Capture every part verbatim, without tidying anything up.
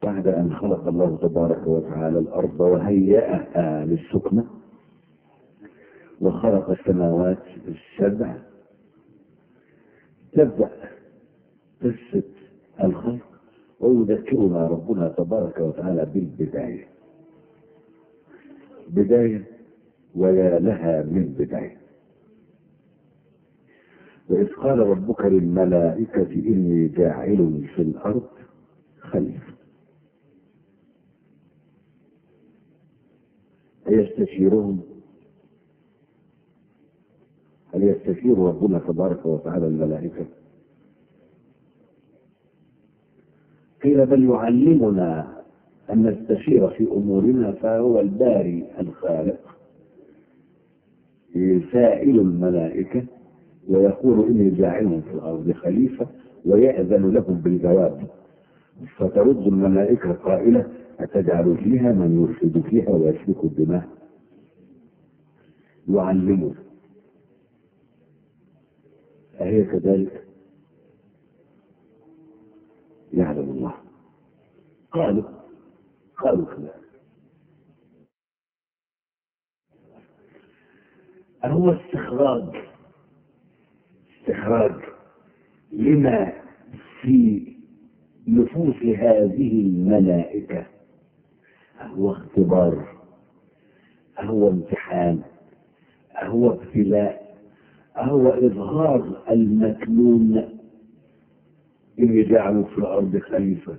بعد أن خلق الله تبارك وتعالى الأرض وهيأها للسكنة وخلق السماوات السبع، تبدأ قصة الخلق ويذكرنا ربنا تبارك وتعالى بالبداية. بداية ويا لها من بداية. وإذ قال ربك للملائكة إني جاعل في الأرض خليفة. يستشيرهم هل يستشير ربنا تبارك وتعالى الملائكة؟ قيل بل يعلمنا أن نستشير في أمورنا، فهو الباري الخالق يسائل الملائكة ويقول إني جاعل في الأرض خليفة ويأذن لهم بالجواب، فترد الملائكة قائلة أتجعل فيها من يفسد فيها ويسفك الدماء. يعلمه أهي كذلك؟ يعلم الله. قالوا قالوا كذلك. هو استخراج استخراج لما في نفوس هذه الملائكة، هو اختبار، هو امتحان، هو ابتلاء، هو إظهار المكنون إن يجعل في الأرض خليفة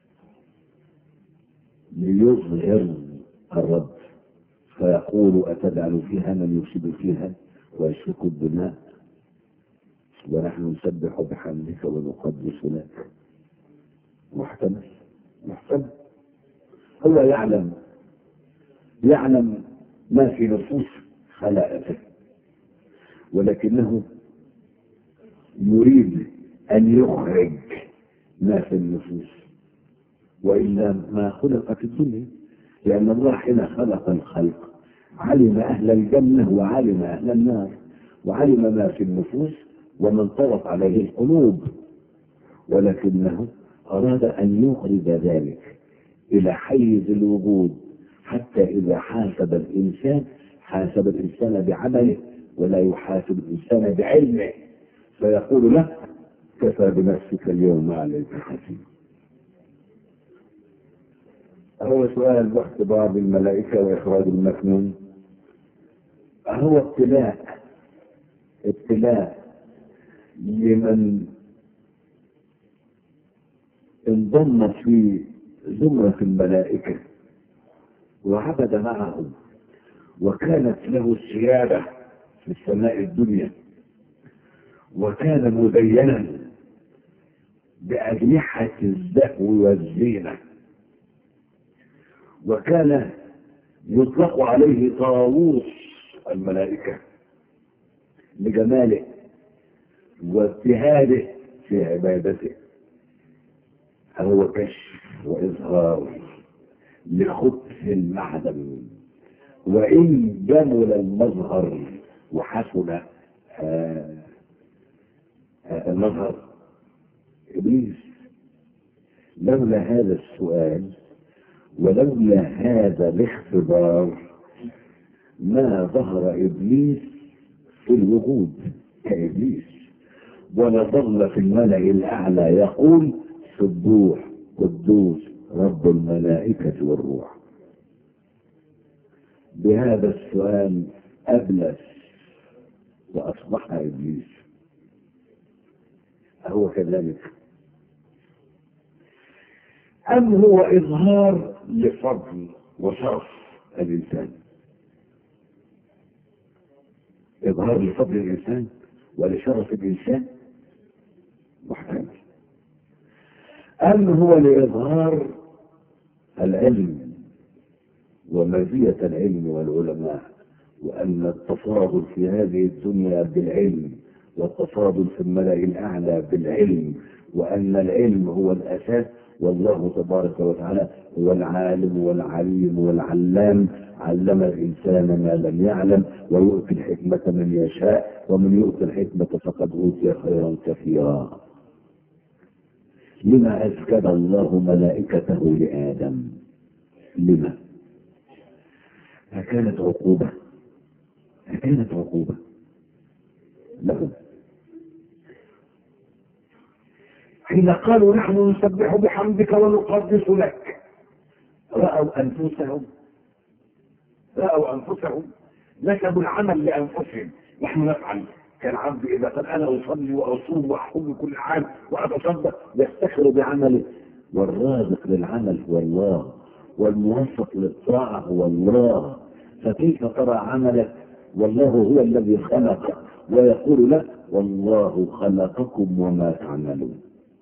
ليظهر الرب، فيقول أتجعل فيها من يفسد فيها ويسفك الدماء ونحن نسبح بحمدك ونقدس لك. محتمل محتمل. هو يعلم يعلم ما في نفوس خلائقه، ولكنه يريد أن يخرج ما في النفوس، وإلا ما خلقت الدنيا، لأن الله حين خلق الخلق علم أهل الجنة وعلم أهل النار وعلم ما في النفوس ومن طرت عليه القلوب، ولكنه أراد أن يخرج ذلك إلى حيز الوجود، حتى إذا حاسب الإنسان حاسب الإنسان بعمله ولا يحاسب الإنسان بعلمه، فيقول له كفى بنفسك اليوم عليك حسيب. هو سؤال واختبار بالملائكة وإخراج المكنون، هو ابتلاء ابتلاء لمن انضم في زمرة الملائكة وعبد معهم وكانت له السيادة في السماء الدنيا، وكان مزينا بأجنحة الزهو والزينة، وكان يطلق عليه طاووس الملائكة لجماله واجتهاده في عبادته. هو كشف وإظهار لخبث المعدن، وإن جمل المظهر وحسن آه آه المظهر. إبليس لولا هذا السؤال ولولا هذا الاختبار ما ظهر إبليس في الوجود كإبليس، ونظل في الملأ الأعلى يقول سبوح قدوس رب الملائكة والروح. بهذا السؤال أبلس وأصبح إبليس. هو كذلك أم هو إظهار لفضل وشرف الإنسان؟ إظهار لفضل الإنسان ولشرف الإنسان محتمل. أم هو لإظهار العلم ومزية العلم والعلماء، وأن التفاضل في هذه الدنيا بالعلم والتفاضل في الملأ الأعلى بالعلم، وأن العلم هو الأساس، والله تبارك وتعالى هو العالم والعليم والعلام، علم الإنسان ما لم يعلم ويؤتي الحكمة من يشاء ومن يؤتي الحكمة فقد أوتي خيرا كثيرا. لما أسكب الله ملائكته لآدم؟ لما؟ أكانت عقوبة؟ أكانت عقوبة لهم حين قالوا نحن نسبح بحمدك ونقدس لك؟ رأوا أنفسهم رأوا أنفسهم نسبوا العمل لأنفسهم. نحن نفعل كالعبد إذا قال أنا أصلي وأصوم وأحج كل عام وأتصدق يفتخر بعمله، والرازق للعمل هو الله، والموفق للطاعة هو الله. فكيف ترى عملك والله هو الذي خلقك ويقول لك والله خلقكم وما تعملون؟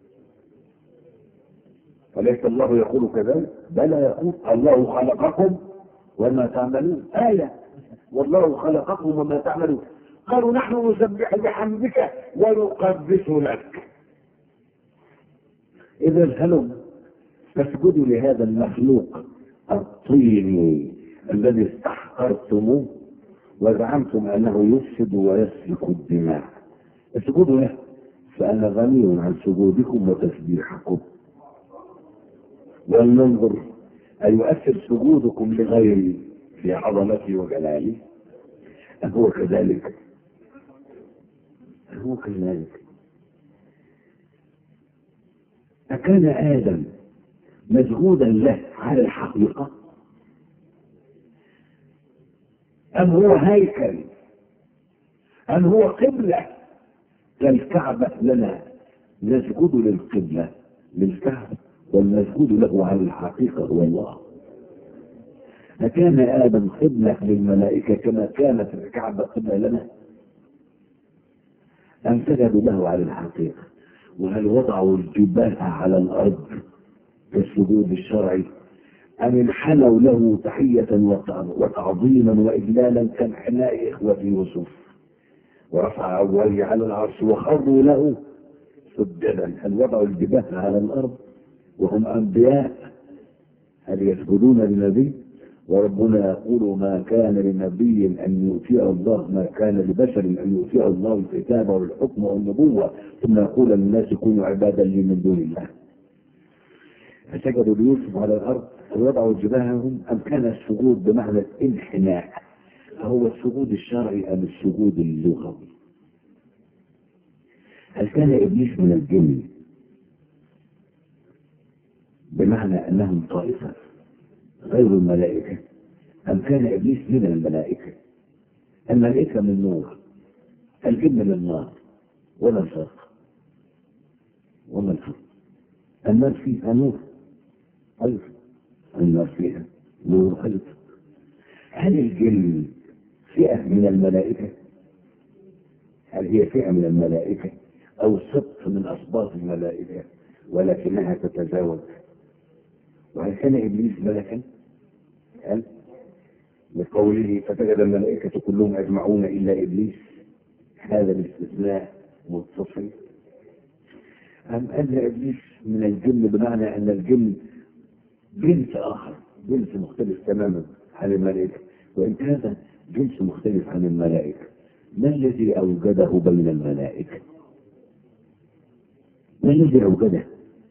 أليس الله يقول كذلك؟ بلى يقول الله خلقكم وما تعملون، آية والله خلقكم وما تعملون. قالوا نحن نسبح بحمدك ونقدس لك. إذا هلم فاسجدوا لهذا المخلوق الطيني الذي استحقرتموه وزعمتم أنه يفسد ويسفك الدماء. اسجدوا له فأنا غني عن سجودكم وتسبيحكم. ولننظر أيؤثر سجودكم لغيري في عظمتي وجلالي؟ أهو كذلك؟ أهو كذلك؟ أكان آدم مسجودا له على الحقيقة أم هو هيكل أم هو قبلة كالكعبة لنا نسجد للقبلة للكعبة والمسجود له على الحقيقة هو الله؟ أكان آدم قبلة للملائكة كما كانت الكعبة قبلة لنا أم سجدوا له على الحقيقة؟ وهل وضعوا الجباه على الأرض كالسجود الشرعي أم انحنوا له تحية وتعظيما وإجلالا كانحناء إخوة يوسف ورفع أبويه على العرش وخروا له سجدا؟ هل وضعوا الجباه على الأرض وهم أنبياء؟ هل يسجدون لنبي؟ وربنا يقول ما كان لنبي أن يؤتيه الله ما كان لبشر أن يؤتيه الله الكتاب والحكم والنبوة ثم يقول للناس كونوا عبادا لي من دون الله. فسجدوا ليوسف على الأرض ووضعوا جباههم أم كان السجود بمعنى الانحناء؟ فهو السجود الشرعي أم السجود اللغوي؟ هل كان إبليس من الجن بمعنى أنهم طائفة غير الملائكة أم كان إبليس من الملائكة؟ الملائكة من نور، الجن من نار، ولا الفرق؟ وما الفرق؟ النار فيها نور أيضا، النار فيها نور أيضا. هل الجن فئة من الملائكة؟ هل هي فئة من الملائكة أو سبط من أسباط الملائكة ولكنها تتزاوج؟ وهل كان إبليس ملكا؟ هل لقوله فسجد الملائكة كلهم أجمعون إلا إبليس، هذا الاستثناء متصل؟ أم أن إبليس من الجن بمعنى أن الجن جنس آخر، جنس مختلف تماما عن الملائكة، وإن كان جنس مختلف عن الملائكة ما الذي أوجده بين الملائكة؟ ما الذي أوجده؟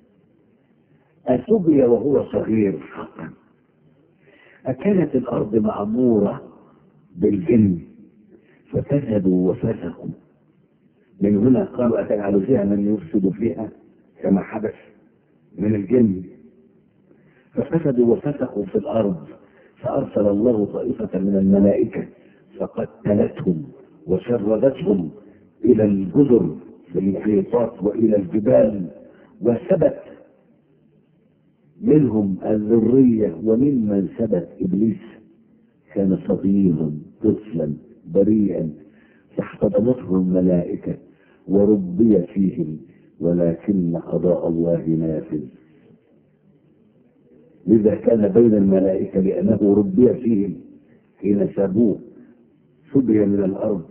أسبي وهو صغير حقا؟ أكانت الأرض معمورة بالجن ففسدوا وفسقوا؟ من هنا قالوا أتجعل فيها من يفسد فيها كما حدث من الجن، ففسدوا وفسقوا في الأرض فأرسل الله طائفة من الملائكة فقتلتهم وشردتهم إلى الجزر في المحيطات وإلى الجبال، وثبت منهم الذرية وممن ثبت إبليس كان صغيرا طفلا بريئا فاحتضنته الملائكة وربي فيهم ولكن قضاء الله نافذ. لذا كان بين الملائكة لأنه ربي فيهم حين سابوه سبي من الأرض.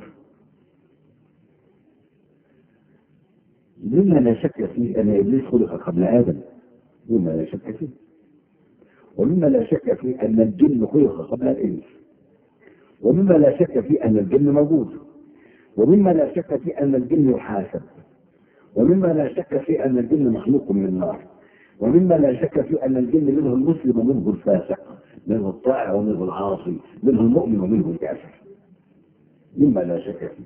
مما لا شك فيه أن إبليس خلق قبل آدم، مما لا شك فيه، ومما لا شك فيه أن الجن خلق قبل الإنس، ومما لا شك فيه أن الجن موجود، ومما لا شك فيه أن الجن يحاسب، ومما لا شك في أن الجن مخلوق من النار، ومما لا شك في أن الجن منه المسلم ومنه الفاسق، منه الطائع ومنه العاصي، منه المؤمن ومنه الكافر، مما لا شك فيه.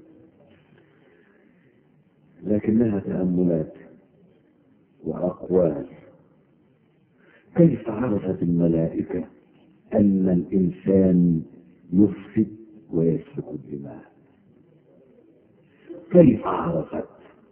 لكنها تأملات وأقوال. كيف عرفت الملائكة أن الإنسان يفسد ويسفك الدماء؟ كيف عرفت؟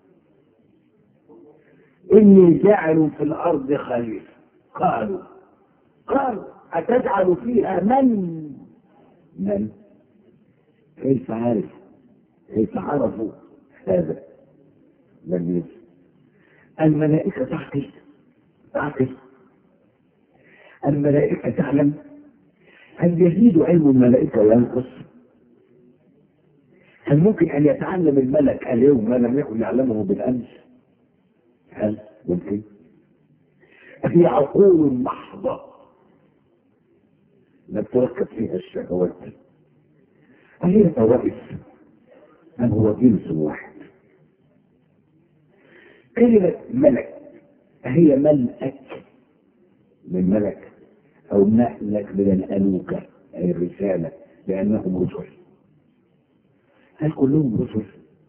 إني جاعل في الأرض خليفة. قالوا قالوا أتجعل فيها من من كيف عرف؟ كيف عرفوا هذا؟ لم يجد. الملائكة تعقل تعقل الملائكة تعلم. هل يزيد علم الملائكة وينقص؟ هل ممكن أن يتعلم الملك اليوم ما لم يكن يعلمه بالأمس؟ هل ممكن؟ هي عقول محضة لم تركب فيها الشهوات. هي طوائف أم هو جنس واحد؟ كلمة ملك هي ملك من ملك أو ملك من الألوكة أي الرسالة، لأنهم رسل. هل كلهم رسل؟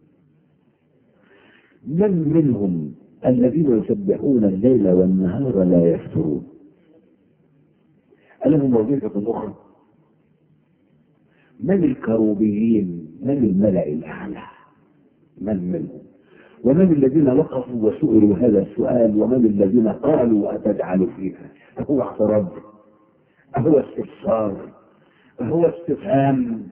من منهم الذين يسبحون الليل والنهار لا يفترون؟ ألهم وظيفة أخرى؟ من الكروبيين؟ من الملأ الأعلى؟ من منهم؟ ومن الذين وقفوا وسئلوا هذا السؤال؟ ومن الذين قالوا أتجعل فيها؟ أهو اعتراض؟ أهو استفسار؟ أهو استفهام؟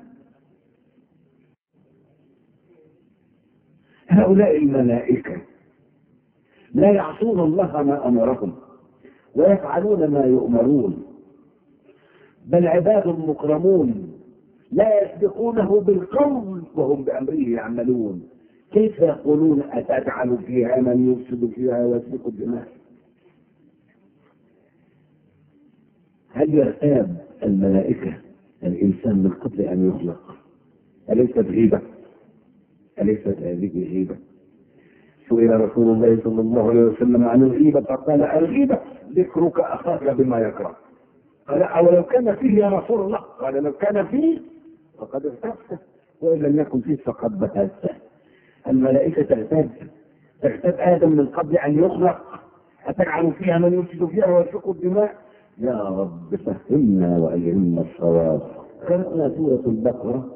هؤلاء الملائكة لا يعصون الله ما أمرهم ويفعلون ما يؤمرون، بل عباد مكرمون لا يسبقونه بالقول وهم بأمره يعملون. كيف يقولون أتجعل فيها من يفسد فيها ويسفك الدماء؟ هل يرتاب الملائكة الإنسان من قبل أن يخلق؟ أليست غيبة؟ أليست هذه غيبة؟ سئل رسول الله صلى الله عليه وسلم عن الغيبة فقال الغيبة ذكرك أخاك بما يكره. قال أولو كان فيه يا رسول الله؟ قال لو كان فيه فقد ارتبته وإن لم يكن فيه فقد بتته. الملائكة ترتاب ترتاب آدم من قبل أن يخلق. أتجعل فيها من يفسد فيها ويسفك الدماء؟ يا رب فهمنا وألهمنا الصواب. قرأنا سورة البقرة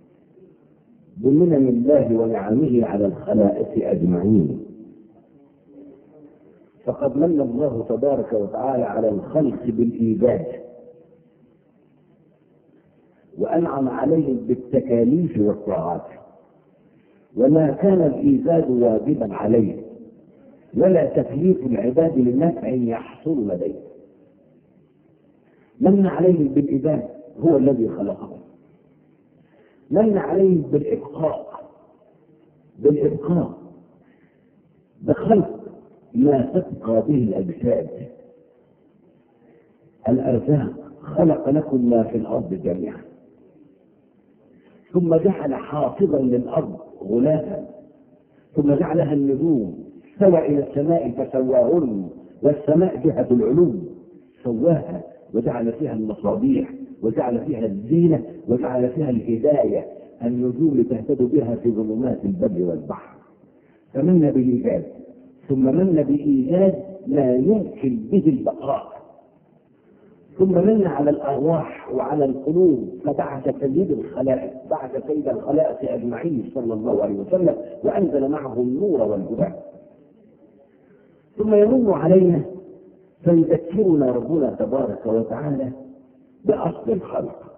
بمنن الله ونعمه على الخلائق أجمعين. فقد من الله تبارك وتعالى على الخلق بالإيجاد، وأنعم عليهم بالتكاليف والطاعات، وما كان الإيجاد واجبا عليه ولا تكليف العباد لنفع يحصل لديه. من عليهم بالإيجاد هو الذي خلقهم، من عليهم بالإبقاء بالإبقاء بخلق ما تبقى به الأجساد. الأرزاق خلق لكم ما في الأرض جميعا، ثم جعل حافظا للأرض غلافا، ثم جعلها النجوم، استوى إلى السماء فسواهن، والسماء جهة العلوم سواها، وجعل فيها المصابيح، وجعل فيها الزينة، وجعل فيها الهداية، النجوم تهتدي بها في ظلمات البر والبحر. فمن بالإيجاد، ثم من بإيجاد لا يمكن به البقاء، ثم من على الأرواح وعلى القلوب، فبعث سيد الخلائق، بعث سيد الخلائق أجمعين صلى الله عليه وسلم، وأنزل معه النور والهدى. ثم يمن علينا فيذكرنا ربنا تبارك وتعالى بأصل الخلق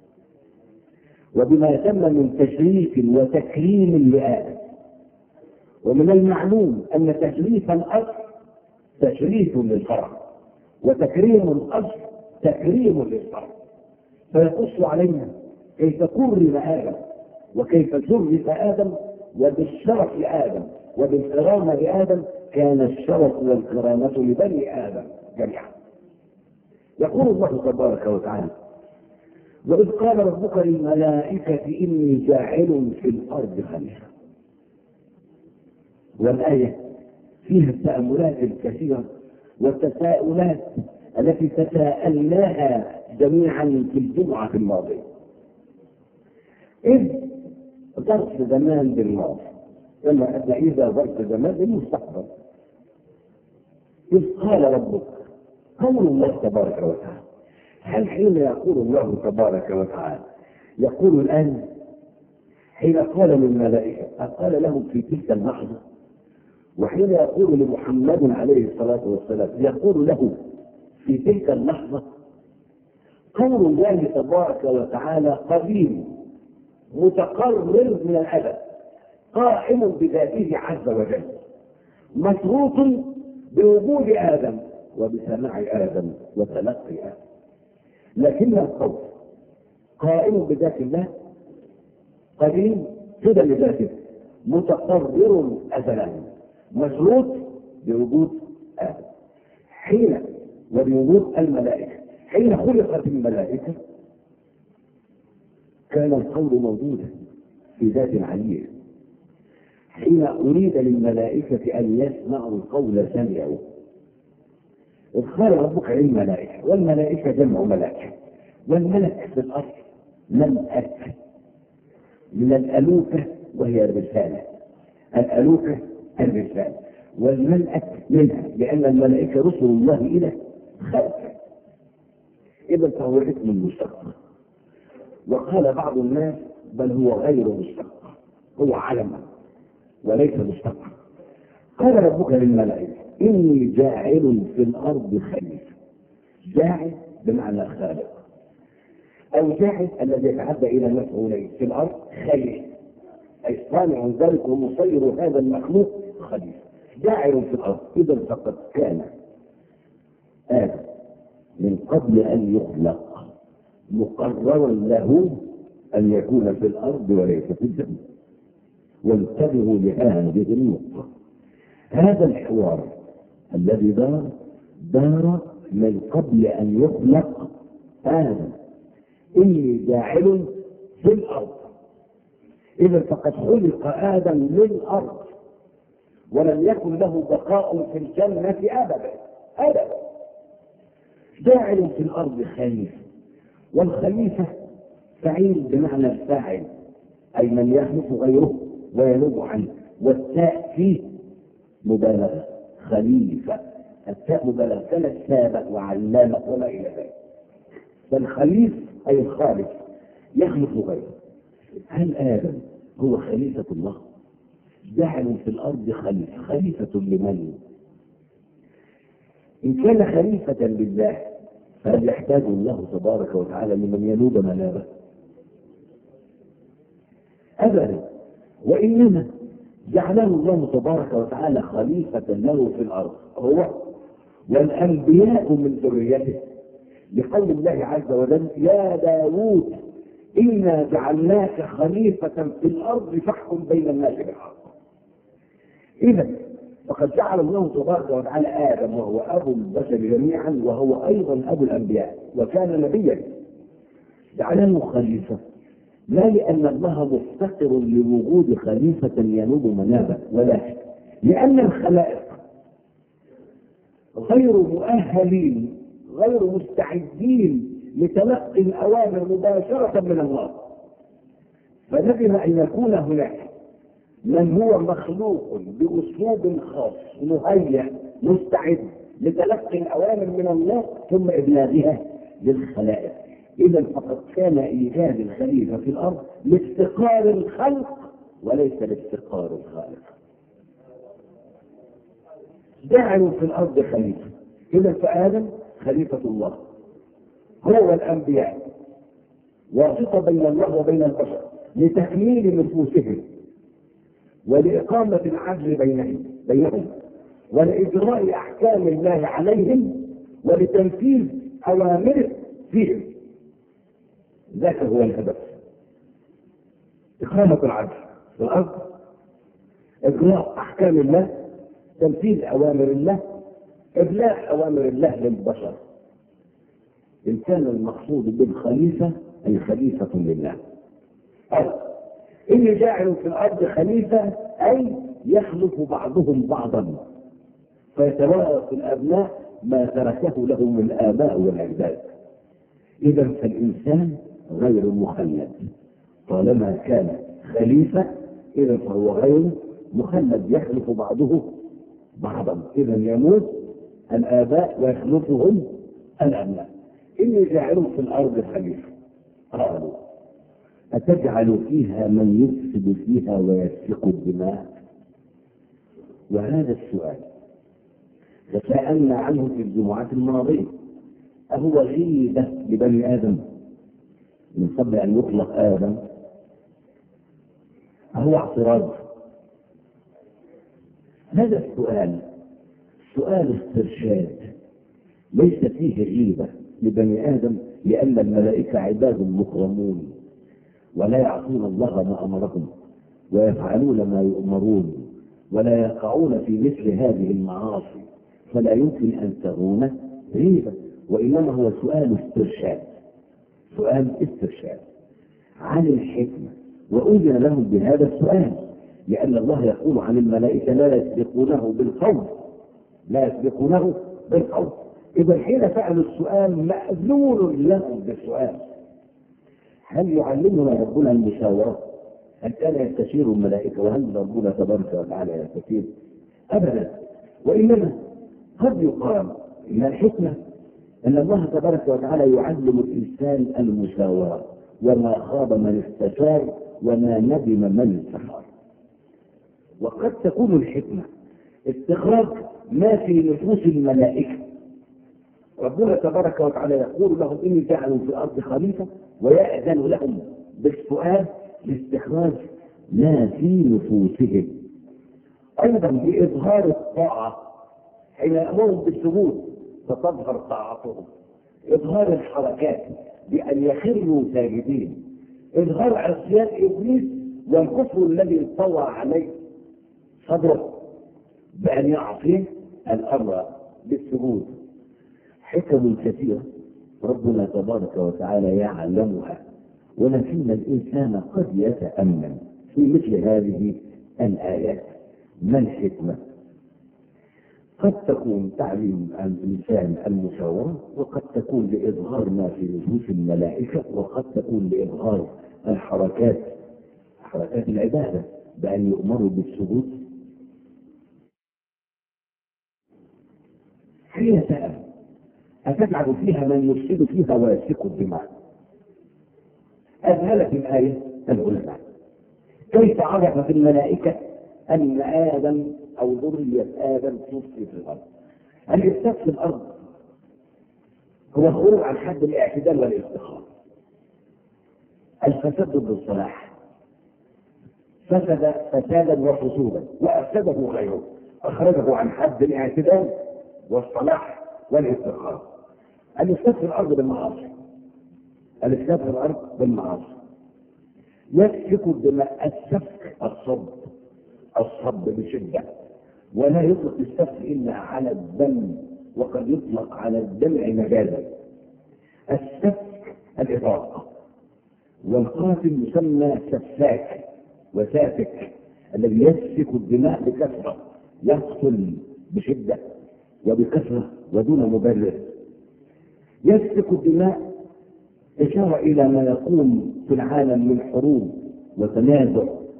وبما تم من تشريف وتكريم لآدم. ومن المعلوم أن تشريف الأصل تشريف للفرع، وتكريم الأصل تكريم للفرع. فيقص علينا كيف كرم آدم وكيف شرف آدم، وبالشرف لآدم وبالكرامة لآدم كان الشرف والكرامة لبني آدم جميعا. يقول الله تبارك وتعالى: وإذ قال ربك للملائكة إني جاعل في الأرض خليفة. والآية فيها التأملات الكثيرة والتساؤلات التي تساءلناها جميعا في الجمعة الماضية. إذ ظرف زمان بالماضي كما أن إذا ظرف زمان بالمستقبل. إذ قال ربك، قول الله تبارك وتعالى. هل حين يقول الله تبارك وتعالى يقول الآن حين قال للملائكة قال لهم في تلك اللحظة، وحين يقول لمحمد عليه الصلاة والسلام يقول له في تلك اللحظة؟ قول الله تبارك وتعالى قديم متقرر من الأبد قائم بذاته عز وجل مشروط بوجود آدم وبسماع آدم وتلقي آدم، لكن القول قائم بذات الله قديم كده لذاته متقرر أزلا مشروط بوجود آدم. حين وبوجود الملائكة، حين خلقت الملائكة كان القول موجودا في ذات عليه. حين أريد للملائكة أن يسمعوا القول سمعوا. إذ قال ربك للملائكة، والملائكة جمع ملائكة، والملك في الأرض ملأك من الألوكة وهي الرسالة، الألوكة الرسالة، والملأك منها لأن الملائكة رسل الله إلى خلقه. إذا فهو اسم المشتق. وقال بعض الناس بل هو غير مشتق، هو علم وليس مشتق. قال ربك للملائكة إني جاعل في الأرض خليفة. جاعل بمعنى خالق، أو جاعل الذي يتعدى إلى المفعولين في الأرض خليفة، أي صانع ذلك ومصير هذا المخلوق خليفة. جاعل في الأرض. إذا فقد كان آدم من قبل أن يخلق مقررا له أن يكون في الأرض وليس في الجنة. وانتبهوا لهذه النقطة. هذا الحوار الذي دار دار من قبل أن يخلق آدم. إني جاعل في الأرض. إذا فقد خلق آدم للأرض ولم يكن له بقاء في الجنة أبدا أبدا. جاعل في الأرض خليفة، والخليفة فعيل بمعنى الفاعل، أي من يخلف غيره وينوب عنه، والتاء فيه مبالغة خليفة. التاء مبالغة كانت سابق وعلامة وما إلى ذلك. فالخليف أي الخالق يخلف غيره. هل آدم هو خليفة الله؟ جعل في الأرض خليفة. خليفة لمن؟ إن كان خليفة لله فهل يحتاج الله تبارك وتعالى لمن ينوب منابه؟ أبدا. وإنما جعله الله تبارك وتعالى خليفة له في الأرض هو والأنبياء من ذريته، لقول الله عز وجل يا داوود إنا جعلناك خليفة في الأرض فاحكم بين الناس بالحق. إذا فقد جعل الله تبارك وتعالى آدم وهو أبو البشر جميعا وهو أيضا أبو الأنبياء وكان نبيا، جعله خليفة لا لأن الله مفتقر لوجود خليفة ينوب منابه، ولكن لأن الخلائق غير مؤهلين غير مستعدين لتلقي الأوامر مباشرة من الله. فلزم أن يكون هناك من هو مخلوق بأسلوب خاص مهيأ مستعد لتلقي الأوامر من الله ثم إبلاغها للخلائق. إذا فقد كان إيجاد الخليفة في الأرض لافتقار الخلق وليس لافتقار الخالق. جعلوا في الأرض خليفة. إذا فآدم خليفة الله هو الأنبياء واسطة بين الله وبين البشر لتكميل نفوسهم ولإقامة العدل بينهم بينهم ولإجراء أحكام الله عليهم ولتنفيذ أوامره فيهم. ذاك هو الهدف. إقامة العدل في الأرض، إجراء أحكام الله، تنفيذ أوامر الله، إبلاغ أوامر الله للبشر. إن كان المقصود بالخليفة أي خليفة لله، أو إني جاعل في الأرض خليفة أي يخلف بعضهم بعضا فيتوارث الأبناء ما تركه لهم الآباء والأجداد. إذا فالإنسان غير مخلد طالما كان خليفة، إذا فهو غير مخلد، يخلف بعضه بعضا. إذا يموت الآباء ويخلفهم الأبناء. إني جاعل في الأرض خليفة، قالوا أتجعل فيها من يفسد فيها ويسفك الدماء؟ وهذا السؤال تساءلنا عنه في الجمعة الماضية. أهو غيبة لبني آدم من قبل أن يخلق آدم؟ أهو اعتراض؟ هذا السؤال سؤال استرشاد، ليس فيه غيبة لبني آدم، لأن الملائكة عباد مكرمون ولا يعصون الله ما أمرهم ويفعلون ما يؤمرون ولا يقعون في مثل هذه المعاصي، فلا يمكن أن تكون غيبة، وإنما هو سؤال استرشاد، سؤال استرشاد عن الحكمة. وأذن لهم بهذا السؤال لأن الله يقول عن الملائكة لا يسبقونه بالقول، لا يسبقونه بالقول. إذا حين فعلوا السؤال مأذون لهم بالسؤال. هل يعلمنا ربنا المشاورة؟ هل كان يستشير الملائكة؟ وهل ربنا تبارك وتعالى يستشير؟ أبدا. وإنما قد يقال إن الحكمة أن الله تبارك وتعالى يعلم الإنسان المشاورة، وما خاب من استشار وما ندم من استخار. وقد تكون الحكمة استخراج ما في نفوس الملائكة. ربنا تبارك وتعالى يقول لهم إني جعل في الأرض خليفة، ويأذن لهم بالسؤال لاستخراج ما في نفوسهم. أيضا بإظهار الطاعة حين يأمرهم بالسجود فتظهر طاعتهم، إظهار الحركات بأن يخروا ساجدين، إظهار عصيان إبليس والكفر الذي طوى عليه صدره بأن يعصي الأمر بالسجود. حكم كثيرة ربنا تبارك وتعالى يعلمها، ولكن الإنسان قد يتأمل في مثل هذه الآيات. ما الحكمة؟ قد تكون تعليم الإنسان المشاورة، وقد تكون لإظهار ما في نفوس الملائكة، وقد تكون لإظهار الحركات، حركات العبادة بأن يؤمروا بالسجود. حين سأل أتجعل فيها من يفسد فيها ويسفك الدماء؟ أذهلت الآية العلماء. كيف عرفت الملائكة أن آدم أو ذرية آدم تفسد في الأرض؟ الإفساد في الأرض هو خروج عن حد الاعتدال والاستقامة. الفساد ضد الصلاح، فسد فسادا وفسودا وأفسده غيره، أخرجه عن حد الاعتدال والصلاح والاستقامة. الإفساد في الأرض بالمعاصي، الإفساد في الأرض بالمعاصي. يسفك الدماء، السفك الصب، الصب بشدة، ولا يطلق السفك إلا على الدم، وقد يطلق على الدمع مجازا. السفك الإطلاق، والقاتل يسمى سفاك وسافك، الذي يسفك الدماء بكثرة، يقتل بشدة وبكثرة ودون مبرر. يسفك الدماء إشارة إلى ما يقوم في العالم من حروب وتنازع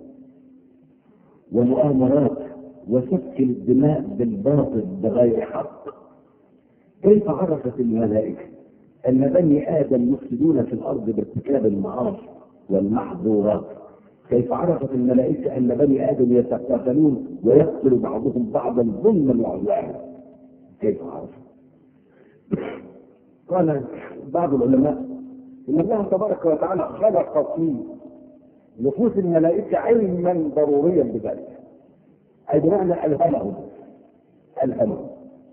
ومؤامرات وسفك الدماء بالباطل بغير حق. كيف عرفت الملائكة أن بني آدم يفسدون في الأرض بارتكاب المعاصي والمحظورات؟ كيف عرفت الملائكة أن بني آدم يتقاتلون ويقتل بعضهم بعضا ظلما وعدوانا؟ كيف عرفت؟ قال بعض العلماء إن الله تبارك وتعالى خلق في نفوس الملائكة علما ضروريا بذلك، أي بمعنى ألهمهم ألهمهم.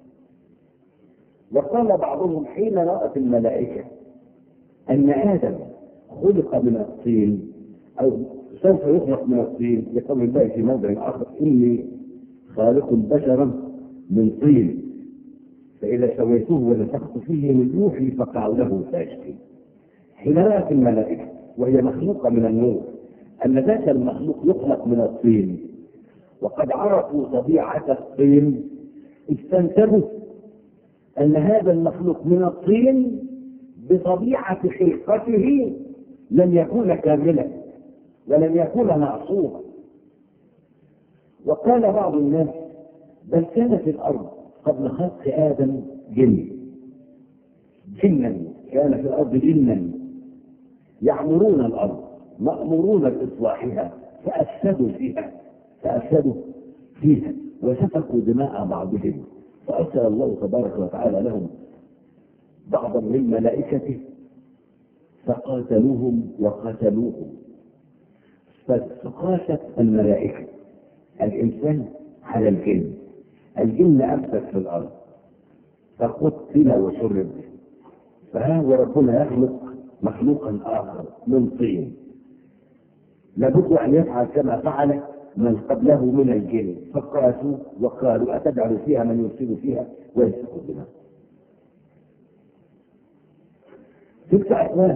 وقال بعضهم حين رأت الملائكة أن آدم خلق من الطين أو سوف يخلق من الطين، لقول الله في موضع آخر إني خالق بشرا من طين فإذا سويته ونفخت فيه من روحي فقعوا له ساجدين. حين رأت الملائكة وهي مخلوقة من النور أن ذاك المخلوق يخلق من الطين، وقد عرفوا طبيعة الطين استنتجوا أن هذا المخلوق من الطين بطبيعة خلقته لن يكون كاملا ولن يكون معصوما. وقال بعض الناس بل كان في الأرض قبل خلق آدم جن جنا كان في الأرض جنا يعمرون الأرض مأمورون بإصلاحها فأفسدوا فيها فأفسدوا فيها وسفكوا دماء بعضهم فأرسل الله تبارك وتعالى لهم بعضا من ملائكته فقاتلوهم وقتلوهم. فقاست الملائكة الإنسان على الجن، الجن أفسد في الأرض فقتل وشرب. فهو ربنا يخلق مخلوقا آخر من طين لابد أن يفعل كما فعل من قبله من الجن فقاسوا وقالوا أتجعل فيها من يفسد فيها ويسفك الدماء. تلك أقوال.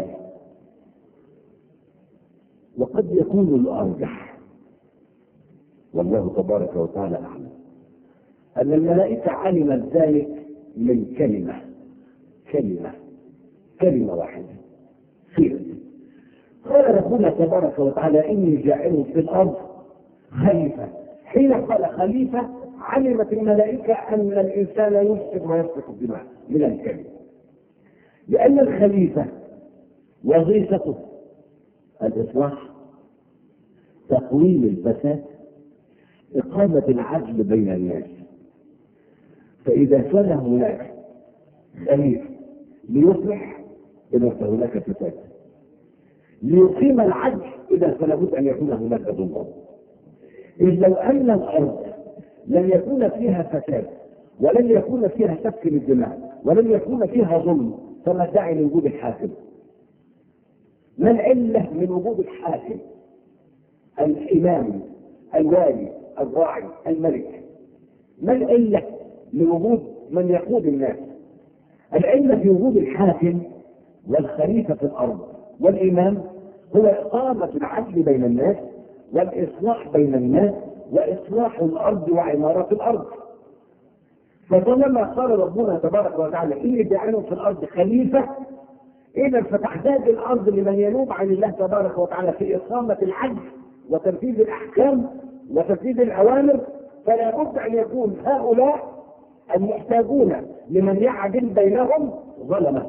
وقد يكون الأرجح والله تبارك وتعالى أعلم أن الملائكة علمت ذلك من كلمة كلمة كلمة واحدة خير. قال ربنا تبارك وتعالى إني جاعل في الأرض خليفة. حين قال خليفة علمت الملائكة أن الإنسان يفسد ويسفك الدماء من الكلمة، لأن الخليفة وظيفته الإصلاح تقويم الفساد إقامة العدل بين الناس. فإذا كان هناك خليفة ليصلح إذا فهناك فساد، ليقيم العدل إذا فلا بد أن يكون هناك ظلم. إذ لو أن الأرض لن يكون فيها فساد ولن يكون فيها سفك للدماء ولن يكون فيها ظلم فما الداعي لوجود الحاكم؟ ما العلة من وجود الحاكم؟ الإمام الوالي الراعي الملك. ما العلة لوجود من يقود الناس؟ العلة في وجود الحاكم والخليفة في الأرض والإمام هو إقامة العدل بين الناس والإصلاح بين الناس وإصلاح الأرض وعمارة الأرض. فطالما قال ربنا تبارك وتعالى إني جاعل في الأرض خليفة، إذا فتحتاج الأرض لمن ينوب عن الله تبارك وتعالى في إقامة العدل وتنفيذ الأحكام وتنفيذ الأوامر. فلا بد أن يكون هؤلاء المحتاجون لمن يعدل بينهم ظلمة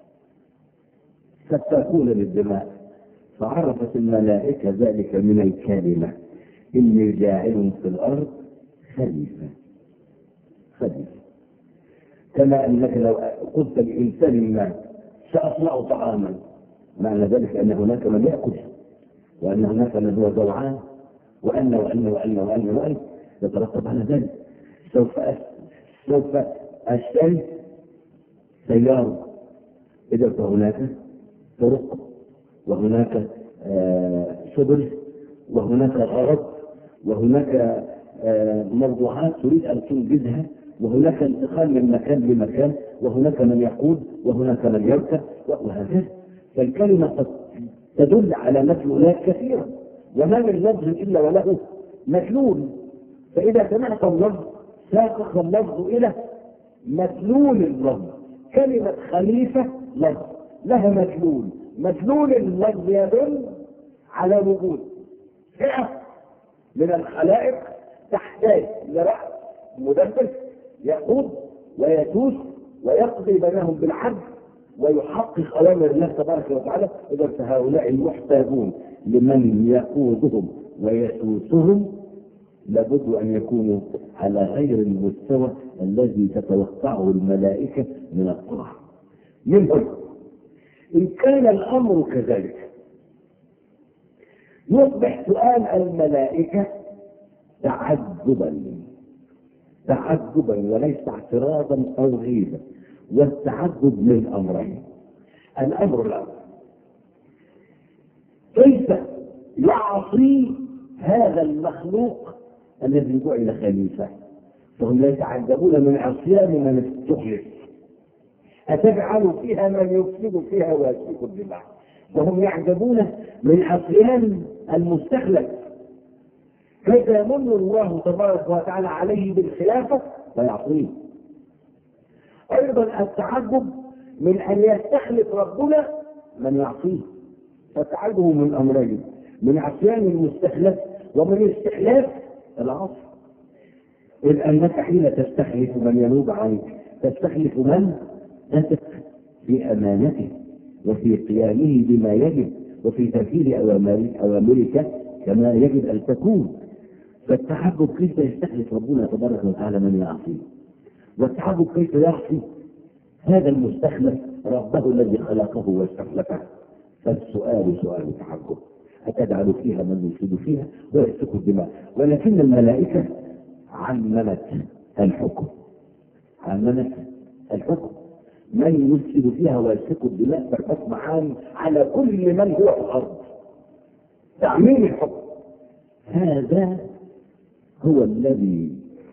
سفاكون للدماء. فعرفت الملائكة ذلك من الكلمة إني جاعل في الأرض خليفة خليفة. كما أنك لو قلت لإنسان ما سأصنع طعاما معنى ذلك أن هناك من يأكل وأن هناك من هو جوعان وأن وأن وأن وأن وأن يترتب على ذلك. سوف سوف أشتري سيارة إذا فهناك طرق وهناك سبل وهناك غرض وهناك موضوعات تريد أن تنجزها وهناك انتقال من مكان لمكان وهناك من يقود وهناك من يركب وهكذا. فالكلمة تدل على مدلولات كثيرة وما من لفظ إلا وله مدلول. فإذا سمعت اللفظ ساقط اللفظ إلى مدلول اللفظ. كلمة خليفة لفظ لها مدلول، مدلول اللفظ يدل على وجود فئة من الخلائق تحتاج لرأس مدبر يقود ويسوس ويقضي بينهم بالعدل ويحقق أوامر الله تبارك وتعالى. إذا فهؤلاء المحتاجون لمن يقودهم ويسوسهم لابد أن يكونوا على غير المستوى الذي تتوقعه الملائكة من الطاعة منهم. إن كان الأمر كذلك يصبح سؤال الملائكة تعجبا تعجبا وليس اعتراضا أو غيبة. والتعجب من أمرين. الأمر الأول كيف يعصي هذا المخلوق الذي جعل خليفة؟ فهم يتعجبون من عصيان من استخلف. أتجعل فيها من يفسد فيها ويسفك الدماء؟ وهم يعجبون من عصيان المستخلف. كيف يمن الله تبارك وتعالى عليه بالخلافة فيعصيه. أيضا التعجب من أن يستخلف ربنا من يعصيه، فالتعجب من أمرين: من عصيان المستخلف ومن استخلاف العصر. إذ أنك حين تستخلف من ينوب عنك تستخلف من تثق في أمانته وفي قيامه بما يجب وفي تنفيذ أوامرك كما يجب أن تكون. فالتعجب كيف يستخلف ربنا تبارك وتعالى من يعصيه، والتعجب كيف يعصي هذا المستخلف ربه الذي خلقه واستخلفه. فالسؤال سؤال تعجب: أتجعل فيها من يفسد فيها ويسفك الدماء؟ ولكن الملائكة عممت الحكم، عممت الحكم من يفسد فيها ويسفك الدماء، فالحكم عام على كل من هو في الأرض، تعميم الحكم. هذا هو الذي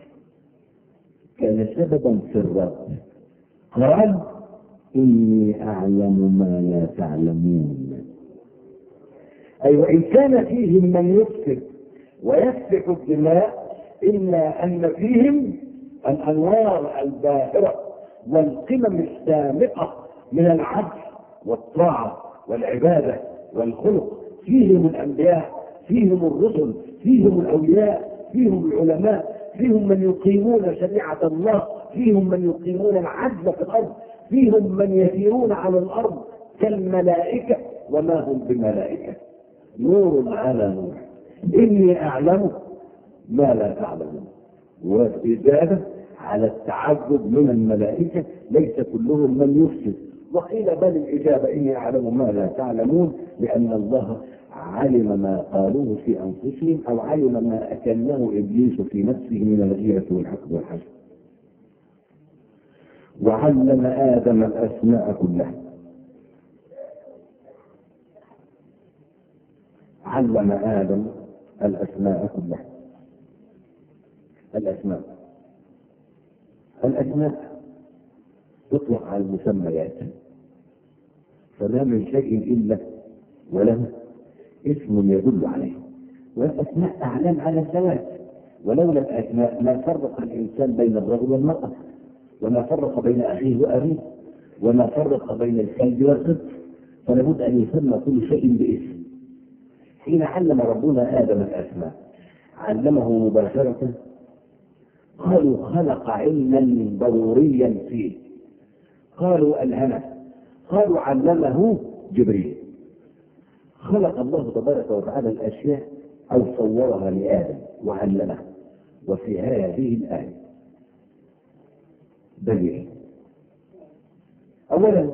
كان سببا في الرد. قال: إني أعلم ما لا تعلمون. أي وإن كان فيهم من يفسد ويسفك الدماء إلا أن فيهم الأنوار الباهرة والقمم السامقة من العدل والطاعة والعبادة والخلق. فيهم الأنبياء، فيهم الرسل، فيهم الأولياء، فيهم العلماء، فيهم من يقيمون شريعة الله، فيهم من يقيمون العدل في الأرض، فيهم من يسيرون على الأرض كالملائكة وما هم بملائكة، نور على نور. إني أعلم ما لا تعلمون. والإجابة على التعجب من الملائكة ليس كلهم من يفسد. وقيل بل الإجابة إني أعلم ما لا تعلمون، لأن الله علم ما قالوه في أنفسهم، أو علم ما أكنه إبليس في نفسه من الغيرة والحقد والحسد. وعلم آدم الأسماء كلها. علم آدم الأسماء كلها. الأسماء الأسماء تطلق على المسميات، فما من شيء إلا وله اسم يدل عليه، والأسماء أعلام على الزواج. ولولا الأسماء ما فرق الإنسان بين الرجل والمرأة، وما فرق بين أخيه وأبيه، وما فرق بين الكلب والقط. فلابد أن يسمى كل شيء باسم. حين علم ربنا آدم الأسماء علمه مباشرة. قالوا خلق علما ضروريا فيه، قالوا ألهمه، قالوا علمه جبريل. خلق الله تبارك وتعالى الأشياء أو صورها لآدم وعلمه. وفي هذه الآية دليل: أولا،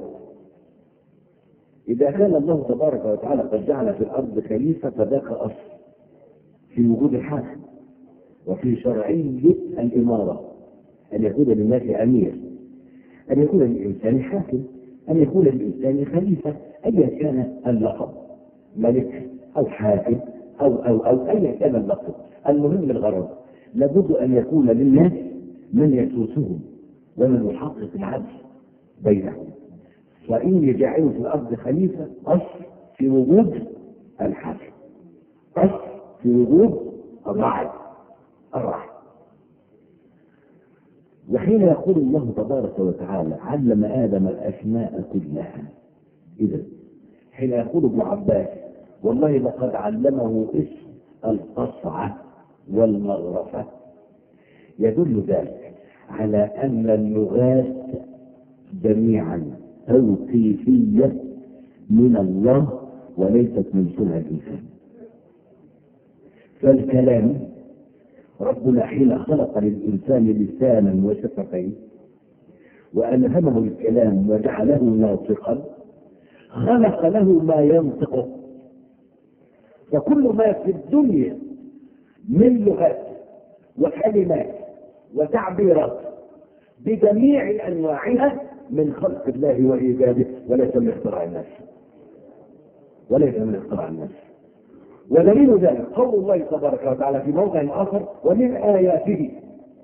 إذا كان الله تبارك وتعالى قد جعل في الأرض خليفة فذاك أصل في وجود الحاكم، وفي شرعية الإمارة، أن يكون للناس أمير، أن يكون للإنسان حاكم، أن يكون للإنسان خليفة، أيا كان اللقب، ملك أو حاكم أو أو أو أيا كان اللقب. المهم الغرض، لابد أن يكون للناس من يسوسهم ومن يحقق العدل بينهم. وإن يجعلوا في الأرض خليفة أصل في وجود الحاكم، أصل في وجود الراعي الراعي. وحين يقول الله تبارك وتعالى علم آدم الأسماء كلها، إذا حين يقول ابن عباس والله لقد علمه اسم القصعة والمغرفة، يدل ذلك على أن اللغات جميعا توقيفية من الله وليست من صنع الإنسان. فالكلام ربنا حين خلق للإنسان لسانا وشفتين وألهمه الكلام وجعله ناطقا، خلق له ما ينطقه. فكل ما في الدنيا من لغات وكلمات وتعبيرات بجميع أنواعها من خلق الله وإيجاده، وليس من اختراع الناس، وليس من اختراع الناس. ودليل ذلك قول الله تبارك وتعالى في موضع آخر: ومن آياته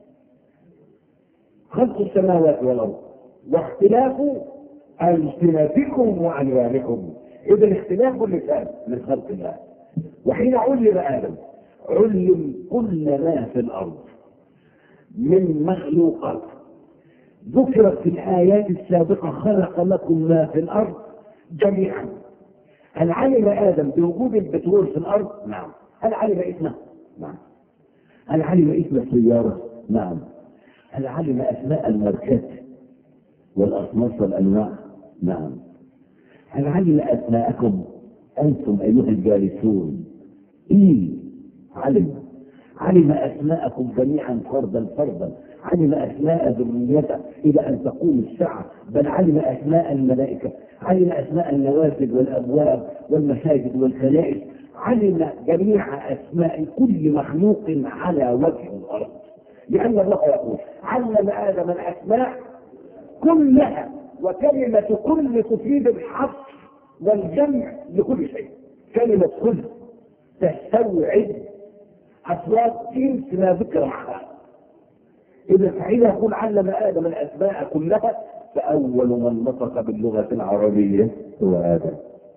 خلق السماوات والأرض واختلاف ألسنتكم وألوانكم. إذا اختلاف اللسان من خلق الله. وحين علم آدم علم كل ما في الأرض من مخلوقات ذكرت في الآيات السابقة خلق لكم ما في الأرض جميعا. هل علم آدم بوجود البترول في الأرض؟ نعم. هل علم اسمه؟ نعم. هل علم اسم السيارة؟ نعم. هل علم أسماء الماركات والأصناف والأنواع؟ نعم. هل علم أسماءكم أنتم أيها الجالسون؟ إيه علم. علم أسماءكم جميعا فردا فردا، علم أسماء ذريته إلى أن تقوم الساعة، بل علم أسماء الملائكة، علم أسماء النوافذ والأبواب والمساجد والكنائس، علم جميع أسماء كل مخلوق على وجه الأرض، لأن الله يقول علم آدم الأسماء كلها، وكلمة كل تفيد الحصر والجمع لكل شيء. كلمة كل تستوعب أصوات جنس ما ذكر معها. إذا حين يقول علم آدم الأسماء كلها، فأول من نطق باللغة العربية هو آدم،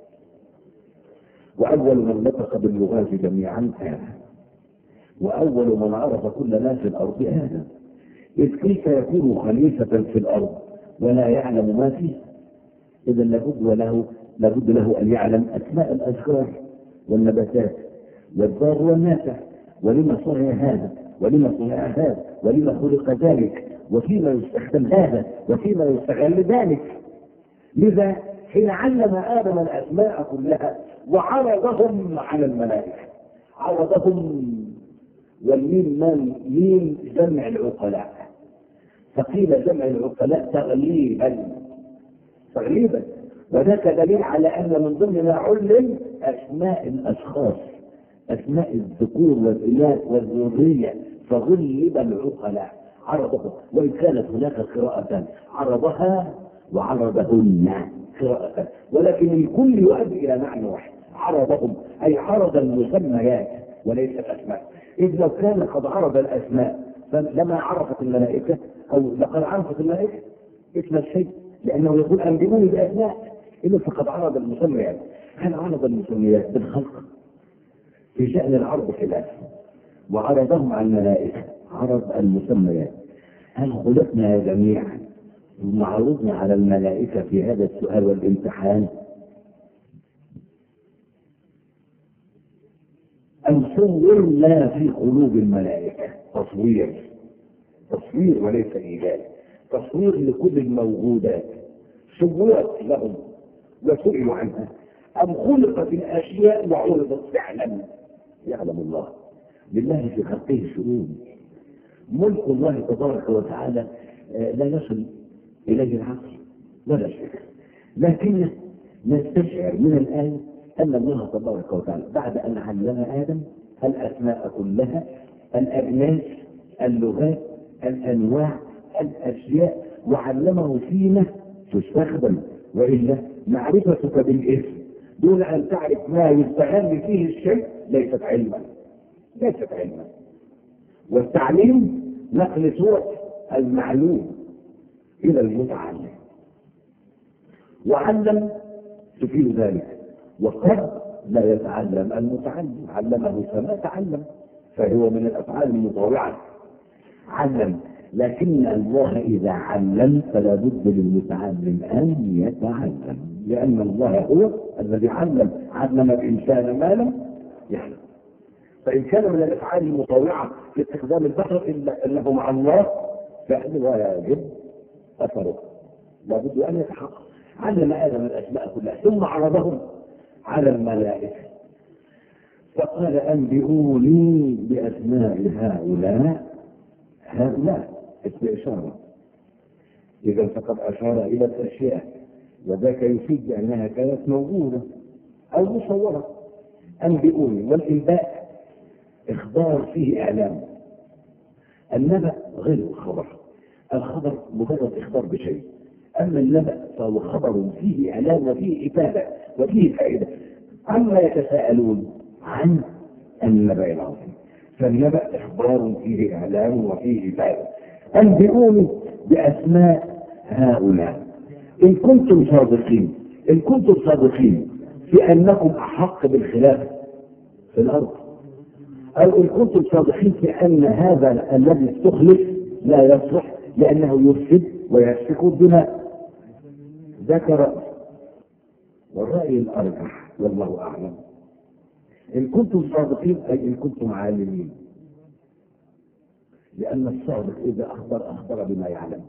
وأول من نطق باللغات جميعا آدم، وأول من عرف كل ما في الأرض آدم. إذ كيف يكون خليفة في الأرض ولا يعلم ما فيها؟ إذا لابد له لابد له أن يعلم أسماء الأشجار والنباتات والدار والنافع، ولما صنع هذا، ولما صنع هذا، ولما خلق ذلك، وفيما يستخدم هذا، وفيما يستغل ذلك. لذا حين علم آدم الأسماء كلها وعرضهم على الملائكة، عرضهم، والميم ميم جمع العقلاء، فقيل جمع العقلاء تغليبا تغليبا وذاك دليل على أن من ضمن ما علم أسماء الأشخاص، أسماء الذكور والإناث والذرية، فغلب العقلاء عرضهم. وإن كانت هناك قراءة عرضها وعرضهن قراءة، ولكن الكل يؤدي إلى معنى واحد، عرضهم أي عرض المسميات وليس الأسماء. إذ لو كان قد عرض الأسماء فلما عرفت الملائكة، أو لقد عرفت الملائكة اسم الشيء، لأنه يقول أنبئوني بأسماء، إذا فقد عرض المسميات. هل عرض المسميات بالخلق؟ في شأن العرض خلاف، وعرضهم على الملائكة عرض المسميات. هل خلقنا جميعا ثم عرضنا على الملائكة في هذا السؤال والامتحان، أم صورنا في قلوب الملائكة؟ تصوير تصوير وليس إيجاد، تصوير لكل الموجودات، صورت لهم وسئلوا عنها، أم خلقت الأشياء وعرضت فعلا؟ يعلم الله، لله في خلقه شؤون. ملك الله تبارك وتعالى لا يصل إليه العقل ولا شيء، لكن نستشعر من الآية أن الله تبارك وتعالى بعد أن علم آدم الأسماء كلها، الأجناس، اللغات، الأنواع، الأشياء، وعلمه فيما تستخدم. وإلا معرفتك بالاسم دون أن تعرف ما يستغل فيه الشيء ليست علما، ليست علما. والتعليم نقل صورة المعلوم إلى المتعلم، وعلم تفيد ذلك. وقد لا يتعلم المتعلم، علمه فما تعلم، فهو من الأفعال المطاوعة. علم، لكن الله إذا علم فلا بد للمتعلم أن يتعلم، لأن الله هو الذي علم علم الإنسان ما لم يعلم. فإن كان من الأفعال المطاوعة في استخدام البشر إلا أنه مع الله، فإنه يجب أثره، لا بد أن يتحقق. علم آدم الأسماء كلها ثم عرضهم على الملائكة فقال أنبئوني بأسماء هؤلاء هؤلاء اسم إشارة، إذا فقد أشار إلى الأشياء، وذاك يفيد بأنها كانت موجودة أو مصورة. أنبئوني، والإنباء إخبار فيه إعلام، النبأ غير الخبر، الخبر مجرد إخبار بشيء، أما النبأ فهو خبر فيه إعلام وفيه إفادة وفيه فائدة. عما يتساءلون عن النبأ العظيم، فالنبأ إخبار فيه إعلام وفيه إفادة. أنبئوني بأسماء هؤلاء إن كنتم صادقين، إن كنتم صادقين في أنكم أحق بالخلافة في الأرض، أو إن كنتم صادقين في أن هذا الذي استخلف لا يصلح لأنه يفسد ويسفك الدماء. ذاك رأي، والرأي الأرجح والله أعلم إن كنتم صادقين أي إن كنتم عالمين، لأن الصادق إذا أخبر أخبر بما يعلم.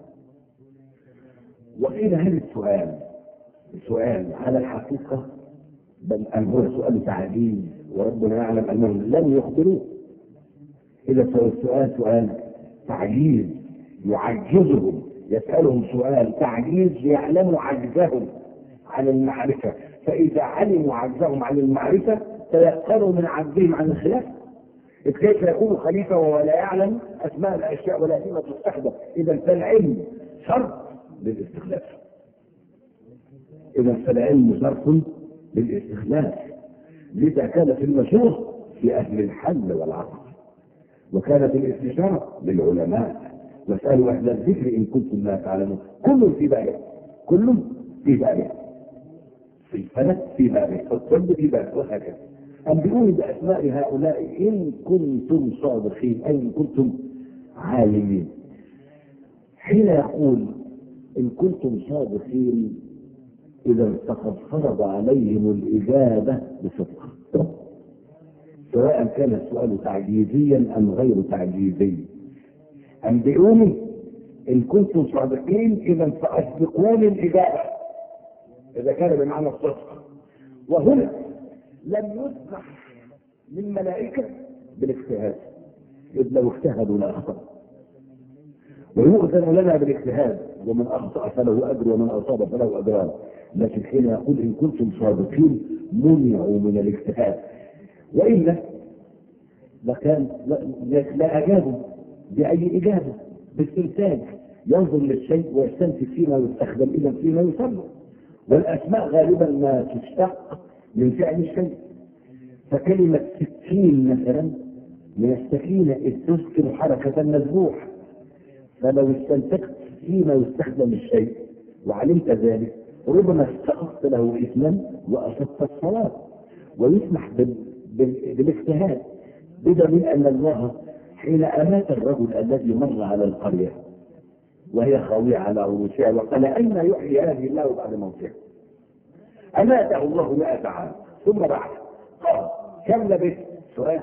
وقيل هل السؤال سؤال على الحقيقة بل أن هو سؤال تعجيز وربنا يعلم أنهم لم يخبروه. إذا السؤال سؤال تعجيز يعجزهم، يسألهم سؤال تعجيز يعلموا عجزهم عن المعرفة، فإذا علموا عجزهم عن المعرفة تيقنوا من عجزهم عن الخلاف. إذ كيف يكون خليفة وهو لا يعلم أسماء الأشياء ولا فيما تستخدم؟ إذا فالعلم شرط للاستخلاف. إذا فالعلم شرط للاستخلاف. لذا كان في المشورة في أهل الحل والعقل، وكانت الاستشارة للعلماء، واسألوا أهل الذكر إن كنتم لا تعلمون. كل في بابه، كل في بابه، في الفلك في بابه، الطب في بابه، وهكذا. أنبئوني بأسماء هؤلاء إن كنتم صادقين أي إن كنتم عالمين. حين يقول إن كنتم صادقين إذا فقد فرض عليهم الإجابة بصدق، سواء كان السؤال تعجيزيا أم غير تعجيزي. أنبئوني إن كنتم صادقين إذا فأسبقوني الإجابة إذا كان بمعنى الصدق. وهنا لم يسمح للملائكة بالاجتهاد، إذ لو اجتهدوا لأخطأ، ويؤذن لنا بالاجتهاد، ومن أخطأ فله أجر ومن أصاب فله أجران. لكن حين يقول إن كنتم صادقين منعوا من الاجتهاد، وإلا لكان لا أجابوا بأي إجابة، باستنتاج، ينظر للشيء ويستنتج فيما يستخدم إذا فيما يسمى. والأسماء غالبا ما تشتق من فعل الشيء. فكلمة سكين مثلا من السكينة إذ تسكن حركة المذبوح، فلو استنتجت فيما يستخدم الشيء وعلمت ذلك ربما استحقت له إثما وأصبت الصواب. ويسمح بالاجتهاد، بدليل أن الله حين أمات الرجل الذي مر على القرية وهي خاوية على عروشها وقال أين يحيي هذه الله بعد موتها؟ أماته الله مئة عام ثم بعد قال كم لبثت؟ سؤال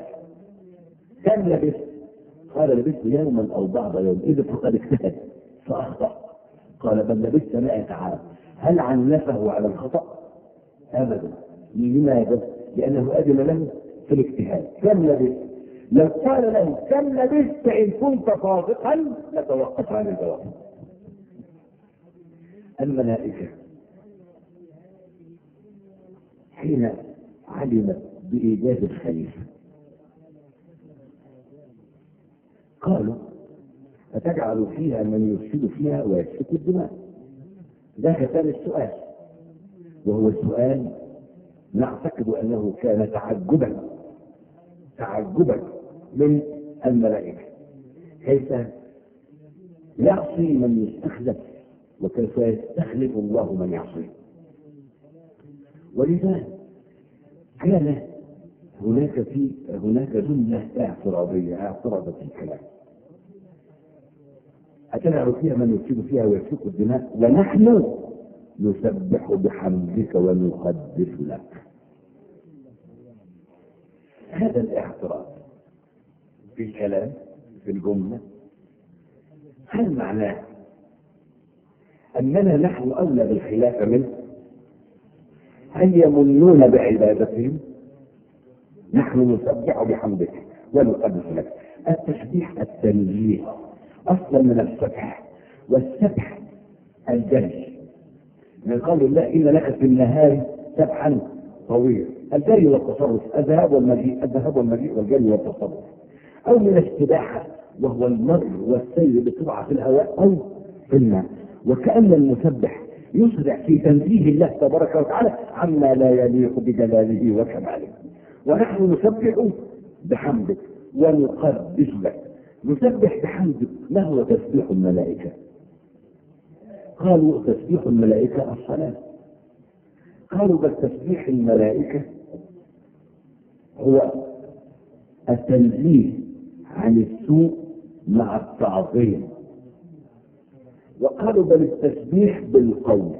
كم لبثت؟ قال لبثت يوما أو بعض يوم. إذا فقد اجتهد فأخطأ قال بل لبثت مئة عام. هل عنفه على الخطأ؟ أبدا. لماذا؟ لأنه أذن له في الاجتهاد. كم لبثت؟ لو قال له كم لبثت إن كنت صادقا لتوقف عن الجواب. الملائكة حين علمت بإيجاد الخليفة قالوا فتجعل فيها من يفسد فيها ويسفك الدماء. ذاك كان السؤال، وهو السؤال نعتقد أنه كان تعجبا تعجبا من الملائكة، كيف يعصي من يستخلف وكيف يستخلف الله من يعصيه. ولذا كان هناك في هناك جملة اعتراضية اعترضت الكلام، أتجعل فيها من يفسد فيها ويسفك الدماء ونحن نسبح بحمدك ونقدس لك. هذا الاعتراض في الكلام في الجملة هل معناه أننا نحن أولى بالخلافة منه؟ هل يمنون بعبادتهم؟ نحن نسبح بحمدك ونقدس لك. التسبيح التنزيه أصلا من السبح، والسبح الجري. من قول الله إن لك في النهار سبحا طويلا، الجري والتصرف، الذهاب والمجيء، الذهاب والمجيء والجري والتصرف. أو من السباحة وهو المر والسير بسرعة في الهواء أو في الماء. وكأن المسبح يسرع في تنزيه الله تبارك وتعالى عما لا يليق بجلاله وكماله. ونحن نسبح بحمدك ونقدس لك. نسبح بحمدك. ما هو تسبيح الملائكة؟ قالوا تسبيح الملائكة الصلاة. قالوا بل تسبيح الملائكة هو التنزيه عن السوء مع التعظيم وقالوا بل التسبيح بالقول.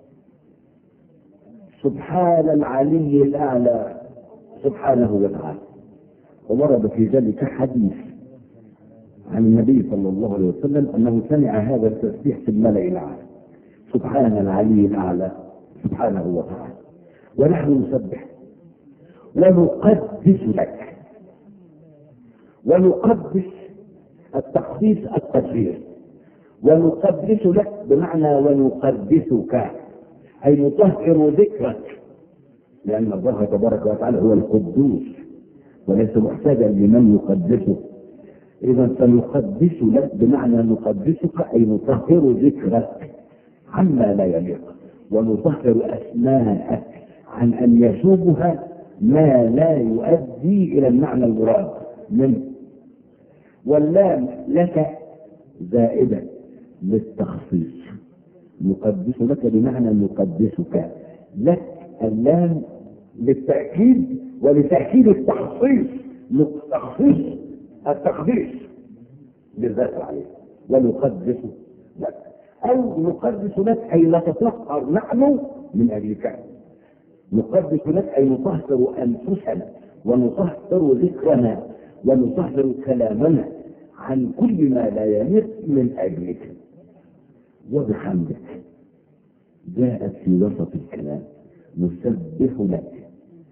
سبحان العلي الأعلى سبحانه وتعالى. وورد في ذلك حديث عن النبي صلى الله عليه وسلم أنه سمع هذا التسبيح في الملأ الأعلى، سبحان العلي الأعلى سبحانه وتعالى. ونحن نسبح ونقدس لك. ونقدس التقديس التطهير، ونقدس لك بمعنى ونقدسك أي نطهر ذكرك، لأن الله تبارك وتعالى هو القدوس وليس محتاجا لمن يقدسه. إذا فنقدس لك بمعنى نقدسك أي نطهر ذكرك عما لا يليق، ونطهر أسماءك عن أن يشوبها ما لا يؤدي إلى المعنى المراد منه. واللام لك زائدة للتخصيص، نقدس لك بمعنى نقدسك، لك اللام للتأكيد ولتأكيد التخصيص، تخصيص التقديس بالذات عليه. ونقدس لك أو نقدس لك أي نتطهر نحن من أجلك. نقدس لك أي نطهر أنفسنا ونطهر ذكرنا ونطهر كلامنا عن كل ما لا يليق من أجلك. وبحمدك جاءت في وسط الكلام، نسبح لك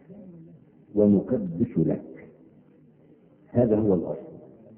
ونقدس لك، هذا هو الأصل.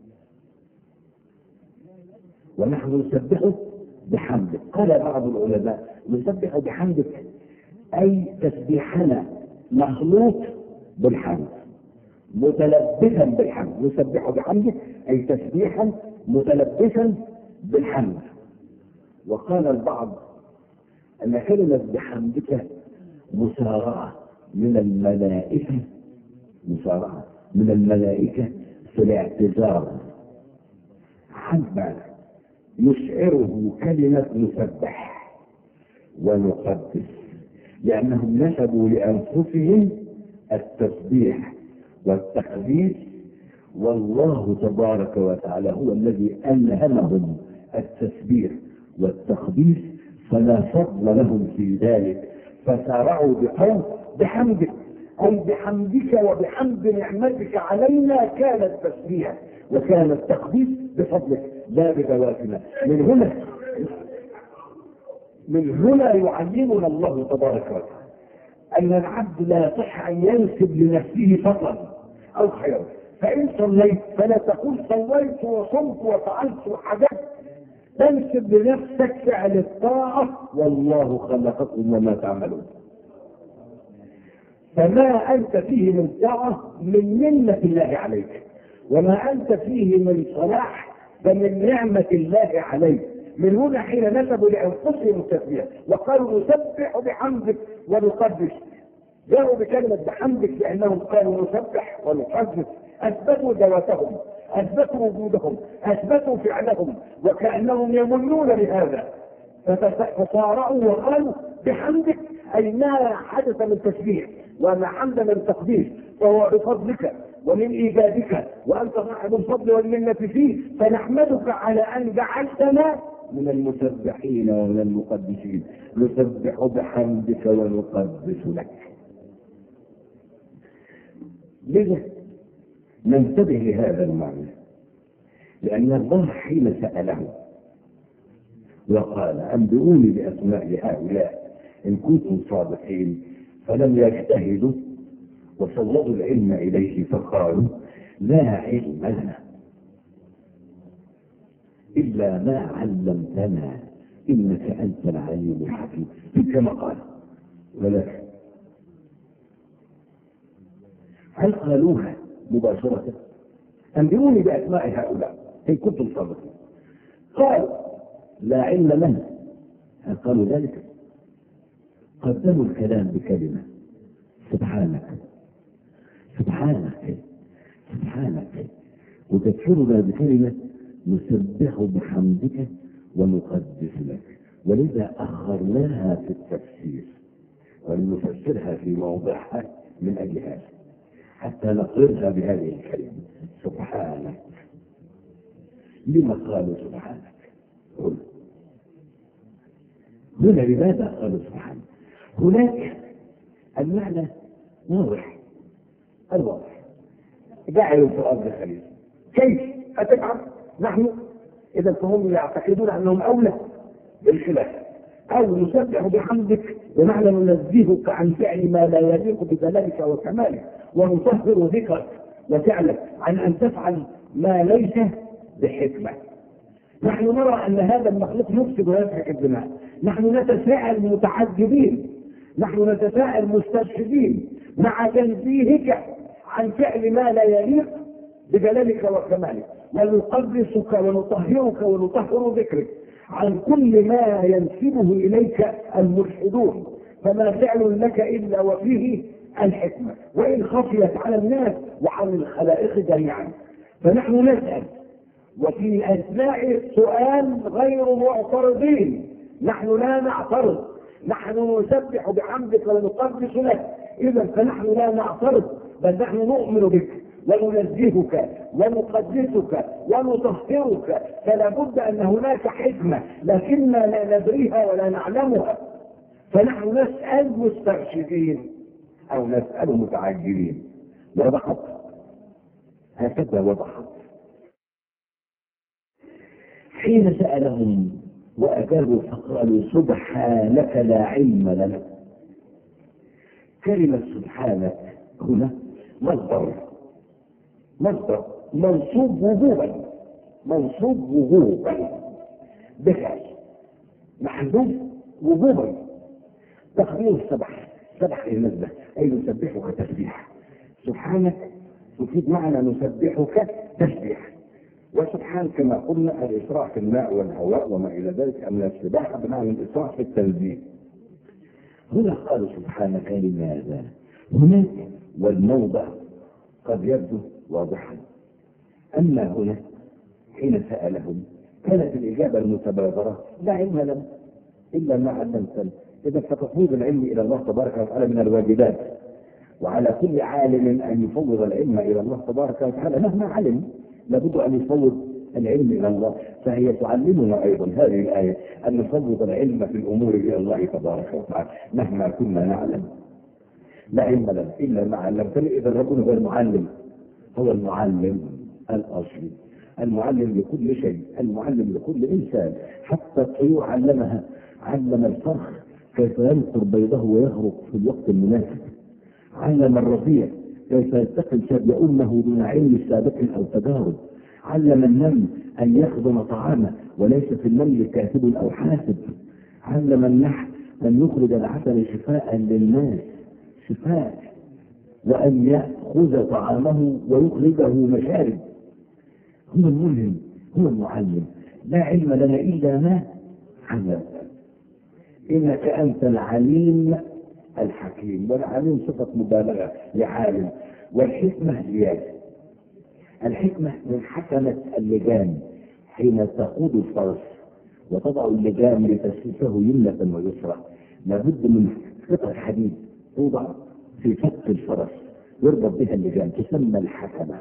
ونحن نسبحه بحمدك. قال بعض العلماء نسبح بحمدك أي تسبيحنا مخلوط بالحمد، متلبسا بالحمد. نسبح بحمدك أي تسبيحا متلبسا بالحمد. وقال البعض أن كلمة بحمدك مسارعة من الملائكة، مسارعة من الملائكة في الاعتذار عما يشعره كلمة نسبح ونقدس، لأنهم نسبوا لأنفسهم التسبيح والتقديس، والله تبارك وتعالى هو الذي ألهمهم التسبيح والتقديس، فلا فضل لهم في ذلك، فسارعوا بقول بحمدك أي بحمدك وبحمد نعمتك علينا كان التسبيح وكان التقديس بفضلك لا بذواتنا. من هنا من هنا يعلمنا الله تبارك وتعالى أن العبد لا يصح أن ينسب لنفسه فضلا أو خيرا. فإن صليت فلا تقول صليت وصمت وفعلت وحدثت، تنسب لنفسك فعل الطاعة والله خلقكم وما تعملون. فما أنت فيه من طاعة من منة الله عليك، وما أنت فيه من صلاح فمن نعمة الله عليك. من هنا حين نسبوا لأنفسهم التسبيح وقالوا نسبح بحمدك ونقدس، جاءوا بكلمة بحمدك لأنهم قالوا نسبح ونقدس، أثبتوا ذواتهم، أثبتوا وجودهم، أثبتوا فعلهم، وكأنهم يمنون بهذا، فصارعوا وقالوا بحمدك أي ما حدث من تسبيح وما حمد من تقديس فهو بفضلك ومن إيجادك، وأنت صاحب الفضل والمنة فيه، فنحمدك على أن جعلتنا من المسبحين ومن المقدسين. نسبح بحمدك ونقدس لك. لذا ننتبه لهذا المعنى، لأن الله حين سأله وقال أنبئوني بأسماء هؤلاء إن كنتم صادقين، فلم يجتهدوا وصلوا العلم إليه فقالوا لا علم لنا إلا ما علمتنا إنك أنت العليم الحكيم كما قال. ولكن هل قالوها مباشرة؟ أنبئوني بأسماء هؤلاء إن كنتم صادقين. قال لا علم لنا. هل قالوا ذلك؟ قدموا الكلام بكلمة سبحانك سبحانك سبحانك، وتذكرنا بكلمة نسبح بحمدك ونقدس لك. ولذا أخرناها في التفسير ولنفسرها في موضعها من أجل هذا، حتى نقرها بهذه الكلمة سبحانك. لما قالوا سبحانك؟ قل هنا لماذا قال سبحانه؟ هناك المعنى واضح، الواضح جعلوا في الارض خليفه. كيف اتفعل؟ نحن اذا فهم يعتقدون انهم اولى بالخلافه. او نسبح بحمدك بمعنى ننزهك عن فعل ما لا يليق بجلالك وكمالك، ونطهر ذكرك وفعلك عن ان تفعل ما ليس بحكمه. نحن نرى ان هذا المخلوق يفسد ويسفك الدماء، نحن نتساءل متعجبين، نحن نتساءل مسترشدين مع تنزيهك عن فعل ما لا يليق بجلالك وكمالك، ونقدسك ونطهرك ونطهر ذكرك عن كل ما ينسبه اليك الملحدون، فما فعل لك الا وفيه الحكمه، وان خفيت على الناس وعلى الخلائق جميعا. فنحن نسال وفي اثناء السؤال غير معترضين، نحن لا نعترض، نحن نسبح بحمدك ونقدس لك، اذا فنحن لا نعترض، بل نحن نؤمن بك وننزهك ونقدسك ونطهرك. فلا بد ان هناك حكمه لكننا لا ندريها ولا نعلمها، فنحن نسال مسترشدين او نسال متعجلين. وضحت هكذا وضحت. حين سالهم واجابوا فقالوا سبحانك لا علم لنا. كلمه سبحانك هنا مصدر مصدر منصوب وجوبا، منصوب وجوبا بفعل محذوف وجوبا. تقدير سبح، سبح المسبح اي نسبحك تسبيح. سبحانك تفيد معنى نسبحك تسبيح. وسبحان كما قلنا الاسراع في الماء والهواء وما الى ذلك من السباحه بمعنى الاسراع في التنزيه. هنا قالوا سبحانك لماذا؟ هناك والموضع قد يبدو واضحا، اما هنا حين سالهم كانت الاجابه المتبادره لا علم لنا الا ما علمتنا. اذا فتفويض العلم الى الله تبارك وتعالى من الواجبات، وعلى كل عالم ان يفوض العلم الى الله تبارك وتعالى مهما علم، لابد ان يفوض العلم الى الله. فهي تعلمنا ايضا هذه الايه ان نفوض العلم في الامور الى الله تبارك وتعالى مهما كنا نعلم. لا علم لنا الا ما علمتنا. اذا ربنا هو المعلم، هو المعلم الاصلي، المعلم لكل شيء، المعلم لكل انسان. حتى الطيور علمها، علم الفرخ كيف ينقر بيضه ويغرق في الوقت المناسب، علم الرضيع كيف يتقي سبي امه دون علم سابق او تجارب، علم النمل ان يخدم طعامه وليس في النمل كاتب او حاسب، علم النحل ان يخرج العسل شفاء للناس، شفاء، وان ياخذ طعامه ويخرجه مشارب. هو الملهم، هو المعلم. لا علم لنا الا ما علم. انك انت العليم الحكيم. والعليم صفه مبالغه لعالم، والحكمه زياده. الحكمه من حكمه اللجام حين تقود الفرس وتضع اللجام لتسلسه يمنه ويسرى، لابد من قطعه حديد توضع في فك الفرس يربط بها اللجام، تسمى الحكمه.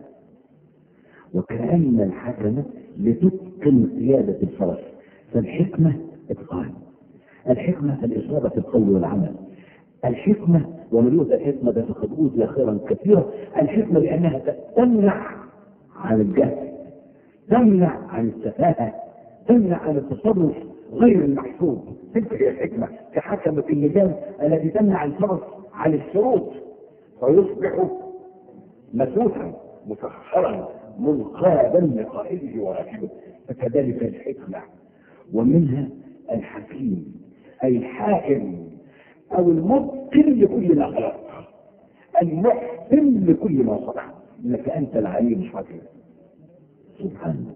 وكأن الحكمه لتتقن قياده الفرس. فالحكمه اتقان، الحكمه الاصابه في القول والعمل. الحكمه ومن يؤتى الحكمه فقد اوتي خيرا كثيرا. الحكمه لانها تمنع عن الجهل، تمنع عن السفاهه، تمنع عن التصرف غير المحسوب. تلك هي الحكمه كحكمه اللجام التي تمنع الفرس عن الشروط فيصبح مسوسا مسخرا منقادا لقائده وراكبه. فكذلك الحكمه. ومنها الحكيم اي الحاكم او المتقن لكل ما خلق، المحسن لكل ما صنع. انك انت العليم الحكيم. سبحانك،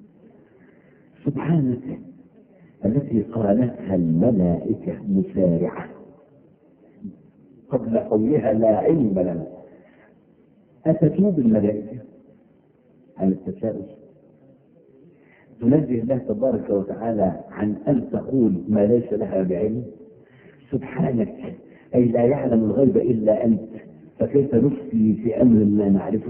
سبحانك التي قالتها الملائكه مسارعه قبل قولها لا علم لنا. أتتوب الملائكة عن التساؤل؟ تنزه الله تبارك وتعالى عن أن تقول ما ليس لها بعلم. سبحانك أي لا يعلم الغيب إلا أنت، فكيف نفتي في أمر لا نعرفه؟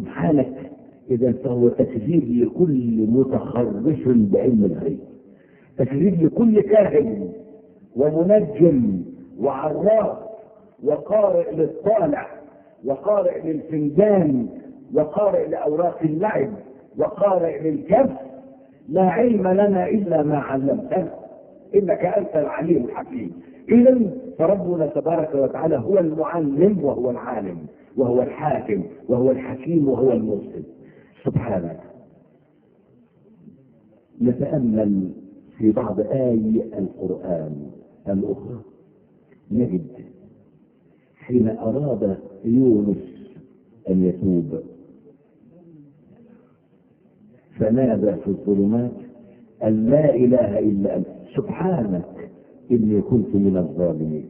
سبحانك إذا فهو تكذيب لكل متخرص بعلم الغيب. تشريف لكل كاهن ومنجم وعراف وقارئ للطالع وقارئ للفنجان وقارئ لأوراق اللعب وقارئ للكف. لا علم لنا إلا ما علمتنا إنك أنت العليم الحكيم. إذن فربنا تبارك وتعالى هو المعلم وهو العالم وهو الحاكم وهو الحكيم وهو المرسل سبحانه. نتأمل في بعض آي القرآن الأخرى نجد حين أراد يونس أن يتوب فنادى في الظلمات أن لا إله إلا أنت سبحانك إني كنت من الظالمين.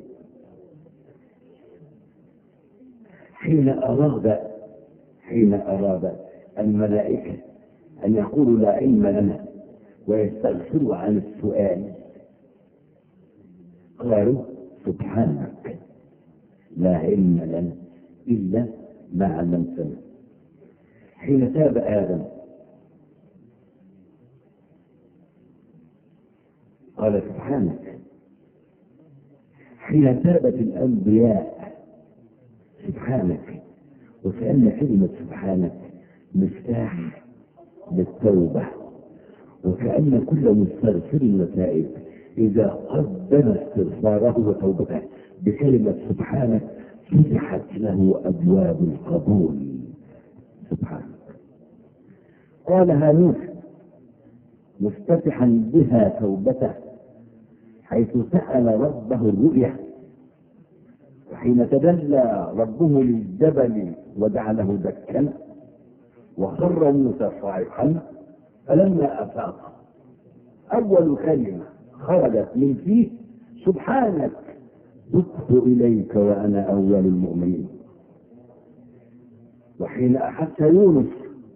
حين أراد حين أراد الملائكة أن يقولوا لا علم لنا ويستغفروا عن السؤال قالوا سبحانك لا علم لنا إلا ما علمتنا. حين تاب آدم قال سبحانك. حين تابت الأنبياء سبحانك. وكأن كلمة سبحانك مفتاح للتوبة، وكأن كل مستغفر وتائب إذا قدم استغفاره وتوبته بكلمة سبحانك فتحت له أبواب القبول. سبحانك قالها نوح مفتتحا بها توبته حيث سأل ربه الرؤية، وحين تدلى ربه للجبل وجعله دكا وخر موسى صاعقا فلما أفاق أول كلمة خرجت من فيه سبحانك تبت إليك وأنا أول المؤمنين. وحين أحس يونس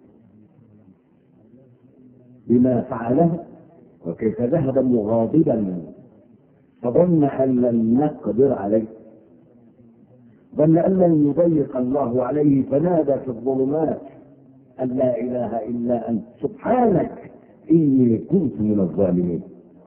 بما فعله وكيف ذهب مغاضبا فظن أن لن نقدر عليه، ظن أن لن يضيق الله عليه فنادى في الظلمات أن لا إله إلا أنت سبحانك إني كنت من الظالمين.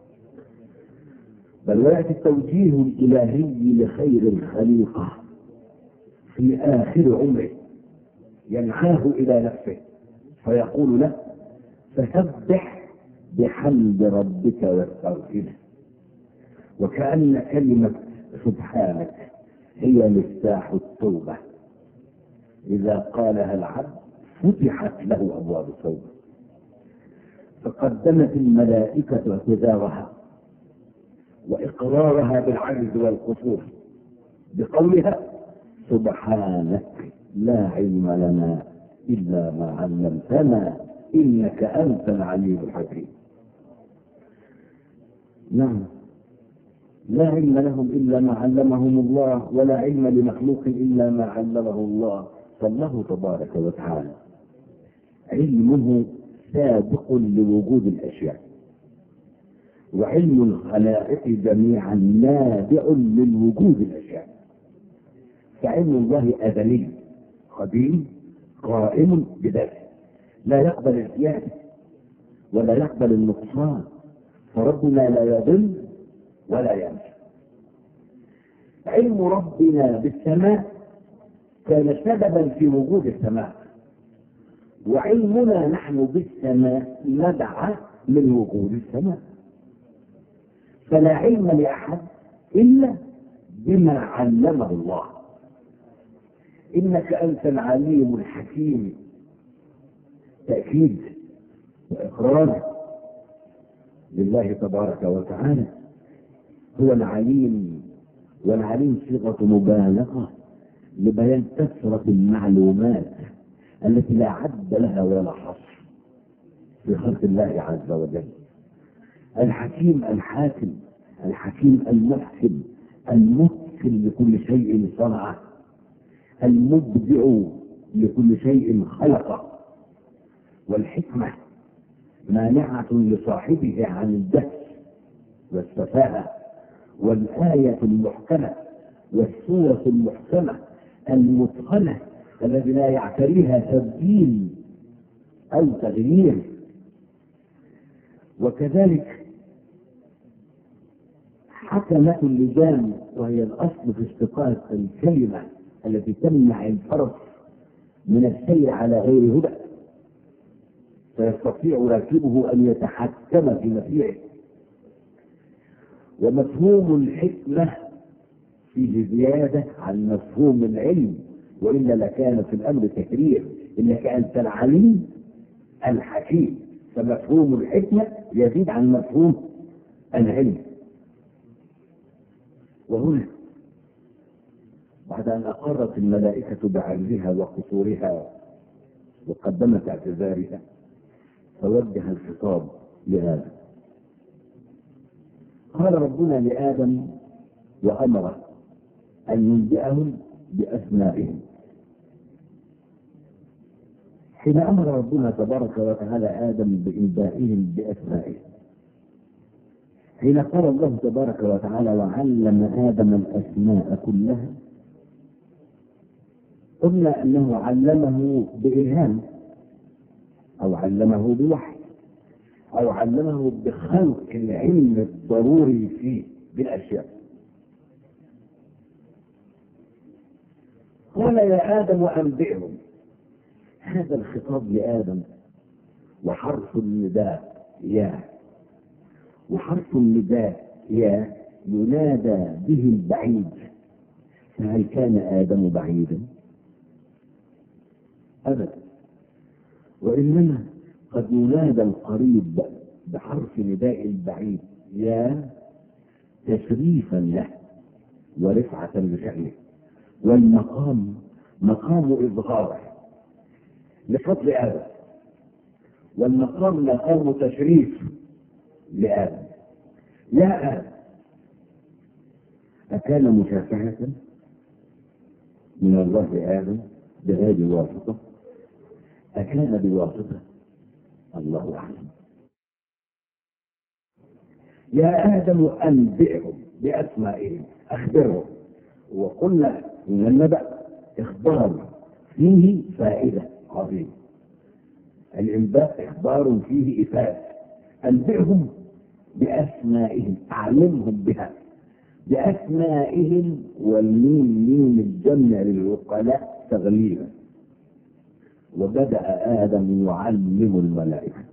بل ويأتي التوجيه الإلهي لخير الخليقة في آخر عمره ينحاه إلى نفسه فيقول له فسبح بحمد ربك واستغفره. وكأن كلمة سبحانك هي مفتاح التوبة، إذا قالها العبد فتحت له أبواب التوبة. فقدمت الملائكة اعتذارها وإقرارها بالعجز والقصور بقولها سبحانك لا علم لنا إلا ما علمتنا إنك أنت العليم الحكيم. نعم، لا علم لهم إلا ما علمهم الله، ولا علم لمخلوق إلا ما علمه الله. فالله تبارك وتعالى علمه سابق لوجود الأشياء، وعلم الخلائق جميعا نابع من وجود الأشياء. فعلم الله أزلي قديم قائم بذاته لا يقبل الزيادة ولا يقبل النقصان، فربنا لا يضل ولا ينسى. علم ربنا بالسماء كان سببا في وجود السماء، وعلمنا نحن بالسماء ندعى من وجود السماء. فلا علم لأحد إلا بما علمه الله. إنك أنت العليم الحكيم تأكيد وإقرار لله تبارك وتعالى. هو العليم، والعليم صيغة مبالغة لبيان كثرة المعلومات التي لا عد لها ولا حصر في خلق الله عز وجل. الحكيم الحاكم، الحكيم المحكم المتقن لكل شيء صنعه، المبدع لكل شيء خلقه. والحكمة مانعة لصاحبه عن الدهس والسفاهة. والآية المحكمة والسورة المحكمة المتقنة الذي لا يعتريها تبديل أو تغيير. وكذلك حكمت اللجام، وهي الأصل في اشتقاق الكلمة التي تمنع الفرس من السير على غير هدى، فيستطيع راكبه أن يتحكم في مسيره. ومفهوم الحكمة فيه زيادة عن مفهوم العلم، وإلا لكان في الأمر تكرير، إنك أنت العليم الحكيم، فمفهوم الحكمة يزيد عن مفهوم العلم. وهنا بعد أن أقرت الملائكة بعجزها وقصورها وقدمت اعتذارها، فوجه الخطاب لآدم. قال ربنا لآدم وأمره أن ينبئهم بأسمائهم. حين أمر ربنا تبارك وتعالى آدم بإنبائهم بأسمائهم، حين قال الله تبارك وتعالى وعلم آدم الأسماء كلها، قلنا أنه علمه بإلهام، أو علمه بوحي، أو علمه بخلق العلم الضروري فيه بالأشياء. قال يا آدم أنبئهم. هذا الخطاب لآدم، وحرف النداء يا، وحرف النداء يا ينادى به البعيد، فهل كان آدم بعيدا؟ أبدا، وإنما قد ينادى القريب بحرف نداء البعيد يا تشريفا له ورفعة لشأنه، والمقام مقام إظهاره لفضل آدم، والمقام مقام تشريف لآدم. يا آدم، أكان مشافهة من الله لآدم بغير واسطة؟ أكان بواسطة؟ الله أعلم. يا آدم أنبئهم بأسمائهم، أخبرهم. وقلنا إن النبأ إخبار فيه فائدة عظيمة، الإنباء إخبار فيه إفادة. أنبئهم بأسمائهم، أعلمهم بها بأسمائهم، والميم ميم الجمع للعقلاء تغليبا. وبدأ آدم يعلم الملائكة،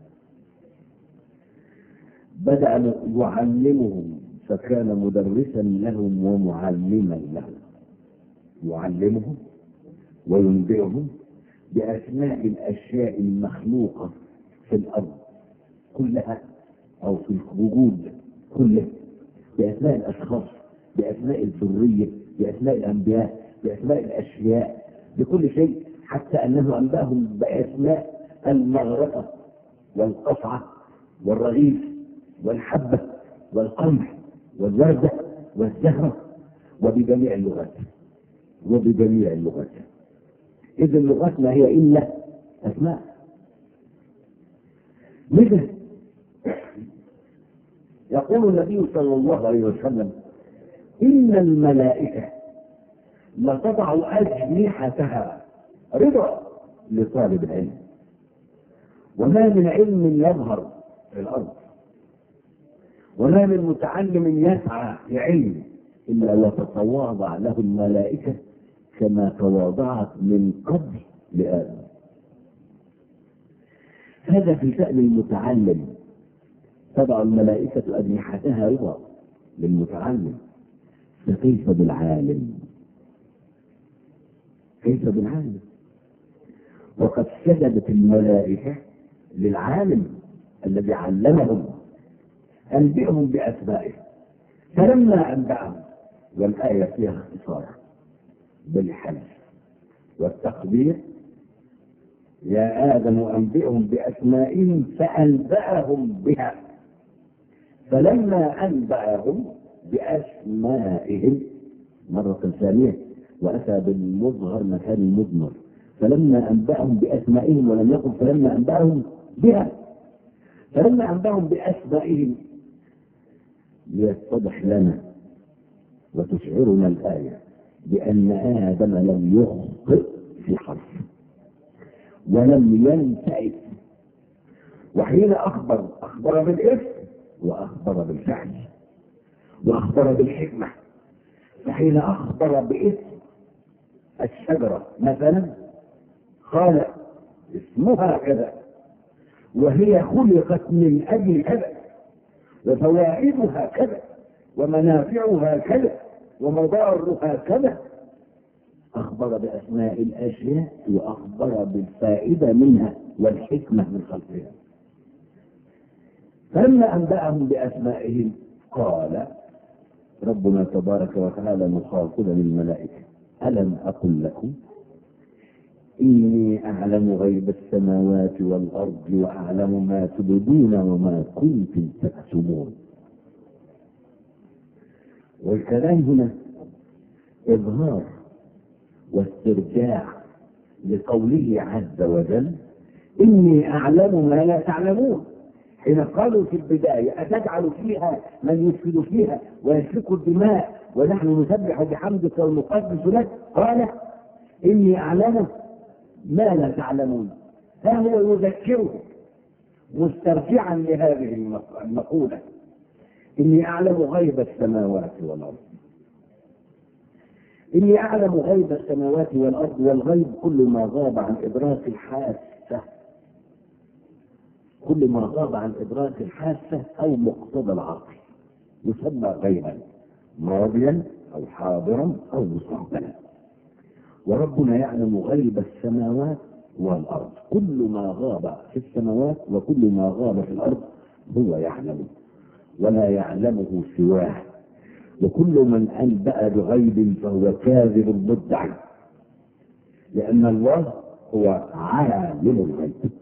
بدأ يعلمهم، فكان مدرسا لهم ومعلما لهم، يعلمهم وينبئهم بأسماء الأشياء المخلوقة في الأرض كلها أو في الوجود كله، بأسماء الأشخاص، بأسماء الذرية، بأسماء الأنبياء، بأسماء الأشياء، بكل شيء، حتى أنه أنبأهم بأسماء المغرقة والقصعة والرغيف والحبة والقمح والوردة والزهرة، وبجميع اللغات، وبجميع اللغات. إذا اللغات ما هي إلا أسماء. مثل يقول النبي صلى الله عليه وسلم إن الملائكة لتضع أجنحتها رضا لطالب العلم، وما من علم يظهر في الأرض، وما من متعلم يسعى لعلم إلا وتتواضع له الملائكة كما تواضعت من قبل لآدم. هذا في شأن المتعلم، تضع الملائكة أجنحتها رضا للمتعلم، فكيف بالعالم؟ كيف بالعالم؟ وقد سجدت الملائكة للعالم الذي علمهم، أنبئهم بأسمائه. فلما أنبأهم، والآية فيها اختصار بالحذف والتقدير، يا آدم أنبئهم بأسمائهم فأنبأهم بها. فلما أنبأهم بأسمائهم مرة ثانية، وأتى بالمظهر مكان المضمر، فلما أنبأهم بأسمائهم، ولم يقل فلما أنبأهم بها. فلما أنبأهم بأسمائهم ليتضح لنا وتشعرنا الآية بأن آدم لم يخطئ في حرف ولم ينتئس، وحين أخبر أخبر بالاسم وأخبر بالفعل، وأخبر بالحكمة. فحين أخبر باسم الشجرة مثلا قال اسمها كذا، وهي خلقت من أجل كذا، وفوائدها كذا، ومنافعها كذا، ومضارها كذا. أخبر بأسماء الأشياء وأخبر بالفائدة منها والحكمة من خلقها. فلما أنبأهم بأسمائهم قال ربنا تبارك وتعالى مخاطبا للملائكة ألم أقل لكم إني أعلم غيب السماوات والأرض وأعلم ما تبدون وما كنتم تكتمون. والكلام هنا إظهار واسترجاع لقوله عز وجل إني أعلم ما لا تعلمون. حين قالوا في البداية أتجعل فيها من يفسد فيها ويسفك الدماء ونحن نسبح بحمدك ونقدس لك، قال إني أعلم ما لا تعلمون. فهو يذكره مسترجعا لهذه المقولة إني أعلم غيب السماوات والأرض. إني أعلم غيب السماوات والأرض، والغيب كل ما غاب عن إدراك الحاسة، كل ما غاب عن إدراك الحاسة أو مقتضى العقل يسمى غيبا ماضيا أو حاضرا أو مستقبلا. وربنا يعلم غيب السماوات والأرض، كل ما غاب في السماوات وكل ما غاب في الأرض هو يعلمه ولا يعلمه سواه. وكل من أنبأ بغيب فهو كاذب مدعي، لأن الله هو عالم الغيب،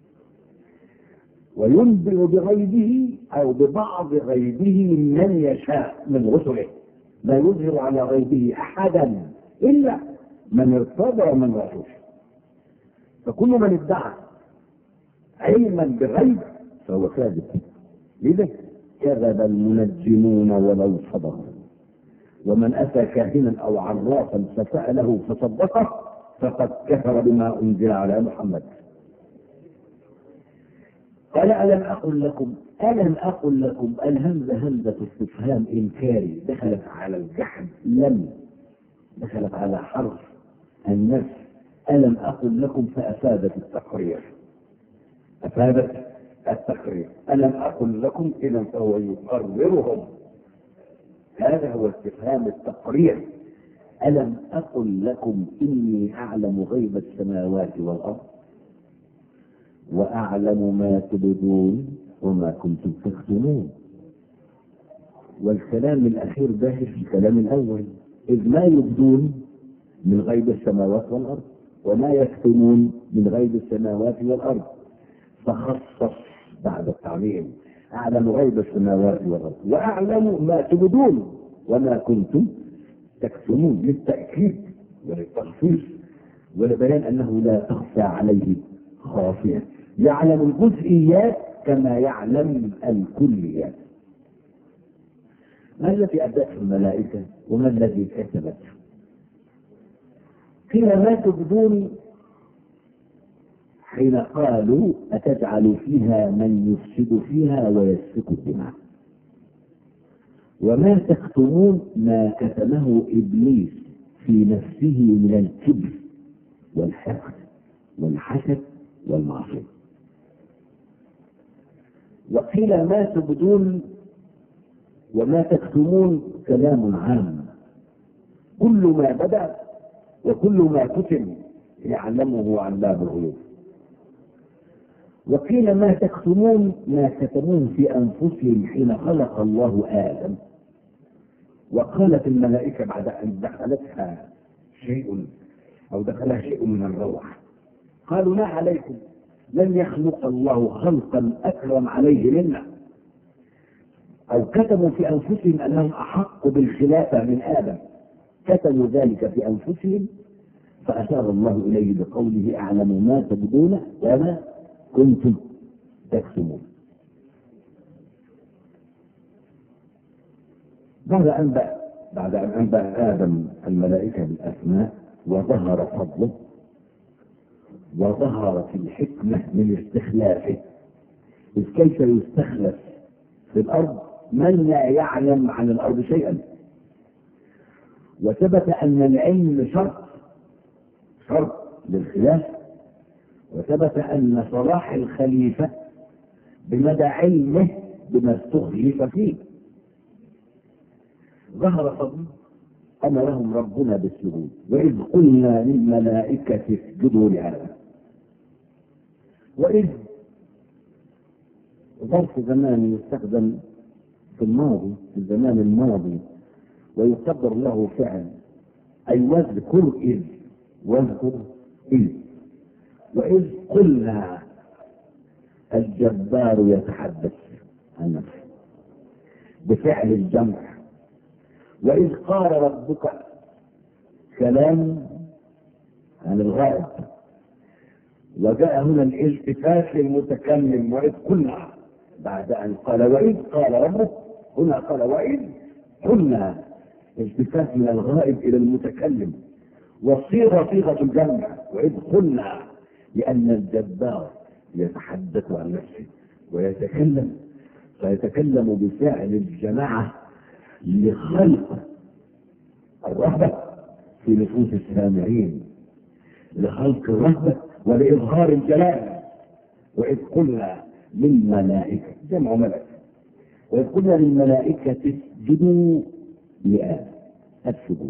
وينبئ بغيبه أو ببعض غيبه من يشاء من رسله، لا يظهر على غيبه أحدا إلا من ارتضى من رسوله. فكل من ادعى علما بغيب فهو كاذب. لذا كذب المنجمون ولو صدقوا، ومن أتى كاهنا أو عرافا فسأله فصدقه فقد كفر بما أنزل على محمد. قال ألم أقل لكم ألم أقل لكم الهمزة همزة استفهام إنكاري دخلت على الجحد، لم دخلت على حرف النفي. ألم أقل لكم فأفادت التقرير، أفادت التقرير. ألم أقل لكم إذا فهو يقررهم، هذا هو استفهام التقرير. ألم أقل لكم إني أعلم غيب السماوات والأرض وأعلم ما تبدون وما كنتم تكتمون. والكلام الأخير داخل في الكلام الأول، إذ ما يبدون من غيب السماوات والأرض وما يكتمون من غيب السماوات والأرض، فخصص بعد التعليم أعلم غيب السماوات والأرض وأعلم ما تبدون وما كنتم تكتمون، للتأكيد وللتخصيص ولبيان أنه لا تخفى عليه خافية. يعلم الجزئيات كما يعلم الكليات. ما الذي أدته الملائكة وما الذي كتبته؟ قيل ما تبدون حين قالوا أتجعل فيها من يفسد فيها ويسفك الدماء، وما تكتمون ما كتمه إبليس في نفسه من الكبر والحقد والحسد والمعصية. وقيل ما تبدون وما تكتمون كلام عام، كل ما بدأ وكل ما كتم يعلمه علام الغيوب. وقيل ما تكتمون ما كتموه في أنفسهم حين خلق الله آدم. وقالت الملائكة بعد أن دخلتها شيء أو دخلها شيء من الروح قالوا لا عليكم، لن يخلق الله خلقا أكرم عليه منا. أو كتموا في أنفسهم أنهم أحق بالخلافة من آدم، كتموا ذلك في أنفسهم فأشار الله إليه بقوله أعلم ما تبدون وما كنتم تكتمون. بعد أن بقى بعد أن أنبأ آدم الملائكة بالأسماء وظهر فضله وظهرت الحكمة من استخلافه، إذ كيف يستخلف في الأرض من لا يعلم عن الأرض شيئا. وثبت أن العلم شرط شرط للخلافة، وثبت أن صلاح الخليفة بمدى علمه بما استخلف فيه. ظهر فضل أمرهم ربنا بالسجود، وإذ قلنا للملائكة اسجدوا لآدم. وإذ ظرف زمان يستخدم في الماضي، في الزمان الماضي، ويقدر له فعل، أي واذكر إذ، واذكر إذ. وإذ قلنا الجبار يتحدث عن نفسه بفعل الجمع. وإذ قال ربك كلام عن الغائب، وجاء هنا الالتفات للمتكلم. وإذ قلنا بعد أن قال وإذ قال ربك، هنا قال وإذ قلنا، التفات من الغائب إلى المتكلم، والصيغة صيغة الجمع. وإذ قلنا لأن الجبار يتحدث عن نفسه ويتكلم، فيتكلم بفعل الجماعة لخلق الرهبة في نفوس السامعين، لخلق الرهبة ولإظهار الجلال. وإذ قلنا للملائكة، جمع ملك، وإذ قلنا للملائكة اسجدوا لآدم. السجود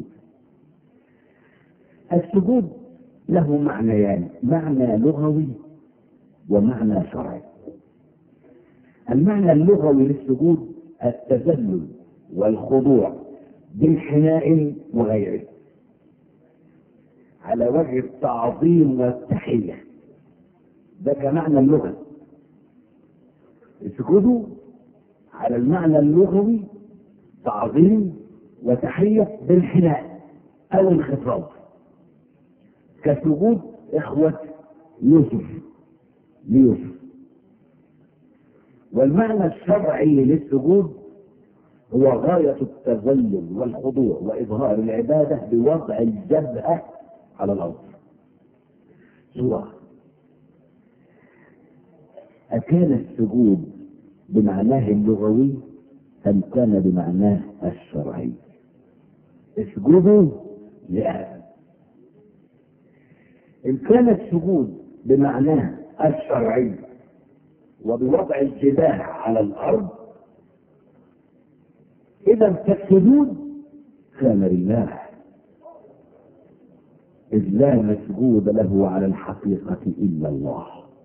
السجود له معنيان، معنى لغوي ومعنى شرعي. المعنى اللغوي للسجود التذلل والخضوع بانحناء وغيره على وجه التعظيم والتحية، ده كمعنى اللغة. السجود على المعنى اللغوي تعظيم وتحية بانحناء أو انخفاض، كسجود إخوة يوسف ليوسف. والمعنى الشرعي للسجود هو غاية التذلل والخضوع وإظهار العبادة بوضع الجبهة على الأرض. سورة: أكان السجود بمعناه اللغوي أم كان بمعناه الشرعي؟ اسجدوا لآدم. إن كان السجود بمعناه الشرعي وبوضع الجباه على الأرض، إذا فالسجود كان لله، إذ لا مسجود له على الحقيقة إلا الله.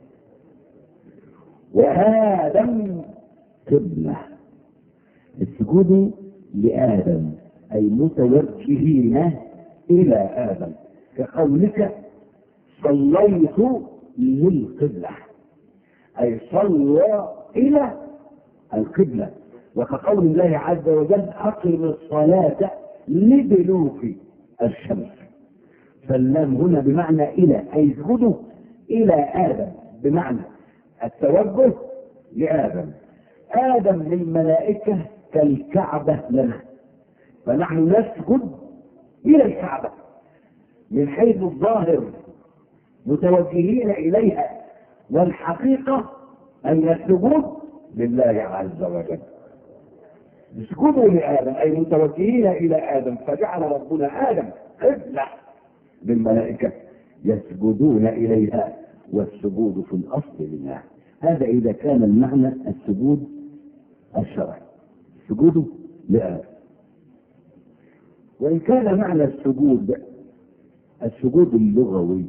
وآدم قبلة، السجود لآدم أي متوجهين إلى آدم، كقولك صليت للقبلة، أي صلى إلى القبلة. وكقول الله عز وجل أقم الصلاة لدلوك الشمس، فاللام هنا بمعنى إلى، أي اسجدوا إلى آدم، بمعنى التوجه لآدم. آدم للملائكة كالكعبة لنا، فنحن نسجد إلى الكعبة من حيث الظاهر متوجهين إليها، والحقيقة أن السجود لله عز وجل. اسجدوا لآدم أي متوجهين إلى آدم، فجعل ربنا آدم قبلة للملائكة يسجدون إليها، والسجود في الأصل لله. هذا إذا كان المعنى السجود الشرعي، السجود لآدم. وإن كان معنى السجود السجود اللغوي،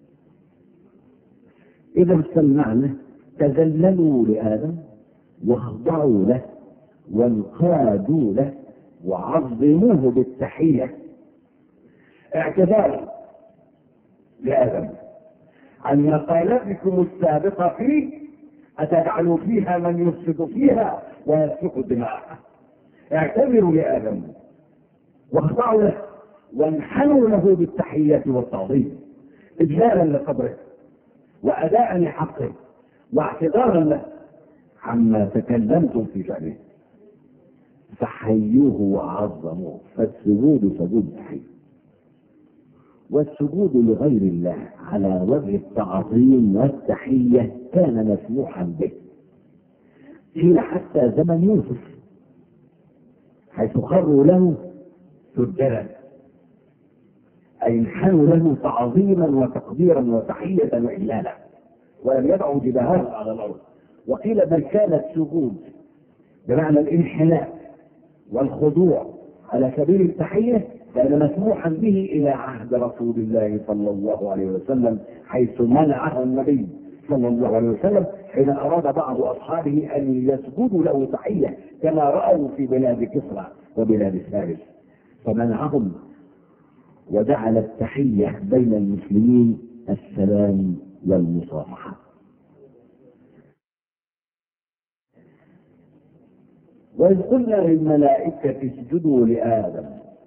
إذا فالمعنى تذللوا لآدم واخضعوا له وانقادوا له وعظموه بالتحية، اعتذارا لآدم عن مقالاتكم السابقة فيه أتجعلوا فيها من يفسد فيها ويسفك الدماء. اعتذروا لآدم واخضعوا له وانحنوا له بالتحية والتعظيم، إجلالا لقدره وأداء لحقه واعتذارا له عما تكلمتم في شأنه، فحيوه وعظموه. فالسجود سجود تحية، والسجود لغير الله على وجه التعظيم والتحية كان مسموحا به قيل حتى زمن يوسف، حيث خروا له سجدا، أي انحنوا له تعظيما وتقديرا وتحية وإجلالا، ولم يدعوا جبههم على الأرض. وقيل بل كان السجود بمعنى الانحناء والخضوع على سبيل التحية كان مسموحا به إلى عهد رسول الله صلى الله عليه وسلم، حيث منعه النبي صلى الله عليه وسلم حين أراد بعض أصحابه أن يسجدوا له تحية كما رأوا في بلاد كسرى وبلاد فارس، فمنعهم وجعل التحية بين المسلمين السلام والمصافحة. وإذ قلنا للملائكة اسجدوا لآدم،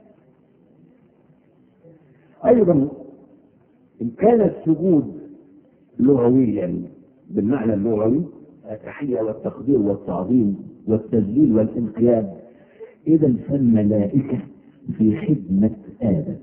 أيضا إن كان السجود لغويا بالمعنى اللغوي التحية والتقدير والتعظيم والتذليل والانقياد، إذا فالملائكة في خدمة آدم،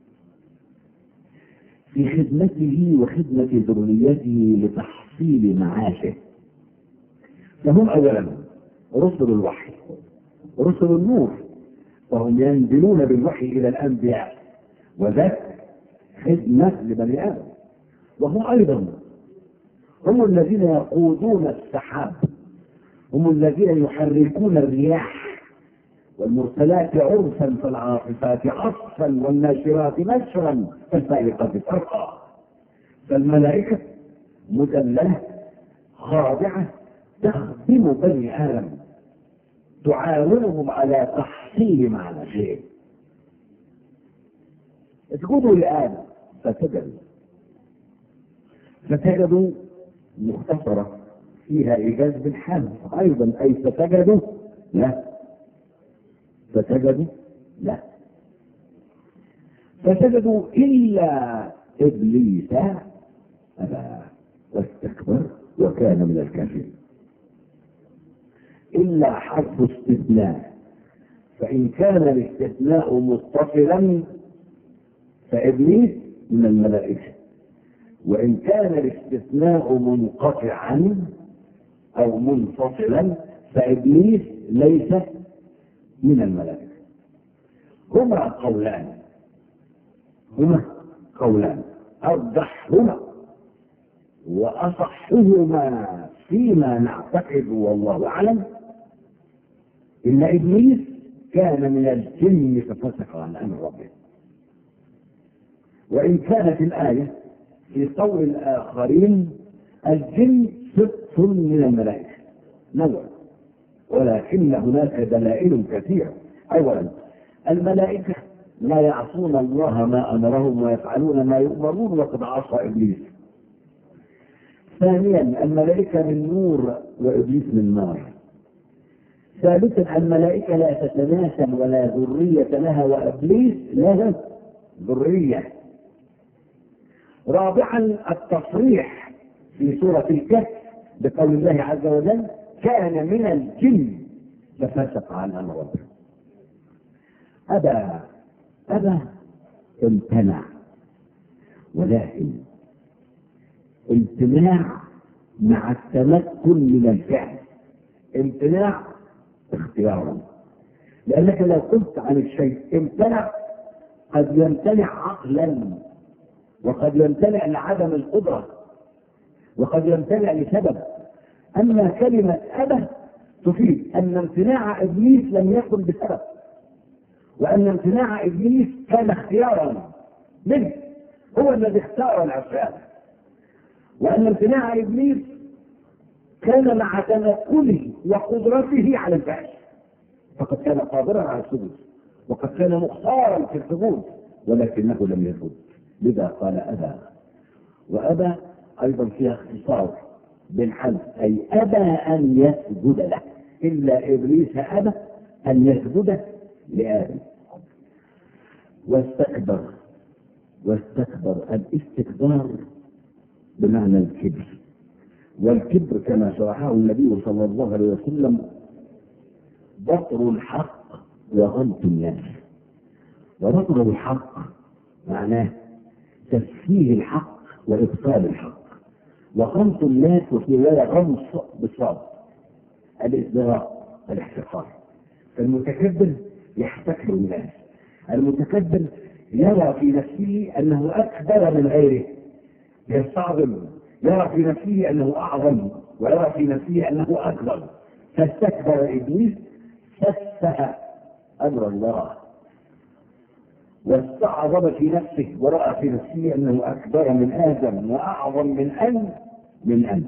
في خدمته وخدمة ذريته لتحصيل معاشه. فهم أولا رسل الوحي، رسل النور، وهم ينزلون بالوحي إلى الأنبياء، وذلك خدمة لبني آدم. وهم أيضا هم الذين يقودون السحاب، هم الذين يحركون الرياح والمرسلات عرفا فالعاصفات عصفا والناشرات نشرا فالفائقات فرقا. فالملائكة مدللة خاضعة تخدم بني آدم، تعاونهم على تحصيل معنى شيء. اسجدوا لآدم فسجدوا، فسجدوا مختصرة فيها إيجاز بالحال أيضا، أي فسجدوا لا، فسجدوا لا، فسجدوا إلا إبليس أبى واستكبر وكان من الكافرين. إلا حرف استثناء، فإن كان الاستثناء متصلا فإبليس من الملائكة، وإن كان الاستثناء منقطعا أو منفصلا فإبليس ليس من الملائكة. هما قولان، هما قولان أرجحهما وأصحهما فيما نعتقد والله أعلم إن إبليس كان من الجن ففسق عن أمر ربه. وإن كانت الآية في قول الآخرين الجن صدق من الملائكة نوع، ولكن هناك دلائل كثيرة. أولا الملائكة لا يعصون الله ما أمرهم ويفعلون ما يؤمرون وقد عصى إبليس. ثانيا الملائكة من نور وإبليس من نار. ثالثا الملائكة لا تتناسل ولا ذرية لها وإبليس لها ذرية. رابعا التصريح في سورة الكهف بقول الله عز وجل كان من الجن ففسق عن أمر ربه. أبى أبى امتنع، ولكن امتناع مع التمكن من الفعل، امتناع اختيارا، لأنك لو قلت عن الشيء امتنع قد يمتنع عقلا، وقد يمتنع لعدم القدرة، وقد يمتنع لسبب. أما كلمة أبى تفيد أن امتناع إبليس لم يكن بسبب، وأن امتناع إبليس كان اختيارا منه، هو الذي اختار العصيان، وأن امتناع إبليس كان مع تمكنه وقدرته على الفعل، فقد كان قادرا على السجود وقد كان مختارا في السجود، ولكنه لم يسجد، لذا قال أبى. وأبى أيضا فيها اختصار بالحذف، أي أبى أن يسجد له، إلا إبليس أبى أن يسجد لآدم. واستكبر، واستكبر الاستكبار بمعنى الكبر، والكبر كما شرحه النبي صلى الله عليه وسلم بطر الحق وغمط الناس. وبطر الحق معناه تسفيه الحق وإبطال الحق، وغمط الناس وفي رواية غمص بالصاد الازدراء الاحتقار. فالمتكبر يحتكر الناس. المتكبر يرى في نفسه أنه أكبر من غيره، يستعظم، يرى في نفسه أنه أعظم، ويرى في نفسه أنه أكبر. فاستكبر إبليس، فسه أمر الله، واستعظم في نفسه ورأى في نفسه أنه أكبر من آدم وأعظم من أن من أن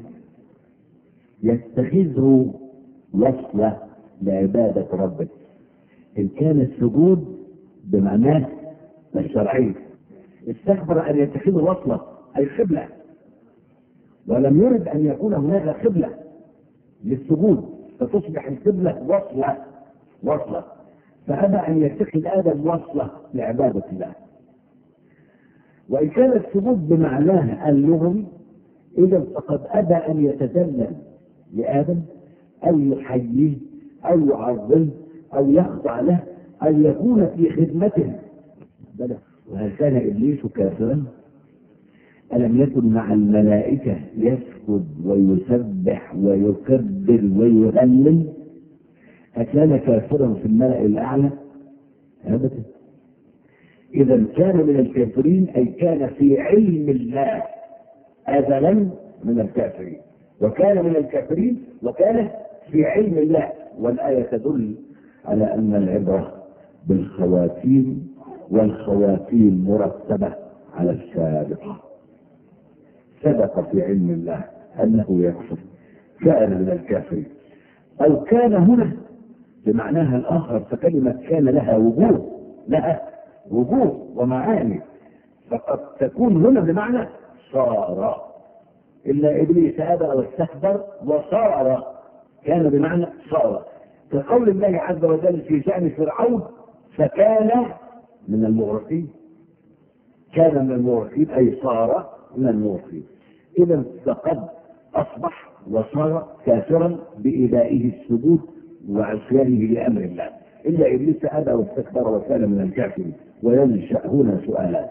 يتخذه وصلة لعبادة ربه. إن كان السجود بمعناه الشرعي، استكبر أن يتخذه وصلة أي قبلة، ولم يرد أن يكون هناك قبلة للسجود فتصبح القبلة وصلة وصلة فأبى أن يتخذ آدم وصلة لعبادة الله. وإن كان السجود بمعناه اللغوي إذا فقد أبى أن يتذلل لآدم أو يحييه أو يعظمه أو يخضع له أو يكون في خدمته. وهل كان إبليس كافرا؟ ألم يكن مع الملائكة يسجد ويسبح ويكبر ويهلل؟ أكان كافرا في الملأ الأعلى؟ أبدا. إذا كان من الكافرين أي كان في علم الله أزلا من الكافرين، وكان من الكافرين وكان في علم الله. والآية تدل على أن العبرة بالخواتيم، والخواتيم مرتبة على السابقة. سبق في علم الله أنه يكفر، كان من الكافرين. أو كان هنا بمعناها الآخر، فكلمة كان لها وجوه، لها وجوه ومعاني، فقد تكون هنا بمعنى صار، إلا إبليس أبى واستكبر وصار، كان بمعنى صار. كقول الله عز وجل في شأن فرعون فكان من المغرقين، كان من المغرقين أي صار من المغرقين. إذا فقد أصبح وصار كافرا بإبائه السجود وعصيانه لأمر الله. إلا إبليس أبى واستكبر وكان من الكافرين. وينشأ هنا سؤالات،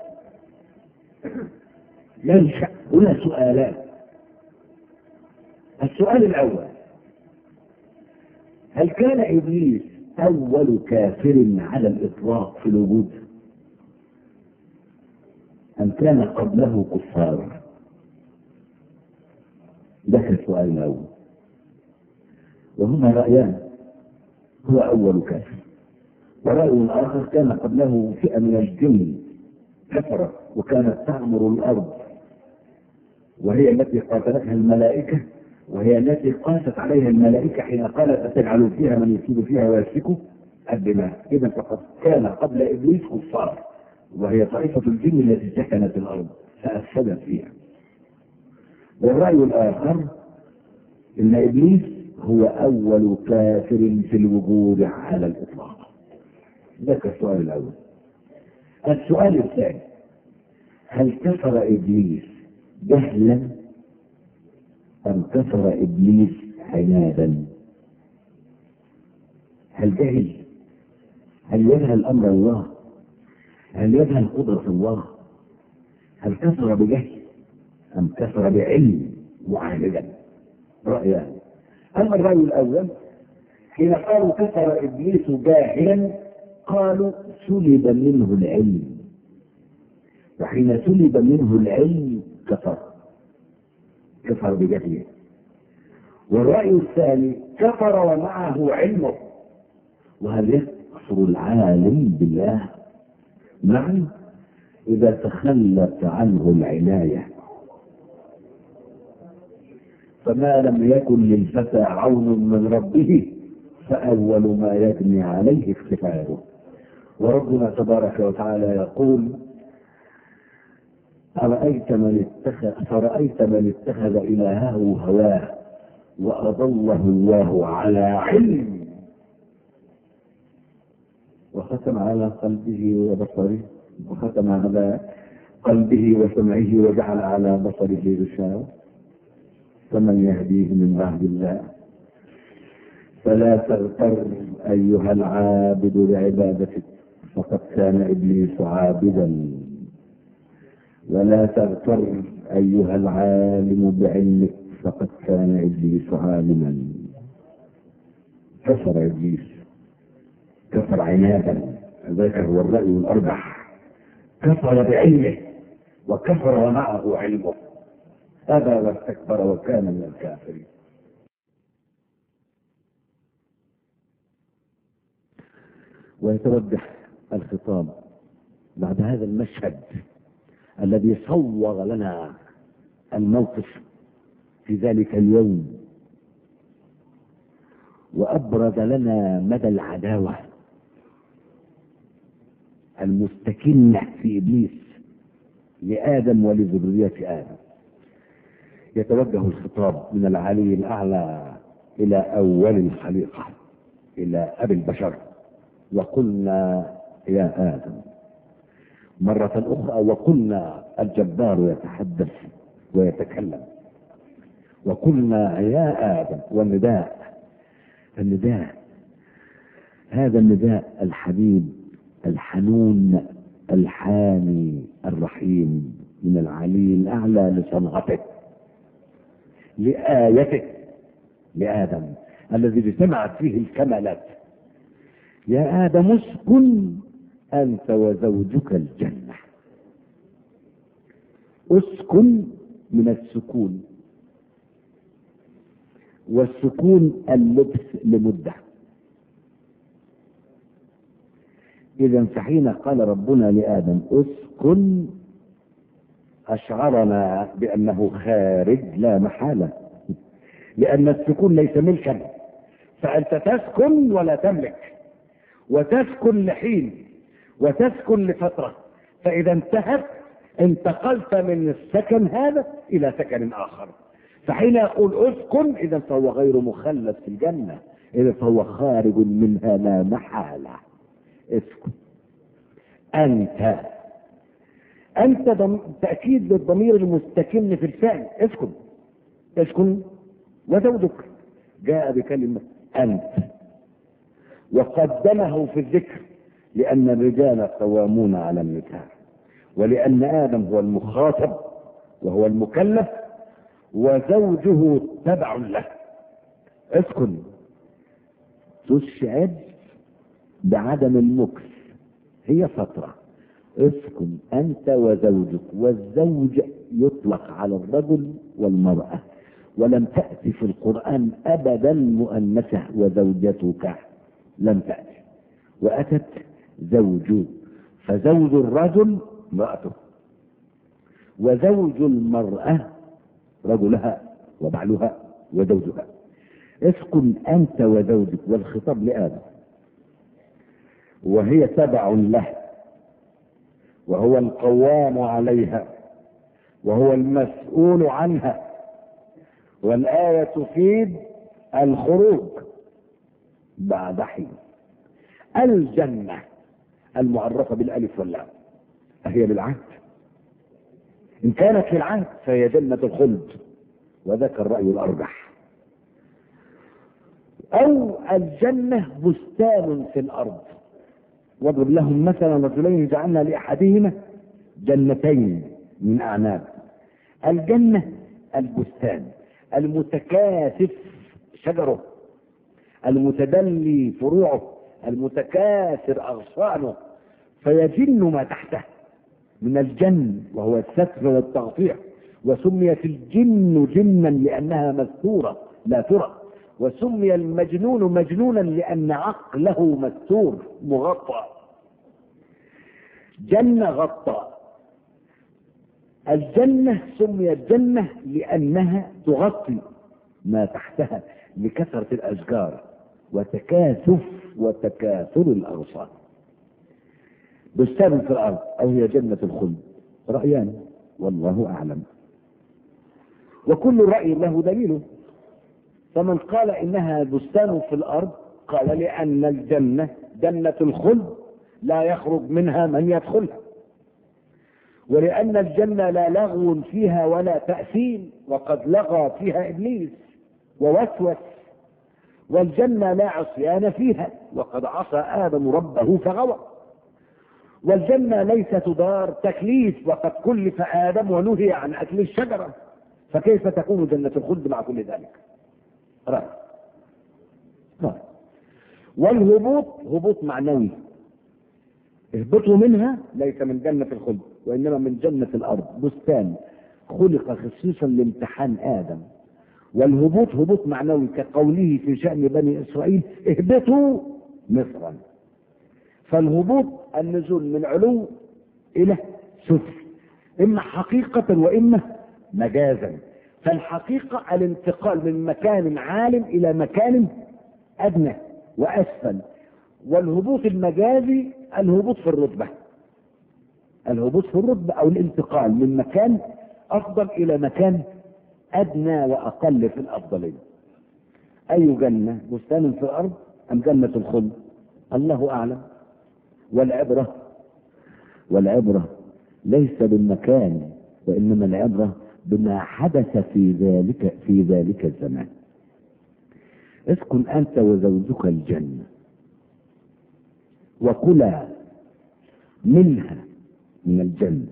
ينشأ هنا سؤالات. السؤال الأول: هل كان إبليس أول كافر على الإطلاق في الوجود؟ أم كان قبله كفار؟ ده السؤال الأول. وهما رأيان: هو أول كافر، ورأي آخر كان قبله فئة من الجن كفرت وكانت تعمر الأرض، وهي التي قاتلتها الملائكة، وهي التي قاست عليها الملائكة حين قالت أتجعل فيها من يفسد فيها ويسفك الدماء. إذا فقد كان قبل إبليس كفار، وهي طائفة الجن التي سكنت الأرض فأفسدت فيها. والرأي الآخر إن إبليس هو أول كافر في الوجود على الإطلاق. ذاك السؤال الأول. السؤال الثاني: هل كفر إبليس جهلا أم كفر إبليس عنادا؟ هل جهل؟ هل يجهل أمر الله؟ هل يجهل قدرة الله؟ هل كفر بجهل أم كفر بعلم معاندا؟ رأيان. أما الرأي الأول حين قالوا كفر إبليس جاهلا قالوا سلب منه العلم، وحين سلب منه العلم كفر، كفر بجهله. والرأي الثاني كفر ومعه علمه. وهل يكفر العالم بالله؟ نعم، إذا تخلت عنه العناية. فما لم يكن للفتى عون من ربه فأول ما يجني عليه اختفاؤه. وربنا تبارك وتعالى يقول: أرأيت من اتخذ فرأيت من اتخذ إلهه هواه وأضله الله على علم وختم على قلبه وبصره وختم على قلبه وسمعه وجعل على بصره غشاوة فمن يهديه من بعد الله. فلا تغتر أيها العابد بعبادتك فقد كان إبليس عابدا، ولا تغتر أيها العالم بعلمك فقد كان إبليس عالما. كفر إبليس، كفر عنادا، ذاك هو الرأي الأرجح. كفر بعلمه وكفر ومعه علمه، أبى واستكبر وكان من الكافرين. ويتوضح الخطاب بعد هذا المشهد الذي صور لنا الموقف في ذلك اليوم، وأبرز لنا مدى العداوة المستكنة في إبليس لآدم ولذرية آدم. يتوجه الخطاب من العلي الأعلى إلى أول الخليقة، إلى أبي البشر، وقلنا يا آدم مرة أخرى، وقلنا الجبار يتحدث ويتكلم، وقلنا يا آدم، والنداء النداء هذا النداء الحبيب الحنون الحامي الرحيم من العلي الأعلى لصنعته لآيته لآدم الذي اجتمعت فيه الكمالات. يا آدم اسكن أنت وزوجك الجنة. اسكن من السكون، والسكون اللبس لمدة. إذا فحين قال ربنا لآدم اسكن أشعرنا بأنه خارج لا محالة، لأن السكون ليس ملكا، فأنت تسكن ولا تملك، وتسكن لحين وتسكن لفترة، فإذا انتهت انتقلت من السكن هذا إلى سكن آخر. فحين يقول اسكن إذا فهو غير مخلد في الجنة، إذا فهو خارج منها لا محالة. اسكن أنت، أنت ضم... تأكيد للضمير المستكن في الفعل. اسكن اسكن وزوجك جاء بكلمة أنت، وقدمه في الذكر لأن الرجال قوامون على النساء، ولأن آدم هو المخاطب وهو المكلف وزوجه تبع له. اسكن تشعر بعدم المكس، هي فترة. اسكن أنت وزوجك، والزوج يطلق على الرجل والمرأة، ولم تأتي في القرآن أبدا مؤنثة وزوجتك، لم تأتي، وأتت زوج، فزوج الرجل امرأته، وزوج المرأة رجلها وبعلها وزوجها. اسكن أنت وزوجك، والخطاب لآدم، وهي تبع له، وهو القوام عليها، وهو المسؤول عنها، والآية تفيد الخروج بعد حين. الجنة المعرفة بالألف واللام هي للعهد، إن كانت للعهد فهي جنة الخلد، وذاك الرأي الأرجح. أو الجنة بستان في الأرض، واضرب لهم مثلا رجلين جعلنا لأحدهما جنتين من أعناب. الجنة البستان المتكاثف شجره، المتدلي فروعه، المتكاثر أغصانه، فيجن ما تحته من الجن، وهو الستر والتغطية. وسميت الجن جنا لأنها مستورة لا ترى، وسمي المجنون مجنونا لأن عقله مستور مغطى. جنة غطى. الجنة سميت جنة لأنها تغطي ما تحتها لكثرة الأشجار وتكاثف وتكاثر الأغصان. بستان في الأرض أو هي جنة الخلد، رأيان والله أعلم، وكل رأي له دليله. فمن قال إنها بستان في الأرض قال لأن الجنة جنة الخلد لا يخرج منها من يدخلها، ولأن الجنة لا لغو فيها ولا تأثيم، وقد لغى فيها إبليس ووسوس، والجنة لا عصيان فيها، وقد عصى آدم ربه فغوى. والجنة ليست دار تكليف، وقد كلف آدم ونهي عن أكل الشجرة، فكيف تكون جنة الخلد مع كل ذلك؟ رأي رأي. والهبوط هبوط معنوي، اهبطوا منها ليس من جنة الخلد وإنما من جنة الأرض، بستان خلق خصيصا لامتحان آدم. والهبوط هبوط معنوي كقوله في شأن بني إسرائيل اهبطوا مصرا. فالهبوط النزول من علو إلى سفل، إما حقيقة وإما مجازا. فالحقيقة الانتقال من مكان عال إلى مكان أدنى وأسفل، والهبوط المجازي الهبوط في الرتبة، الهبوط في الرتبة أو الانتقال من مكان أفضل إلى مكان أدنى وأقل في الأفضلية. أي جنة، بستان في الأرض أم جنة الخلد؟ الله أعلم. والعبرة والعبرة ليس بالمكان وإنما العبرة بما حدث في ذلك في ذلك الزمان. اسكن أنت وزوجك الجنة وكلا منها من الجنة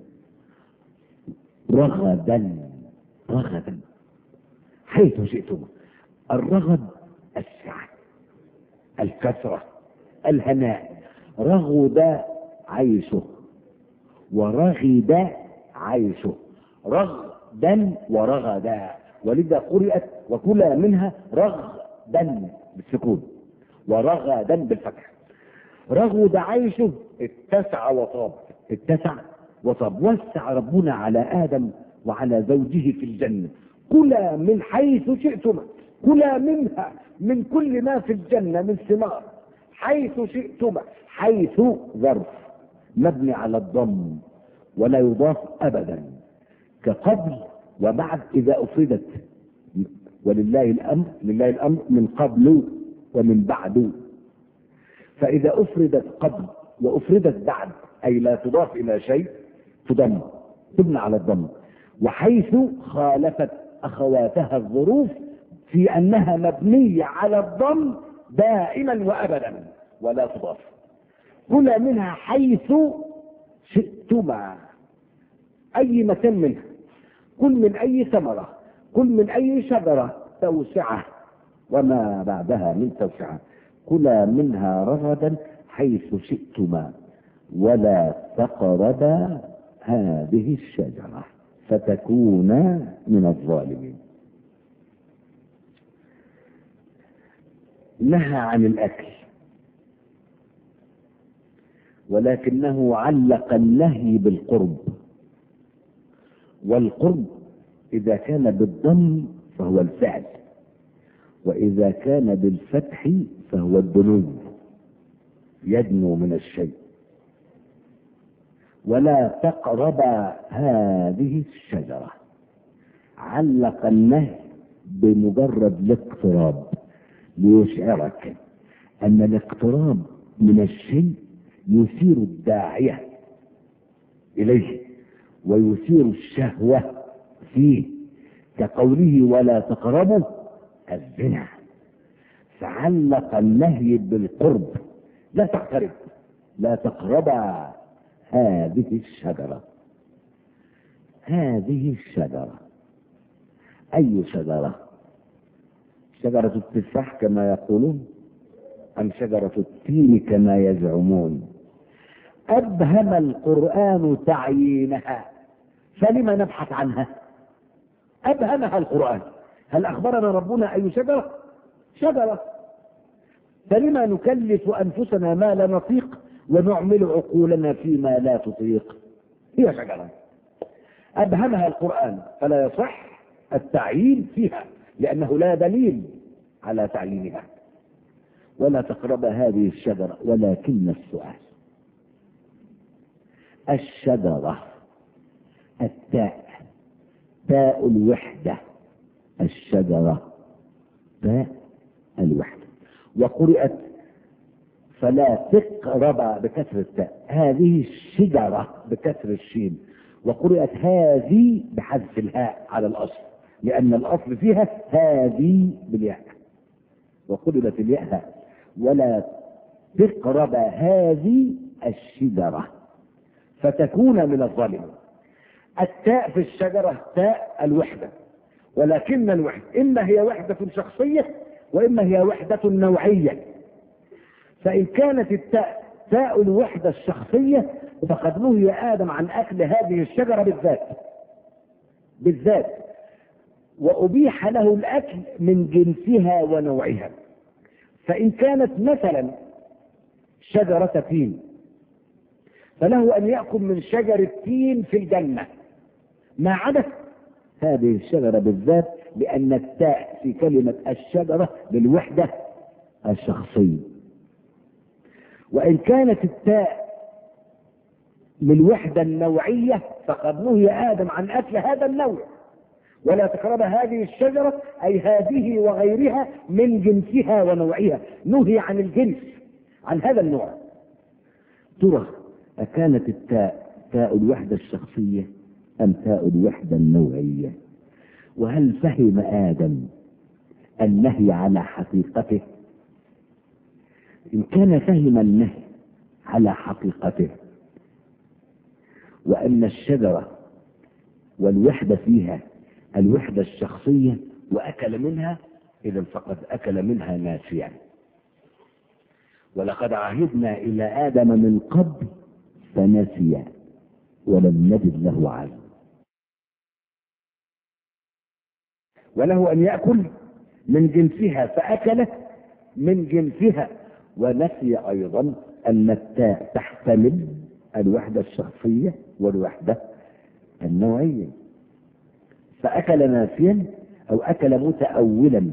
رغدا رغدا حيث شئتم. الرغد السعة، الكثرة، الهناء. رغد عيشه ورغد عيشه، رغدا ورغدا، ولذا قرئت وكلا منها رغدا بالسكون ورغدا بالفتح. رغد عيشه اتسع وطاب، اتسع وطاب. وسع ربنا على آدم وعلى زوجه في الجنة. كلا من حيث شئتما، كلا منها من كل ما في الجنة من ثمار حيث شئتما. حيث ظرف مبني على الضم ولا يضاف أبدا، كقبل وبعد إذا أفردت، ولله الأمر لله الأمر من قبل ومن بعد. فإذا أفردت قبل وأفردت بعد أي لا تضاف إلى شيء تضم، تبنى على الضم. وحيث خالفت أخواتها الظروف في أنها مبنية على الضم دائما وأبدا ولا تضاف. كل منها حيث شئتما، أي مكان منها، كل من أي ثمرة، كل من أي شجرة توسعة وما بعدها من توسعة. كلا منها رغدا حيث شئتما ولا تقربا هذه الشجرة فتكونا من الظالمين. نهى عن الأكل، ولكنه علق النهي بالقرب. والقرب إذا كان بالضم فهو الفعل، وإذا كان بالفتح فهو الدنو، يدنو من الشيء. ولا تقرب هذه الشجرة، علق النهي بمجرد الاقتراب ليشعرك أن الاقتراب من الشيء يثير الداعية إليه ويثير الشهوة فيه، كقوله ولا تقربوا الزنا. فعلق النهي بالقرب، لا تقترب، لا تقربا هذه الشجرة. هذه الشجرة أي شجرة؟ شجرة التفاح كما يقولون أم شجرة التين كما يزعمون؟ أبهم القرآن تعيينها، فلما نبحث عنها؟ أبهمها القرآن. هل أخبرنا ربنا أي شجرة؟ شجرة. فلما نكلف أنفسنا ما لا نطيق ونعمل عقولنا فيما لا تطيق؟ هي شجرة أبهمها القرآن، فلا يصح التعيين فيها لأنه لا دليل على تعيينها. ولا تقرب هذه الشجرة، ولكن السؤال الشجرة التاء تاء الوحدة، الشجرة تاء الوحدة. وقرئت فلا تقرب بكسر التاء، هذه الشجرة بكسر الشين. وقرئت هذه بحذف الهاء على الأصل لأن الأصل فيها هذه بالياء، وقلبت الياء هاء. ولا تقرب هذه الشجرة فتكون من الظالمين. التاء في الشجرة تاء الوحدة، ولكن الوحدة إما هي وحدة شخصية وإما هي وحدة نوعية. فإن كانت التاء تاء الوحدة الشخصية فقد نهي آدم عن أكل هذه الشجرة بالذات بالذات وأبيح له الأكل من جنسها ونوعها. فإن كانت مثلا شجرة تين فله أن يأكل من شجر التين في الجنة ما عدا هذه الشجرة بالذات، لأن التاء في كلمة الشجرة بالوحدة الشخصية. وإن كانت التاء للوحدة النوعية فقد نهي آدم عن أكل هذا النوع، ولا تقرب هذه الشجرة أي هذه وغيرها من جنسها ونوعها، نهي عن الجنس عن هذا النوع. ترى أكانت التاء تاء الوحدة الشخصية أم تاء الوحدة النوعية؟ وهل فهم آدم النهي على حقيقته؟ إن كان فهم النهي على حقيقته وأن الشجرة والوحدة فيها الوحدة الشخصية وأكل منها، إذن فقد أكل منها ناسيا. ولقد عهدنا إلى آدم من قبل فنسي ولم نجد له عزما. وله أن يأكل من جنسها فأكل من جنسها، ونسي أيضا أن التاء تحتمل الوحدة الشخصية والوحدة النوعية، فأكل ناسيا أو أكل متأولا.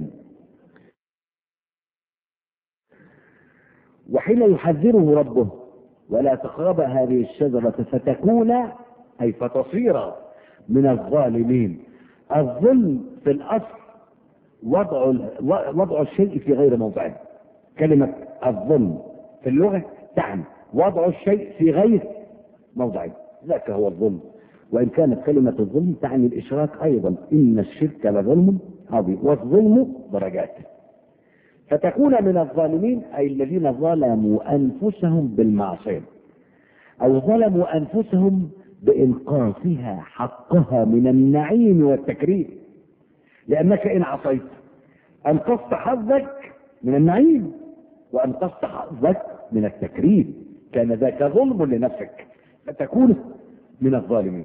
وحين يحذره ربه ولا تقرب هذه الشجرة فتكون أي فتصير من الظالمين. الظلم في الأصل وضع وضع الشيء في غير موضعه. كلمة الظلم في اللغة تعني وضع الشيء في غير موضعه، ذاك هو الظلم. وإن كانت كلمة الظلم تعني الإشراك أيضا، إن الشرك لظلم عظيم والظلم درجات. فتكون من الظالمين أي الذين ظلموا أنفسهم بالمعصية أو ظلموا أنفسهم بإنقاصها حقها من النعيم والتكريم، لأنك إن عصيت أنقصت حظك من النعيم وأنقصت حظك من التكريم، كان ذاك ظلم لنفسك، فتكون من الظالمين.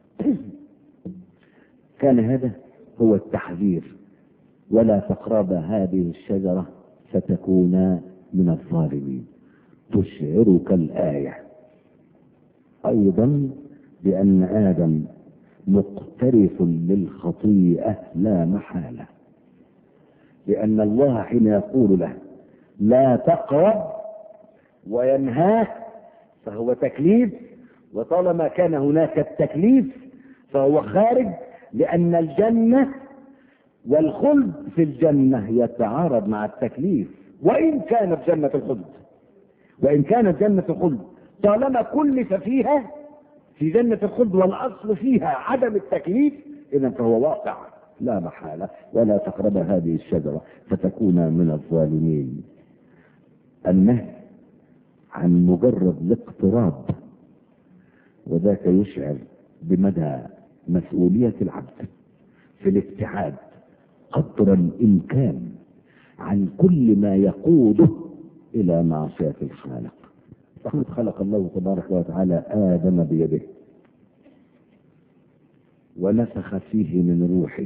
كان هذا هو التحذير، ولا تقرب هذه الشجرة فتكونا من الظالمين. تشعرك الآية أيضا بأن آدم مقترف للخطيئة لا محالة، لأن الله حين يقول له لا تقرب وينهاه فهو تكليف، وطالما كان هناك التكليف فهو خارج، لأن الجنة والخلد في الجنة يتعارض مع التكليف. وإن كانت جنة الخلد وإن كانت جنة الخلد طالما كلف فيها في جنة الخلد والأصل فيها عدم التكليف، إذن فهو واقع لا محالة. ولا تقرب هذه الشجرة فتكون من الظالمين. النهي عن مجرد الاقتراب، وذاك يشعر بمدى مسؤولية العبد في الابتعاد قدر الإمكان عن كل ما يقوده إلى معصية الخالق. فقد خلق الله تبارك وتعالى آدم بيده ونفخ فيه من روحه،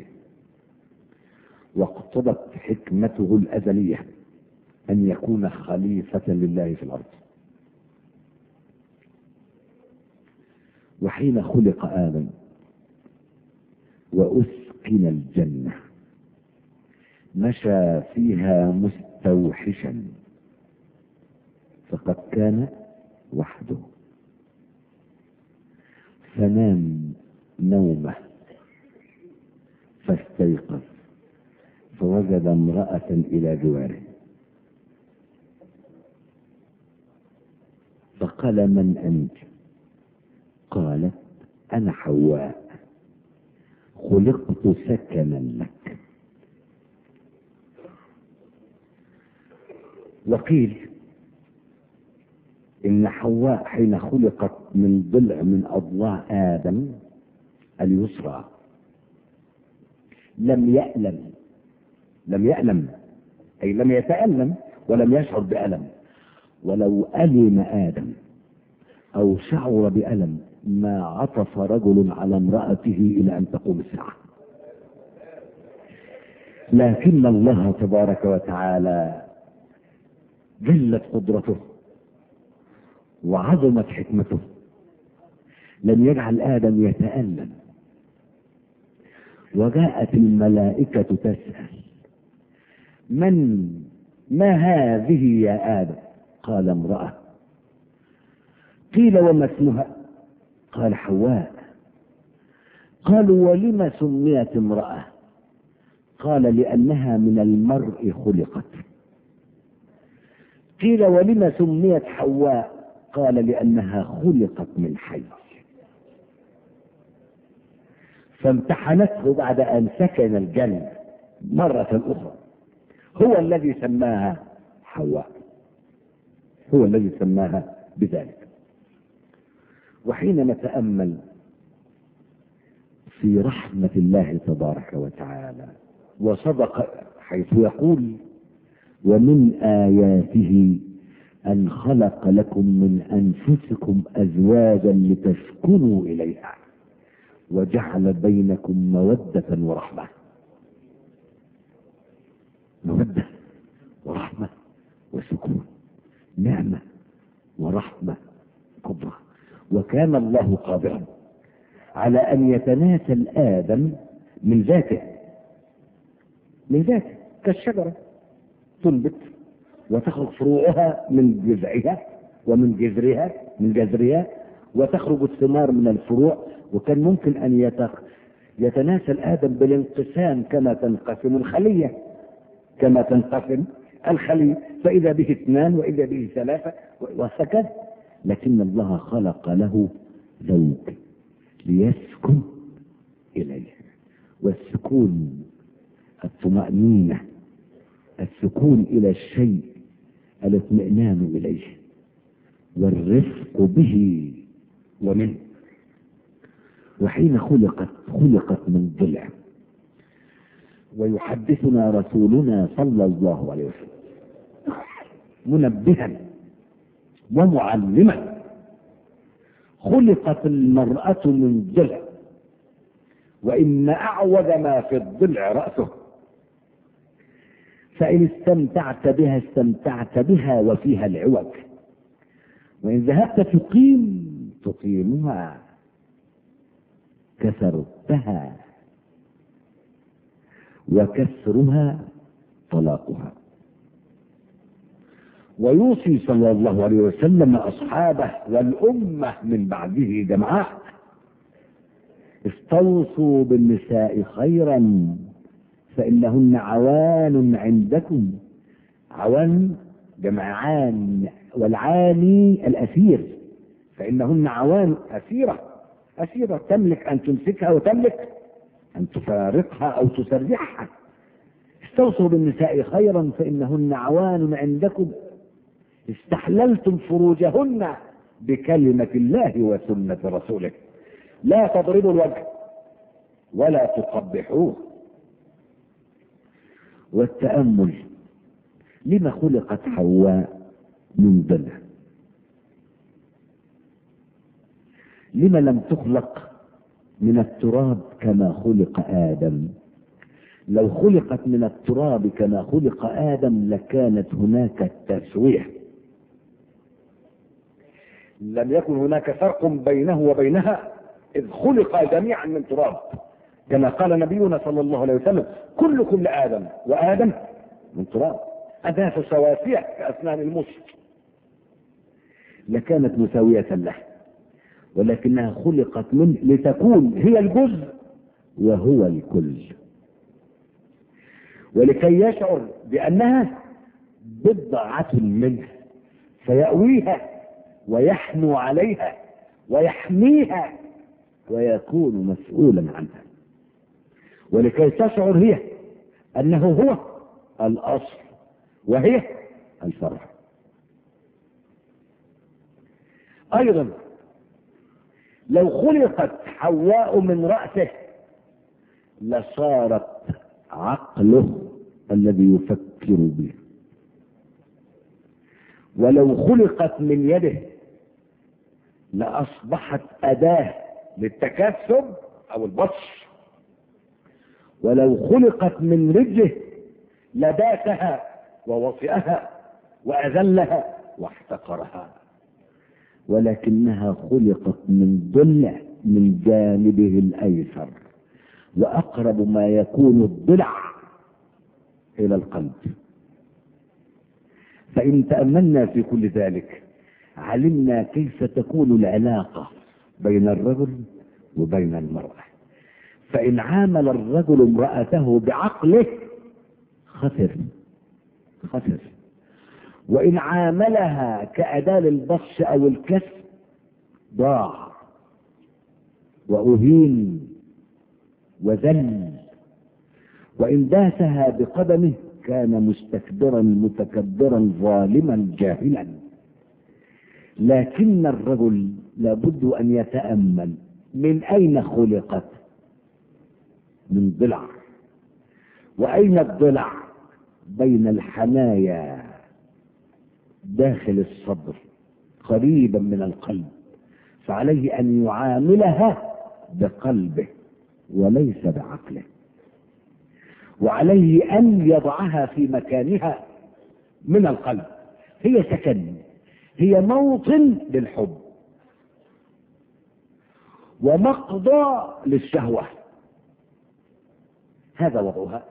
واقتضت حكمته الأزلية أن يكون خليفة لله في الأرض. وحين خلق آدم وأسكن الجنة مشى فيها مستوحشا، فقد كان وحده، فنام نومه فاستيقظ فوجد امرأة إلى جواره، فقال من أنت؟ قالت أنا حواء خلقت سكنا لك. وقيل إن حواء حين خلقت من ضلع من أضلاع آدم اليسرى لم يألم لم يألم أي لم يتألم ولم يشعر بألم، ولو ألم آدم أو شعر بألم ما عطف رجل على امرأته إلى أن تقوم الساعة. لكن الله تبارك وتعالى جلت قدرته وعظمت حكمته لم يجعل آدم يتألم. وجاءت الملائكة تسأل: من ما هذه يا آدم؟ قال: امرأة. قيل: وما اسمها؟ قال: حواء. قالوا: ولم سميت امرأة؟ قال: لأنها من المرء خلقت. قيل: ولم سميت حواء؟ قال: لأنها خلقت من حي. فامتحنته بعد أن سكن الجنة مرة أخرى، هو الذي سماها حواء، هو الذي سماها بذلك. وحين نتأمل في رحمة الله تبارك وتعالى، وصدق حيث يقول: ومن آياته أن خلق لكم من أنفسكم أزواجا لتسكنوا إليها وجعل بينكم مودة ورحمة. مودة ورحمة وسكون، نعمة ورحمة كبرى. وكان الله قادرا على أن يتناسل آدم من ذاته، من ذاته كالشجرة تنبت وتخرج فروعها من جذعها ومن جذرها من جذرها وتخرج الثمار من الفروع. وكان ممكن أن يتناسل آدم بالانقسام كما تنقسم الخلية، كما تنقسم الخلية، فإذا به اثنان وإذا به ثلاثة وهكذا. لكن الله خلق له زوج ليسكن إليه، والسكون الطمأنينة، السكون إلى الشيء، الاطمئنان إليه، والرفق به ومنه. وحين خلقت خلقت من ضلع. ويحدثنا رسولنا صلى الله عليه وسلم منبها ومعلما: خلقت المرأة من ضلع، وإن أعوج ما في الضلع رأسه، فإن استمتعت بها استمتعت بها وفيها العوج، وإن ذهبت تقيم تقيمها، كسرتها وكسرها طلاقها. ويوصي صلى الله عليه وسلم أصحابه والأمة من بعده جمعاء: استوصوا بالنساء خيرا فإنهن عوان عندكم. عوان جمع عان، والعاني الأسير، فإنهن عوان أسيرة، أسيرة تملك أن تمسكها وتملك أن تفارقها أو تسرحها. استوصوا بالنساء خيرا فإنهن عوان عندكم، استحللتم فروجهن بكلمة الله وسنة رسوله، لا تضربوا الوجه ولا تقبحوه. والتأمل: لما خلقت حواء من ضلع؟ لما لم تخلق من التراب كما خلق آدم؟ لو خلقت من التراب كما خلق آدم لكانت هناك التسوية، لم يكن هناك فرق بينه وبينها، إذ خلق جميعا من تراب، كما قال نبينا صلى الله عليه وسلم: كلكم لآدم وآدم من تراب، أناس سواسية كأسنان المشط. لكانت مساوية له، ولكنها خلقت منه لتكون هي الجزء وهو الكل، ولكي يشعر بأنها بضعة منه فيأويها ويحنو عليها ويحميها ويكون مسؤولا عنها، ولكي تشعر هي أنه هو الأصل وهي الفرع. أيضا لو خلقت حواء من رأسه لصارت عقله الذي يفكر به، ولو خلقت من يده لأصبحت أداة للتكاثر أو البطش، ولو خلقت من رجله لباتها ووطئها وأذلها واحتقرها، ولكنها خلقت من ضلع من جانبه الأيسر، وأقرب ما يكون الضلع إلى القلب. فإن تأملنا في كل ذلك علمنا كيف تكون العلاقة بين الرجل وبين المرأة. فإن عامل الرجل امرأته بعقله خسر خسر، وإن عاملها كأداة للبطش أو الكسب ضاع وأهين وذل، وإن داسها بقدمه كان مستكبرا متكبرا ظالما جاهلا. لكن الرجل لابد أن يتأمل من أين خلقت؟ من ضلع، وأين الضلع؟ بين الحنايا داخل الصدر قريبا من القلب، فعليه أن يعاملها بقلبه وليس بعقله، وعليه أن يضعها في مكانها من القلب. هي سكن، هي موطن للحب ومقضى للشهوة، هذا وضعها.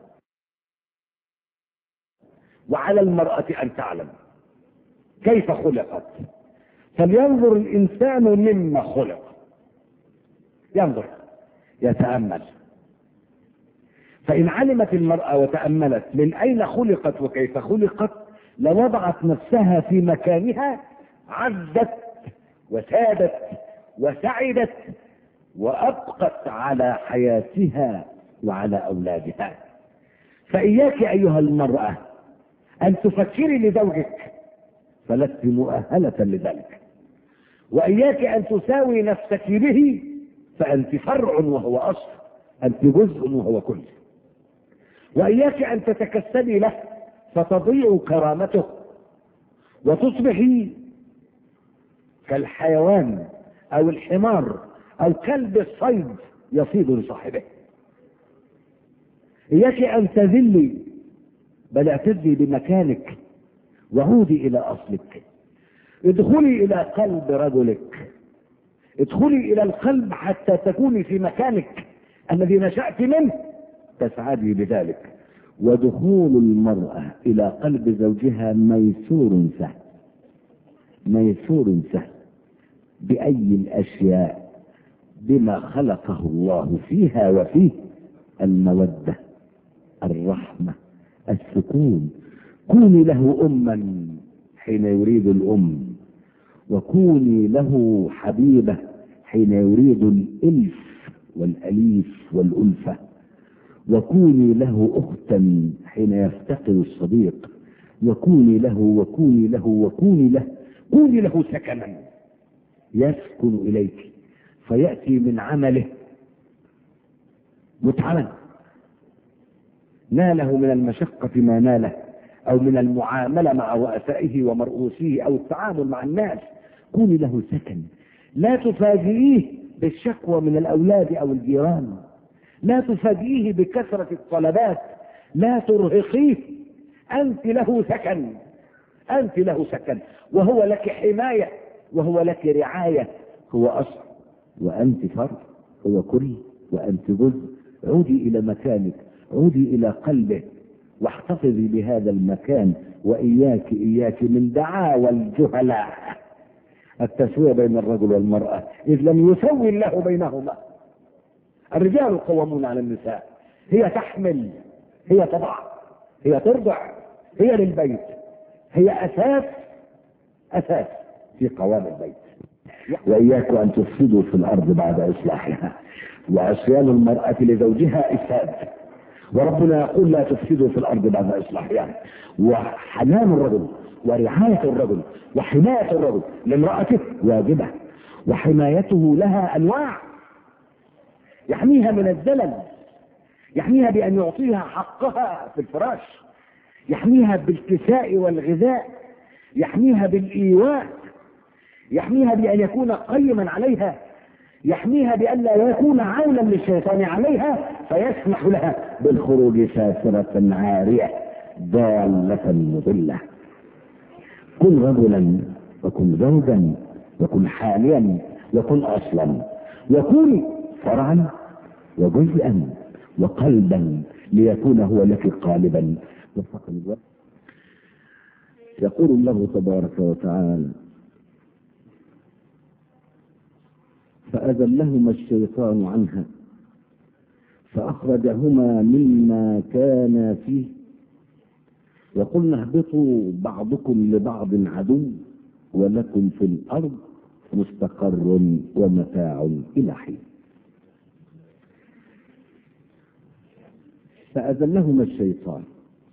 وعلى المرأة أن تعلم كيف خلقت، فلينظر الإنسان مما خلق، ينظر يتأمل. فإن علمت المرأة وتأملت من أين خلقت وكيف خلقت لوضعت نفسها في مكانها، عزت وسادت وسعدت وأبقت على حياتها وعلى أولادها. فإياك أيها المرأة أن تفكري لزوجك، فلست مؤهلة لذلك. وإياك أن تساوي نفسك به، فأنت فرع وهو أصل، أنت جزء وهو كل. وإياك أن تتكسبي له فتضيع كرامته وتصبحي كالحيوان أو الحمار أو كلب الصيد يصيد لصاحبه. إياك أن تذلي، بل اعتزي بمكانك وعودي إلى أصلك. ادخلي إلى قلب رجلك، ادخلي إلى القلب حتى تكوني في مكانك الذي نشأت منه، تسعدي بذلك. ودخول المرأة إلى قلب زوجها ميسور سهل، ميسور سهل. بأي الأشياء؟ بما خلقه الله فيها وفيه: المودة، الرحمة، السكون. كوني له أما حين يريد الأم، وكوني له حبيبة حين يريد الإلف والأليف والألفة، وكوني له أختا حين يفتقد الصديق، وكوني له وكوني له وكوني له كوني له سكنا يسكن إليك، فيأتي من عمله متعبا، ناله من المشقة ما ناله، أو من المعاملة مع رؤسائه ومرؤوسيه، أو التعامل مع الناس. كوني له سكن، لا تفاجئيه بالشكوى من الأولاد أو الجيران، لا تفاجئيه بكثرة الطلبات، لا ترهقيه. أنت له سكن، أنت له سكن، وهو لك حماية، وهو لك رعاية. هو أصل وأنت فرد، هو كل وأنت جزء. عودي إلى مكانك، عودي إلى قلبه، واحتفظي بهذا المكان. وإياك إياك من دعاوى الجهلاء التسوية بين الرجل والمرأة، إذ لم يسوي الله بينهما. الرجال قوامون على النساء، هي تحمل، هي تضع، هي ترضع، هي للبيت، هي أساس أساس في قوام البيت. وإياك أن تفسدوا في الأرض بعد إصلاحها. وعصيان المرأة لزوجها إفساد، وربنا يقول: لا تفسدوا في الأرض بعد إصلاحها. وحنان الرجل ورعاية الرجل وحماية الرجل لامرأته واجبة، وحمايته لها أنواع: يحميها من الزلل، يحميها بأن يعطيها حقها في الفراش، يحميها بالكساء والغذاء، يحميها بالإيواء، يحميها بأن يكون قيما عليها، يحميها بأن لا يكون عونا للشيطان عليها، فيسمح لها بالخروج سافرة عارية ضالة مضلة. كن رجلا وكن زوجا وكن حاليا وكن أصلا، وكن فرعا وجزءا وقلبا ليكون هو لك قالبا. يقول الله تبارك وتعالى: فأذلهما الشيطان عنها فأخرجهما مما كانا فيه وقلنا اهبطوا بعضكم لبعض عدو ولكم في الأرض مستقر ومتاع إلى حين. فأذلهما الشيطان،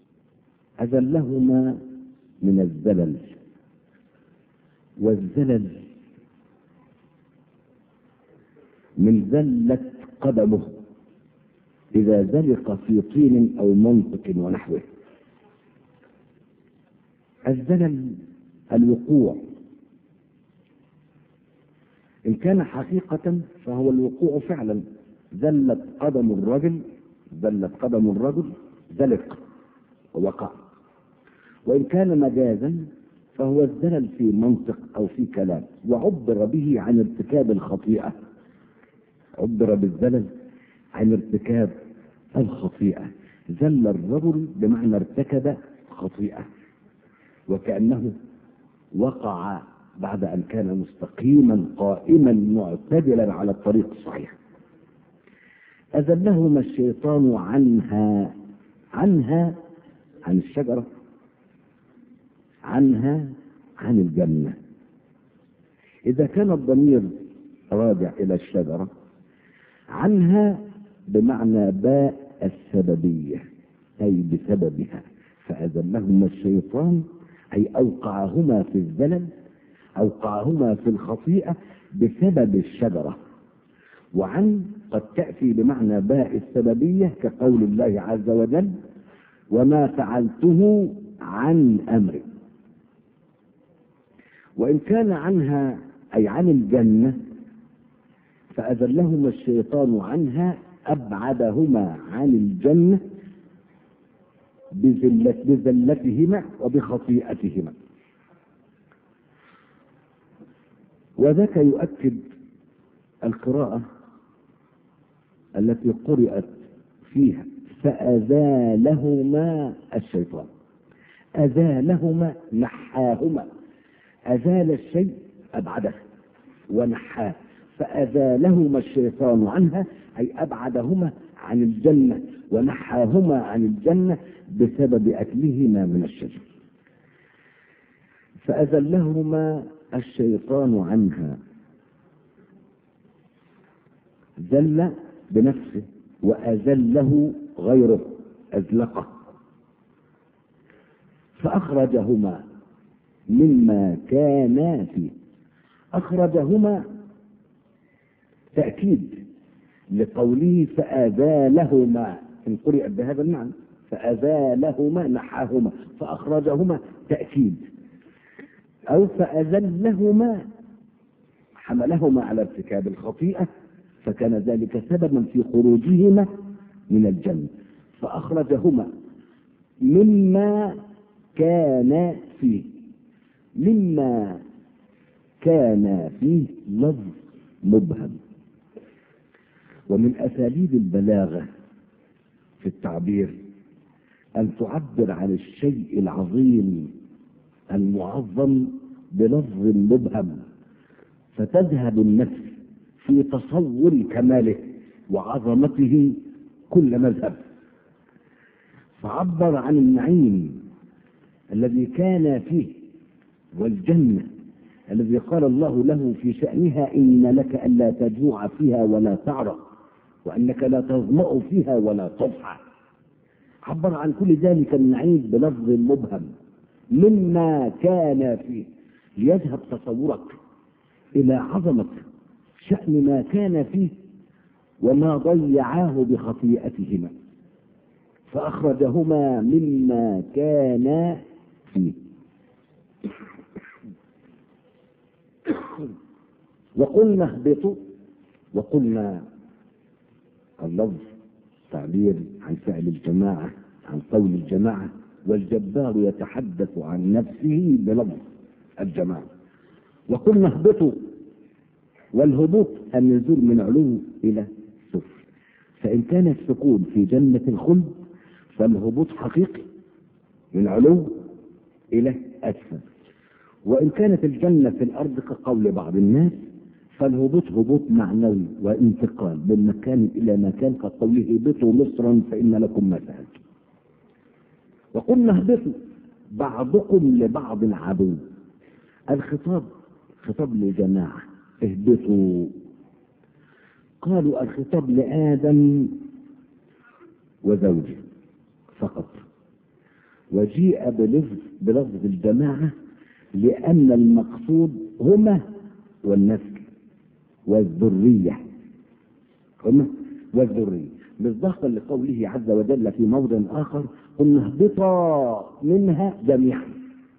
أذلهما من الزلل، والزلل من زلة قدمه إذا زلق في طين أو منطق ونحوه. الزلل الوقوع، إن كان حقيقة فهو الوقوع فعلا، زلت قدم الرجل زلت قدم الرجل زلق ووقع. وإن كان مجازا فهو الزلل في منطق أو في كلام، وعبر به عن ارتكاب الخطيئة، عبر بالزلل عن ارتكاب الخطيئة. زل الرجل بمعنى ارتكب خطيئة، وكأنه وقع بعد أن كان مستقيما قائما معتدلا على الطريق الصحيح. أذلهما الشيطان عنها، عنها عن الشجرة، عنها عن الجنة. إذا كان الضمير راجع إلى الشجرة، عنها بمعنى باء السببية أي بسببها. فأذلهما الشيطان أي أوقعهما في الزلل، أوقعهما في الخطيئة بسبب الشجرة. وعن قد تأتي بمعنى باء السببية كقول الله عز وجل: وما فعلته عن أمري. وإن كان عنها أي عن الجنة، فأذلهما الشيطان عنها أبعدهما عن الجنة بذلة بذلتهما وبخطيئتهما. وذاك يؤكد القراءة التي قرأت فيها فأزالهما الشيطان. أزالهما نحاهما، أزال الشيء أبعده ونحاه. فأزالهما الشيطان عنها أي أبعدهما عن الجنة ونحاهما عن الجنة بسبب أكلهما من الشجر. فأزلهما الشيطان عنها، زل بنفسه وأزله غيره أزلقه. فأخرجهما مما كانا فيه. أخرجهما تأكيد لقوله فأزالهما، إن قرئ بهذا المعنى فأزالهما نحاهما، فأخرجهما تأكيد، أو فأزلهما حملهما على ارتكاب الخطيئة، فكان ذلك سببا في خروجهما من الجنة. فأخرجهما مما كان فيه. مما كان فيه لفظ مبهم، ومن أساليب البلاغة في التعبير أن تعبر عن الشيء العظيم المعظم بلفظ مبهم، فتذهب النفس في تصور كماله وعظمته كل مذهب. فعبر عن النعيم الذي كان فيه والجنة الذي قال الله له في شأنها إن لك ألا تجوع فيها ولا تعرى وأنك لا تظمأ فيها ولا تضحى. عبر عن كل ذلك النعيم بلفظ مبهم مما كان فيه، ليذهب تصورك إلى عظمة شأن ما كان فيه وما ضيعاه بخطيئتهما. فأخرجهما مما كان فيه. وقلنا اهبطوا، وقلنا اللفظ تعبير عن فعل الجماعة، عن قول الجماعة، والجبار يتحدث عن نفسه بلفظ الجماعة. وقلنا اهبطوا، والهبوط النزول من علو إلى سفل، فإن كان السكون في جنة الخلد فالهبوط حقيقي من علو إلى أسفل، وإن كانت الجنة في الأرض كقول بعض الناس فالهبوط هبوط معنوي وانتقال من مكان إلى مكان، كقوله اهبطوا مصرا فإن لكم ما سألتم. وقلنا اهبطوا بعضكم لبعض عدو، الخطاب خطاب لجماعة اهبطوا، قالوا الخطاب لآدم وزوجه فقط، وجيء بلفظ بلفظ الجماعة لأن المقصود هما والنسل والذرية، هما والذرية، مصداقا لقوله عز وجل في موضع آخر قلنا اهبطا منها جميعا.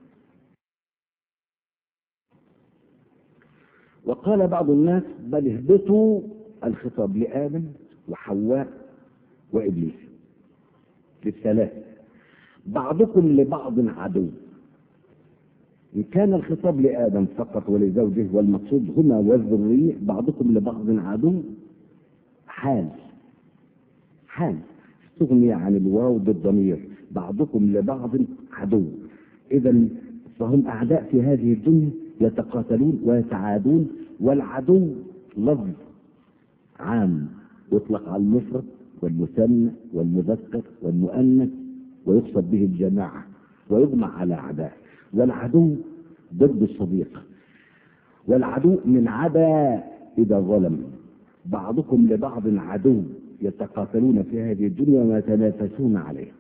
وقال بعض الناس بل اهبطوا الخطاب لآدم وحواء وإبليس للثلاثة، بعضكم لبعض عدو. إن كان الخطاب لآدم فقط ولزوجه والمقصود هما والذرية، بعضكم لبعض عدو حال حال استغني عن الواو بالضمير، بعضكم لبعض عدو، إذا فهم أعداء في هذه الدنيا يتقاتلون ويتعادون، والعدو لفظ عام يطلق على المفرد والمثنى والمذكر والمؤنث ويقصد به الجماعة ويجمع على أعداء، والعدو ضد الصديق، والعدو من عدا إذا ظلم، بعضكم لبعض عدو يتقاتلون في هذه الدنيا ويتنافسون عليها.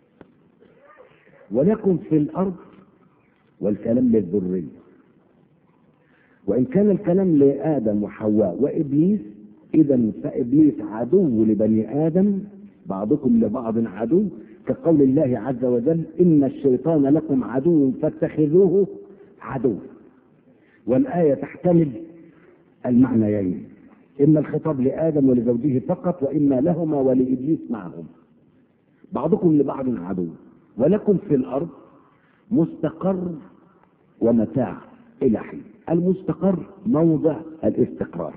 ولكم في الأرض، والكلام للذرية، وإن كان الكلام لآدم وحواء وإبليس إذا فإبليس عدو لبني آدم، بعضكم لبعض عدو، كقول الله عز وجل إن الشيطان لكم عدو فاتخذوه عدو. والآية تحتمل المعنيين، إما الخطاب لآدم ولزوجه فقط، وإما لهما ولإبليس معهم. بعضكم لبعض عدو، ولكم في الأرض مستقر ومتاع إلى حين. المستقر موضع الاستقرار،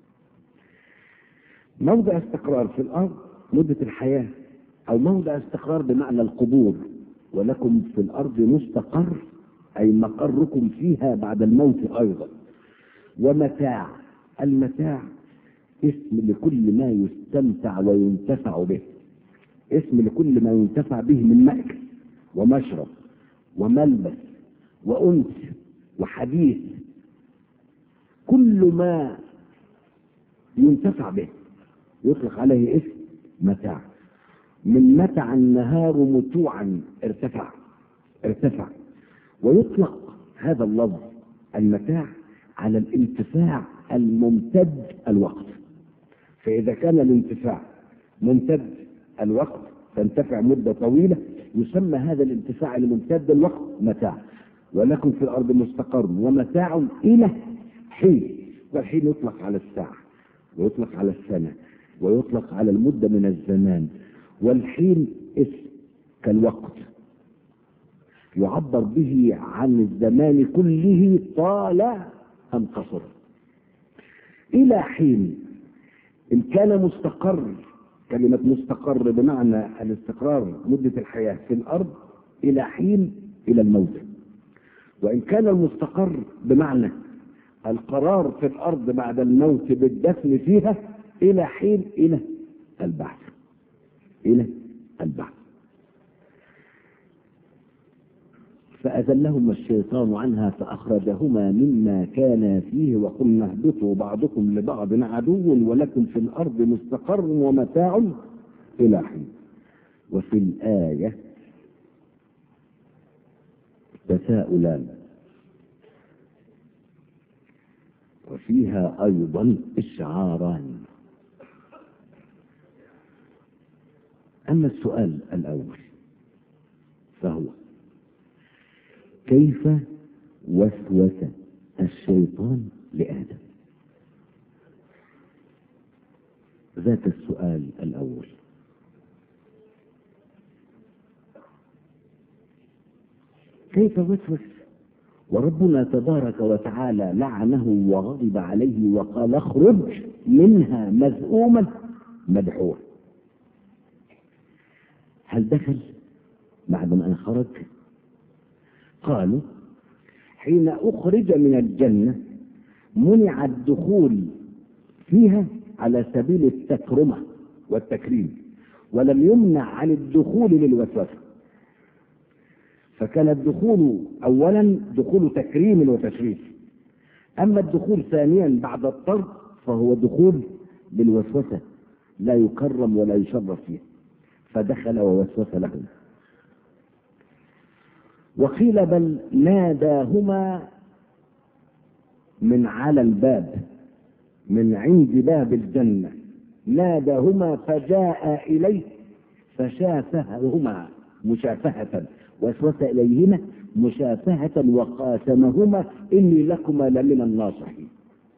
موضع استقرار في الأرض مدة الحياة، أو موضع استقرار بمعنى القبور. ولكم في الأرض مستقر أي مقركم فيها بعد الموت أيضا. ومتاع، المتاع اسم لكل ما يستمتع وينتفع به، اسم لكل ما ينتفع به من مأكل ومشرب وملبس وأنس وحديث، كل ما ينتفع به يطلق عليه اسم متاع. من متع النهار متوعا ارتفع ارتفع ويطلق هذا اللفظ المتاع على الانتفاع الممتد الوقت. فإذا كان الانتفاع ممتد الوقت تنتفع مدة طويلة يسمى هذا الانتفاع الممتد الوقت متاع. ولكم في الأرض مستقر ومتاع إلى حين، والحين يطلق على الساعة ويطلق على السنة ويطلق على المدة من الزمان. والحين اسم كالوقت يعبر به عن الزمان كله طال أم قصر. إلى حين إن كان مستقر، كلمة مستقر بمعنى الاستقرار مدة الحياة في الأرض، إلى حين إلى الموت. وإن كان المستقر بمعنى القرار في الأرض بعد الموت بالدفن فيها، إلى حين إلى البعث إلى البعث. فأذلهما الشيطان عنها فأخرجهما مما كانا فيه وقلنا اهبطوا بعضكم لبعض عدو ولكم في الأرض مستقر ومتاع إلى حين. وفي الآية تساؤلان، وفيها أيضا إشعاران. أما السؤال الأول فهو كيف وسوس الشيطان لآدم؟ ذات السؤال الأول. كيف وسوس وربنا تبارك وتعالى لعنه وغضب عليه وقال اخرج منها مذءوما مدحورا؟ هل دخل بعد ما خرج؟ قالوا حين أخرج من الجنة منع الدخول فيها على سبيل التكرمة والتكريم، ولم يمنع عن الدخول للوسوسة، فكان الدخول أولا دخول تكريم وتشريف، أما الدخول ثانيا بعد الطرد فهو دخول للوسوسة، لا يكرم ولا يشرف فيه، فدخل ووسوس لهم. وقيل بل ناداهما من على الباب، من عند باب الجنة ناداهما فجاء إليه فشافهما مشافهة، وسوس إليهما مشافهة وقاسمهما إني لكما لمن الناصحين.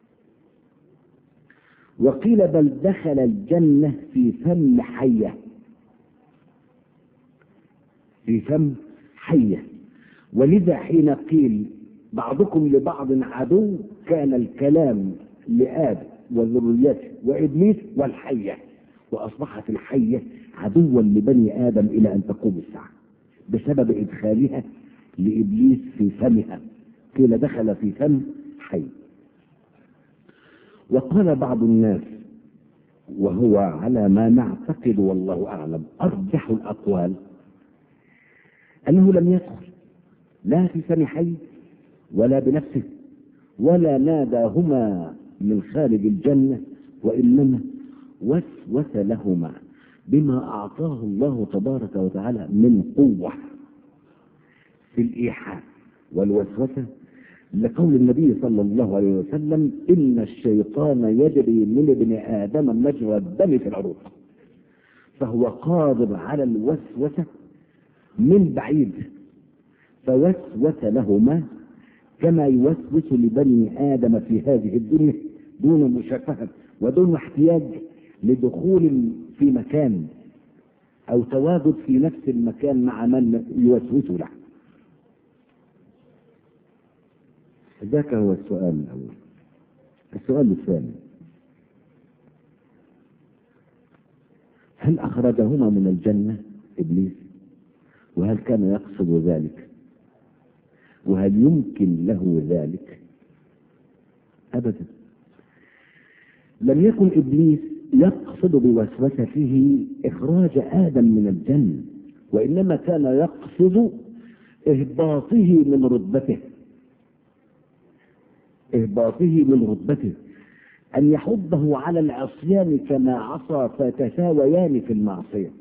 وقيل بل دخل الجنة في فم حية، في فم حية، ولذا حين قيل بعضكم لبعض عدو كان الكلام لآدم وذريته وإبليس والحية، وأصبحت الحية عدوا لبني آدم إلى أن تقوم الساعة بسبب إدخالها لإبليس في فمها، قيل دخل في فم حي. وقال بعض الناس وهو على ما نعتقد والله أعلم أرجح الأقوال أنه لم يدخل لا في فم حي ولا بنفسه ولا ناداهما من خارج الجنة، وإنما وسوس لهما بما أعطاه الله تبارك وتعالى من قوة في الإيحاء والوسوسة، لقول النبي صلى الله عليه وسلم إن الشيطان يجري من ابن آدم مجرى الدم في العروق، فهو قادر على الوسوسة من بعيد، فوسوس لهما كما يوسوس لبني آدم في هذه الدنيا دون مشافهة ودون احتياج لدخول في مكان أو تواجد في نفس المكان مع من يوسوس له. ذاك هو السؤال الأول. السؤال الثاني: هل أخرجهما من الجنة إبليس؟ وهل كان يقصد ذلك؟ وهل يمكن له ذلك؟ أبدا. لم يكن إبليس يقصد بوسوسته إخراج آدم من الجنة، وإنما كان يقصد إهباطه من رتبته، إهباطه من رتبته، أن يحضه على العصيان كما عصى فتساويان في المعصية،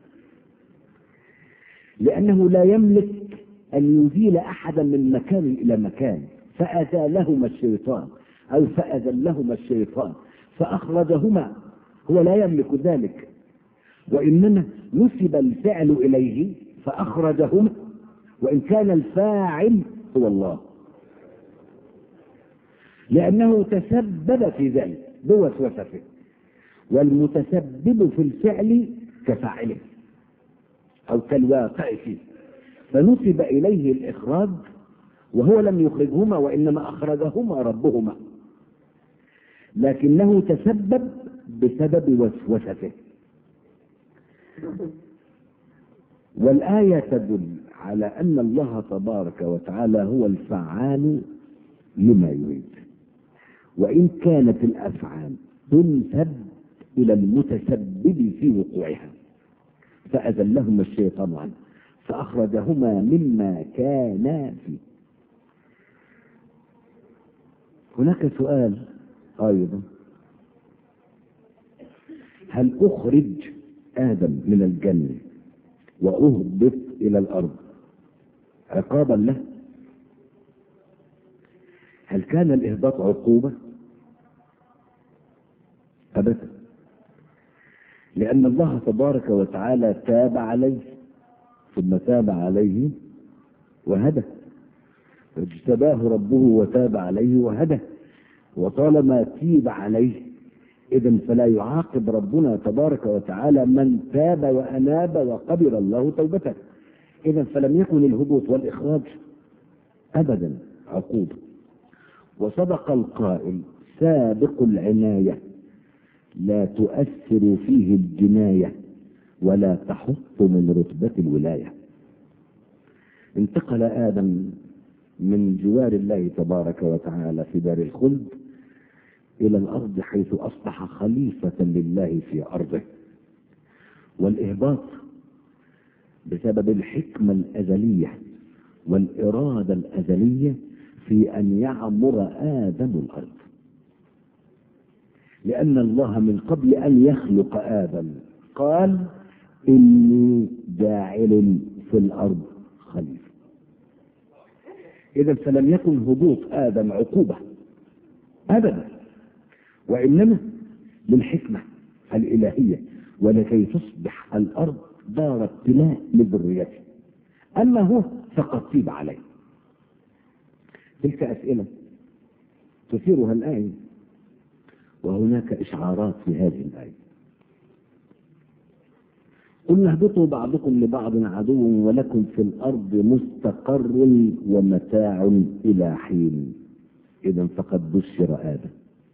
لأنه لا يملك أن يزيل أحدا من مكان إلى مكان، فأزالهما الشيطان أو فأذلهما الشيطان فأخرجهما، هو لا يملك ذلك، وإنما نسب الفعل إليه فأخرجهما، وإن كان الفاعل هو الله، لأنه تسبب في ذلك بوسوسته، والمتسبب في الفعل كفاعله أو كالواقع فيه، فنسب إليه الإخراج وهو لم يخرجهما وإنما أخرجهما ربهما، لكنه تسبب بسبب وسوسته. والآية تدل على أن الله تبارك وتعالى هو الفعال لما يريد، وإن كانت الأفعال تنسب إلى المتسبب في وقوعها، فأذلهما الشيطان عنه فأخرجهما مما كانا فيه. هناك سؤال أيضا: هل أخرج آدم من الجنة وأهبط إلى الأرض عقابا له؟ هل كان الإهباط عقوبة؟ أبدا، لأن الله تبارك وتعالى تاب عليه ثم تاب عليه وهدى، اجتباه ربه وتاب عليه وهدى، وطالما تيب عليه إذن فلا يعاقب ربنا تبارك وتعالى من تاب وأناب وقبل الله توبته. إذن فلم يكن الهبوط والإخراج أبدا عقوبة. وصدق القائل: سابق العناية لا تؤثر فيه الجناية ولا تحط من رتبة الولاية. انتقل آدم من جوار الله تبارك وتعالى في دار الخلد إلى الأرض، حيث أصبح خليفة لله في أرضه. والإهباط بسبب الحكمة الأزلية والإرادة الأزلية في أن يعمر آدم الأرض، لأن الله من قبل أن يخلق آدم قال: إني جاعل في الأرض خليفة. إذا فلم يكن هبوط آدم عقوبة أبدا، وإنما للحكمة الإلهية ولكي تصبح الأرض دار ابتلاء لذريته. أما هو فقد تيب عليه. تلك أسئلة تثيرها الآية، وهناك إشعارات في هذه الآية. قلنا: اهبطوا بعضكم لبعض عدو ولكم في الأرض مستقر ومتاع إلى حين. إذا فقد بشر آدم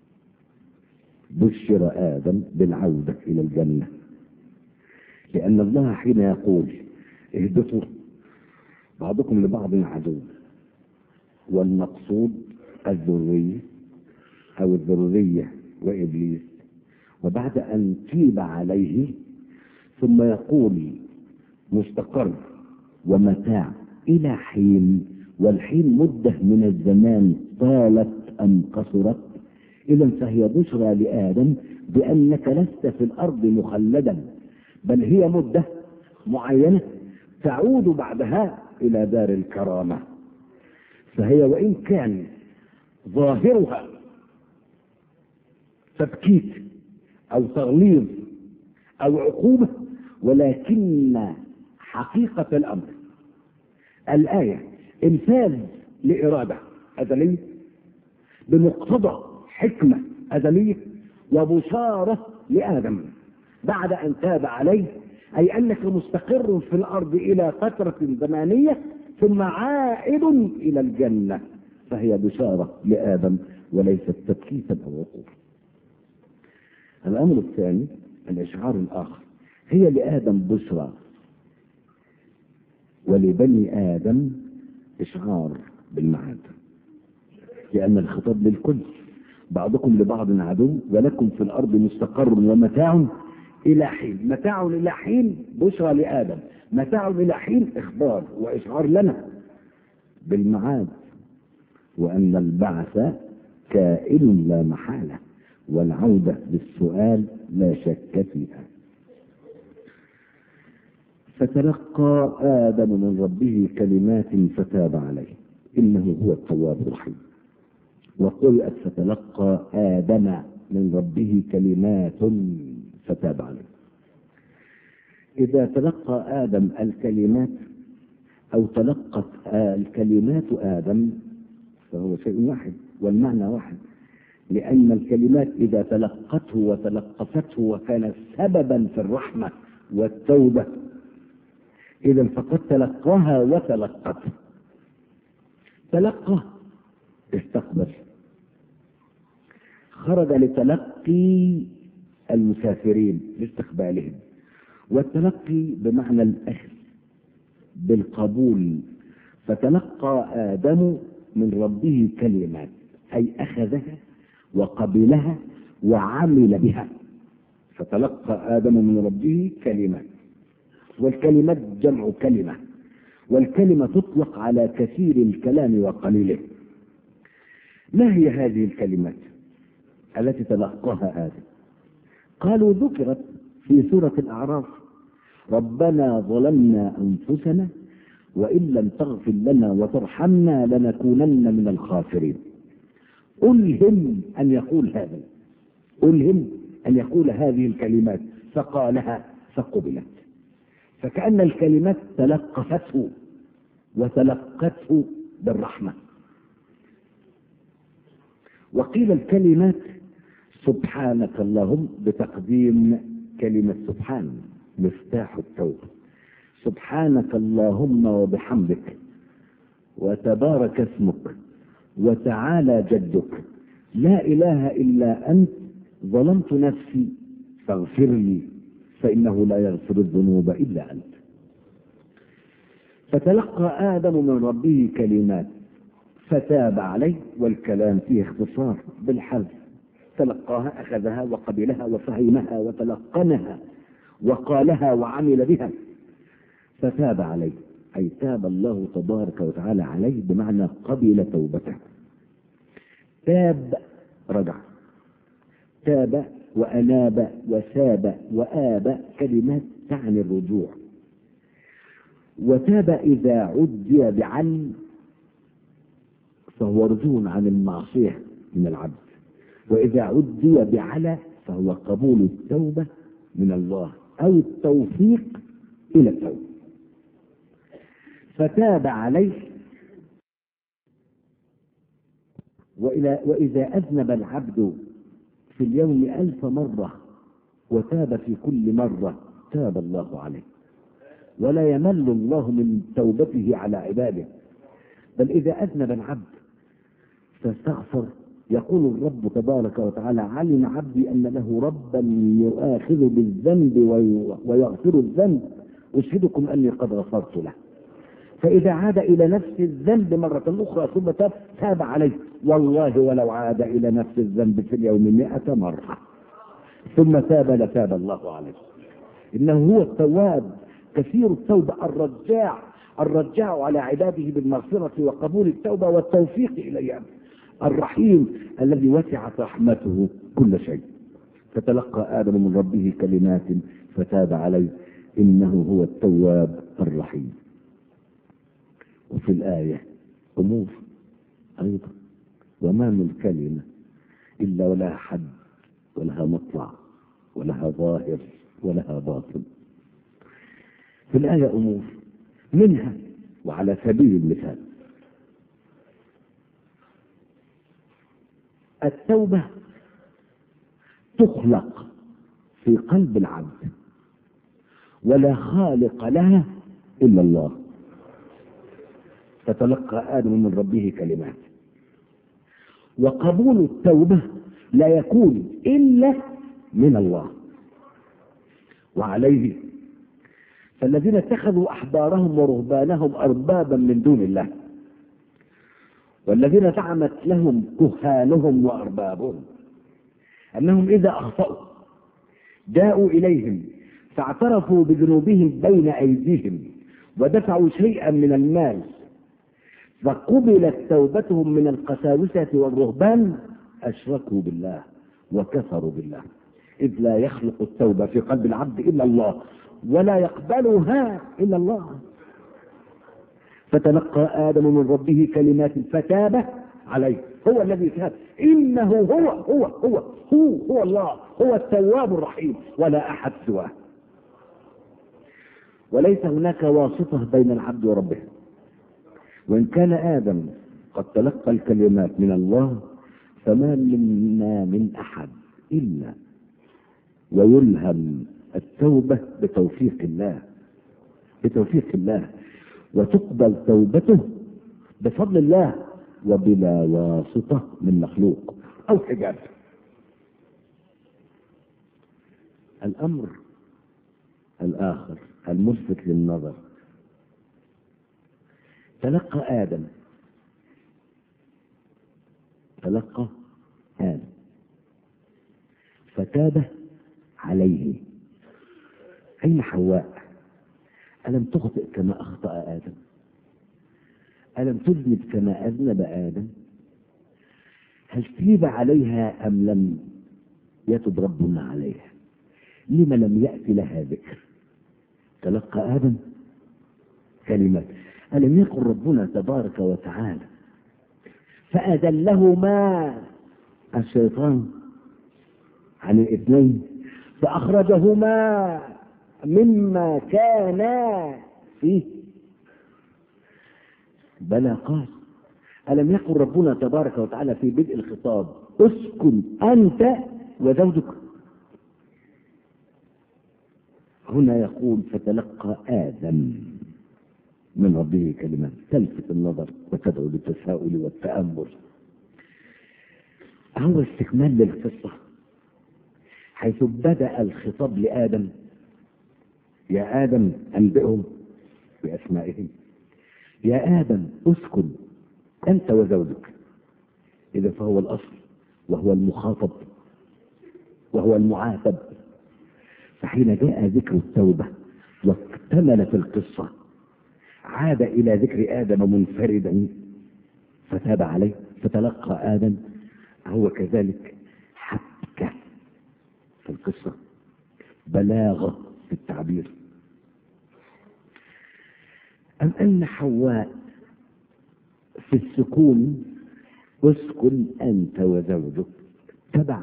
بشر آدم بالعودة إلى الجنة، لأن الله حين يقول: اهبطوا بعضكم لبعض عدو، والمقصود الذرية أو الذرية وإبليس، وبعد أن تيب عليه ثم يقول مستقر ومتاع إلى حين، والحين مدة من الزمان طالت أم قصرت. إذا فهي بشرى لآدم بأنك لست في الأرض مخلدا، بل هي مدة معينة تعود بعدها إلى دار الكرامة. فهي وإن كان ظاهرها تبكيت أو تغليظ أو عقوبة، ولكن حقيقة الأمر الآية إنفاذ لإرادة أزلية بمقتضى حكمة أزلية وبشارة لآدم بعد أن تاب عليه، أي أنك مستقر في الأرض إلى فترة زمانية ثم عائد إلى الجنة. فهي بشارة لآدم وليست تبكيتا أو عقوبة. الأمر الثاني الإشعار الآخر: هي لآدم بشرى ولبني آدم إشعار بالمعاد، لأن الخطاب للكل: بعضكم لبعض عدو ولكم في الأرض مستقر ومتاع إلى حين. متاع إلى حين بشرى لآدم، متاع إلى حين إخبار وإشعار لنا بالمعاد، وأن البعث كائن لا محالة، والعودة للسؤال لا شك فيها. فتلقى آدم من ربه كلمات فتاب عليه إنه هو التواب الرحيم. وقرأت: فتلقى آدم من ربه كلمات فتاب عليه. إذا تلقى آدم الكلمات أو تلقت الكلمات آدم فهو شيء واحد والمعنى واحد، لأن الكلمات إذا تلقته وتلقفته وكانت سببا في الرحمة والتوبة، إذا فقد تلقاها وتلقته. تلقى استقبل، خرج لتلقي المسافرين لاستقبالهم، والتلقي بمعنى الأخذ بالقبول. فتلقى آدم من ربه كلمات، أي أخذها وقبلها وعمل بها. فتلقى آدم من ربه كلمات، والكلمات جمع كلمة، والكلمة تطلق على كثير الكلام وقليله. ما هي هذه الكلمات التي تلقاها آدم؟ قالوا: ذكرت في سورة الأعراف: ربنا ظلمنا أنفسنا وإن لم تغفر لنا وترحمنا لنكونن من الخاسرين. ألهم أن يقول هذا، ألهم أن يقول هذه الكلمات، فقالها فقبلت. فكأن الكلمات تلقفته وتلقته بالرحمة وقيل الكلمات سبحانك اللهم بتقديم كلمة سبحان مفتاح التوبة. سبحانك اللهم وبحمدك وتبارك اسمك وتعالى جدك لا إله إلا أنت ظلمت نفسي فاغفر لي فإنه لا يغفر الذنوب إلا أنت. فتلقى آدم من ربه كلمات فتاب عليه، والكلام فيه اختصار بالحذف، تلقاها أخذها وقبلها وفهمها وتلقنها وقالها وعمل بها. فتاب عليه أي تاب الله تبارك وتعالى عليه، بمعنى قبل توبته. تاب رجع، تاب وأناب وساب وآب كلمات تعني الرجوع. وتاب إذا عدي بعل فهو رجوع عن المعصية من العبد، وإذا عدي بعلى فهو قبول التوبة من الله أو التوفيق إلى التوبة. فتاب عليه. وإذا أذنب العبد في اليوم ألف مرة وتاب في كل مرة تاب الله عليه، ولا يمل الله من توبته على عباده. بل إذا أذنب العبد فاستغفر يقول الرب تبارك وتعالى علم عبدي أن له ربا يؤاخذ بالذنب ويغفر الذنب أشهدكم أني قد غفرت له. فإذا عاد إلى نفس الذنب مرة أخرى ثم تاب تاب عليه، والله ولو عاد إلى نفس الذنب في اليوم مئة مرة ثم تاب لتاب الله عليه. إنه هو التواب كثير التوبة الرجاع الرجاع على عباده بالمغفرة وقبول التوبة والتوفيق إليها، الرحيم الذي وسعت رحمته كل شيء. فتلقى آدم من ربه كلمات فتاب عليه إنه هو التواب الرحيم. وفي الآية أمور أيضا، وما من كلمة إلا ولها حد ولها مطلع ولها ظاهر ولها باطن. في الآية أمور منها، وعلى سبيل المثال التوبة تخلق في قلب العبد ولا خالق لها إلا الله. فتلقى آدم من ربه كلمات. وقبول التوبة لا يكون إلا من الله. وعليه فالذين اتخذوا أحبارهم ورهبانهم أربابا من دون الله، والذين زعمت لهم كهانهم وأربابهم أنهم إذا أخطأوا جاءوا إليهم فاعترفوا بذنوبهم بين أيديهم ودفعوا شيئا من المال فقبلت توبتهم من القساوسة والرهبان، أشركوا بالله وكفروا بالله، إذ لا يخلق التوبة في قلب العبد إلا الله ولا يقبلها إلا الله. فتلقى آدم من ربه كلمات فتاب عليه، هو الذي تاب، إنه هو هو هو هو هو الله، هو التواب الرحيم ولا أحد سواه. وليس هناك واسطة بين العبد وربه. وإن كان آدم قد تلقى الكلمات من الله فما منا من أحد إلا ويلهم التوبة بتوفيق الله بتوفيق الله وتقبل توبته بفضل الله وبلا واسطة من مخلوق أو حجاب. الأمر الآخر الملفت للنظر، تلقى آدم تلقى آدم فتاب عليه. أين حواء؟ ألم تخطئ كما أخطأ آدم؟ ألم تذنب كما أذنب آدم؟ هل تيب عليها أم لم يتب ربنا عليها؟ لما لم يأتي لها ذكر؟ تلقى آدم كلمات. ألم يقل ربنا تبارك وتعالى فأدلهما الشيطان عن الاثنين فأخرجهما مما كانا فيه؟ بلى قال. ألم يقل ربنا تبارك وتعالى في بدء الخطاب اسكن أنت وزوجك. هنا يقول فتلقى آدم من ربه كلمات تلفت النظر وتدعو للتساؤل والتأمل. هو استكمال للقصة حيث بدأ الخطاب لآدم: يا آدم أنبئهم بأسمائهم، يا آدم اسكن أنت وزوجك. إذا فهو الأصل وهو المخاطب وهو المعاتب. فحين جاء ذكر التوبة واكتملت القصة عاد إلى ذكر آدم منفردا فتاب عليه فتلقى آدم. هو كذلك حبكة في القصة، بلاغة في التعبير. أم أن حواء في السكون اسكن أنت وزوجك تبع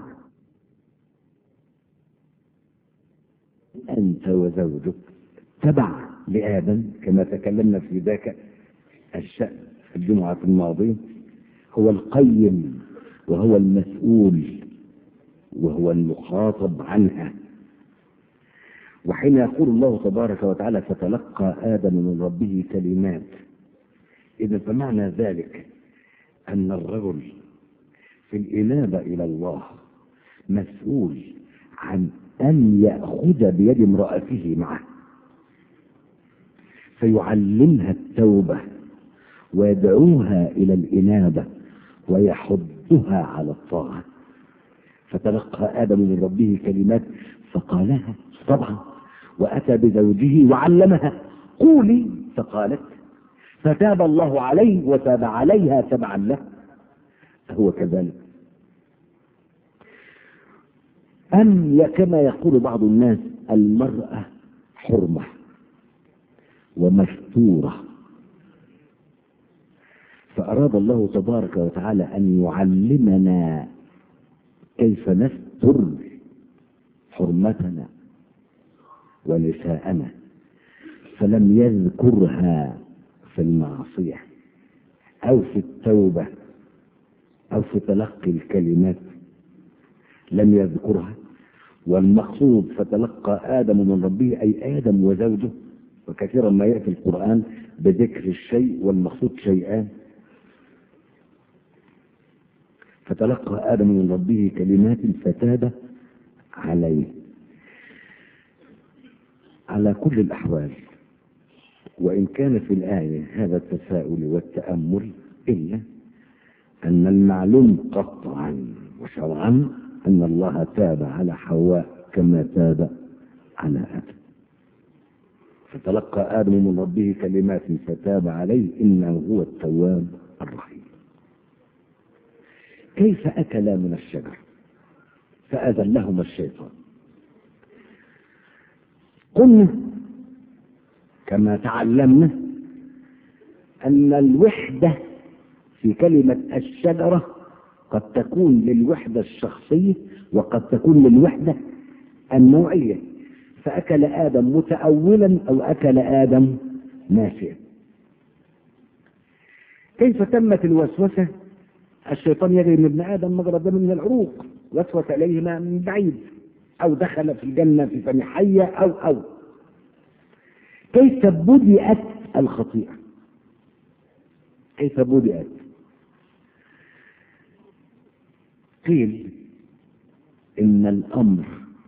أنت وزوجك تبع لآدم كما تكلمنا في ذاك الشأن في الجمعة الماضية. هو القيم وهو المسؤول وهو المخاطب عنها. وحين يقول الله تبارك وتعالى فتلقى آدم من ربه كلمات، إذا فمعنى ذلك أن الرجل في الإنابة إلى الله مسؤول عن أن يأخذ بيد امرأته معه فيعلمها التوبة ويدعوها إلى الإنابة ويحضها على الطاعة. فتلقى آدم من ربه كلمات فقالها طبعا، وأتى بزوجه وعلمها قولي فقالت، فتاب الله عليه وتاب عليها تبعا له. هو كذلك. أم كما يقول بعض الناس المرأة حرمة ومستورة، فأراد الله تبارك وتعالى أن يعلمنا كيف نستر حرمتنا ونساءنا، فلم يذكرها في المعصية أو في التوبة أو في تلقي الكلمات، لم يذكرها. والمقصود فتلقى آدم من ربه أي آدم وزوجه، وكثيرا ما يأتي القرآن بذكر الشيء والمقصود شيئان. فتلقى آدم من ربه كلمات فتاب عليه. على كل الأحوال، وإن كان في الآية هذا التساؤل والتأمل، إلا أن المعلوم قطعا وشرعا أن الله تاب على حواء كما تاب على آدم. فتلقى آدم من ربه كلمات فتاب عليه إنه هو التواب الرحيم. كيف أكلا من الشجر فأذلهما الشيطان؟ قلنا كما تعلمنا أن الوحدة في كلمة الشجرة قد تكون للوحدة الشخصية وقد تكون للوحدة النوعية. فأكل آدم متأولا أو أكل آدم ناسيا. كيف تمت الوسوسة؟ الشيطان يجري من ابن آدم مجرى الدم من العروق، وسوس إليهما من بعيد، أو دخل في الجنة في فم حية أو أو كيف بدأت الخطيئة؟ كيف بدأت؟ قيل إن الأمر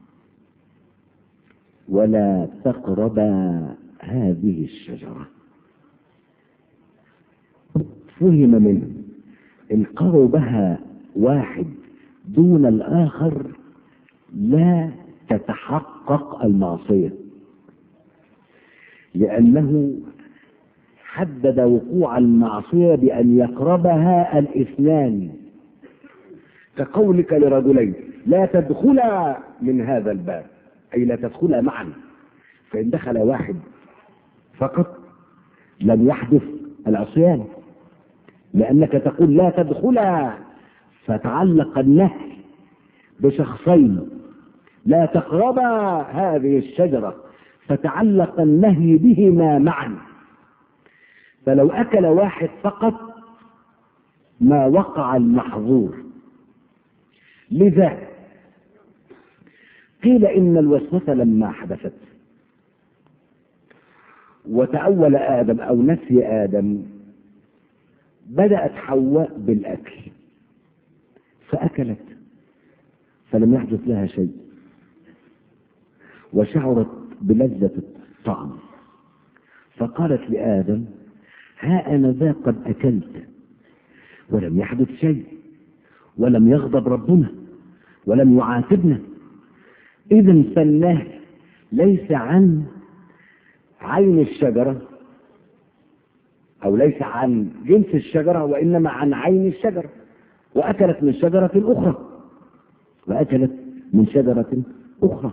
ولا تقربا هذه الشجرة فهم منه إن قربها واحد دون الآخر لا تتحقق المعصية، لأنه حدد وقوع المعصية بأن يقربها الاثنان، كقولك لرجلين لا تدخلا من هذا الباب، أي لا تدخلا معا. فإن دخل واحد فقط لم يحدث العصيان، لأنك تقول لا تدخلا فتعلق النهي بشخصين، لا تقربا هذه الشجرة فتعلق النهي بهما معا. فلو أكل واحد فقط ما وقع المحظور، لذا قيل إن الوسوسة لما حدثت وتأول آدم أو نسي آدم بدأت حواء بالأكل فأكلت فلم يحدث لها شيء وشعرت بلذة الطعم فقالت لآدم ها أنا ذا قد أكلت ولم يحدث شيء ولم يغضب ربنا ولم يعاتبنا. إذن فالنهي ليس عن عين الشجرة أو ليس عن جنس الشجرة وإنما عن عين الشجرة، وأكلت من شجرة أخرى وأكلت من شجرة أخرى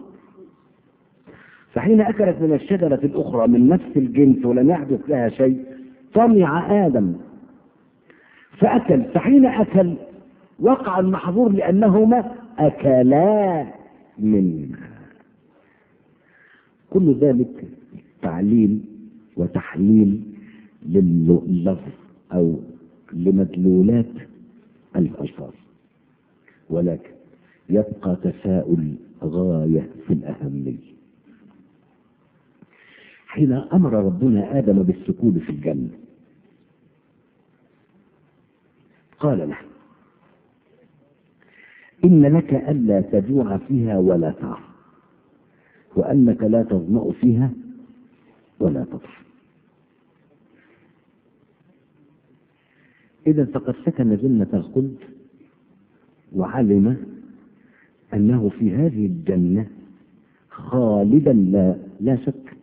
فحين أكلت من الشجرة الأخرى من نفس الجنس ولم يحدث لها شيء طمع آدم فأكل، فحين أكل وقع المحظور لأنهما أكلا منها. كل ذلك تعليل وتحليل لللفظ أو لمدلولات الألفاظ، ولكن يبقى تساؤل غاية في الأهمية. حين أمر ربنا آدم بالسكون في الجنة قال له إن لك ألا تجوع فيها ولا تعر وأنك لا تظمأ فيها ولا تضحى. إذا فقد سكن جنة الخلد وعلم أنه في هذه الجنة خالدا لا, لا شك.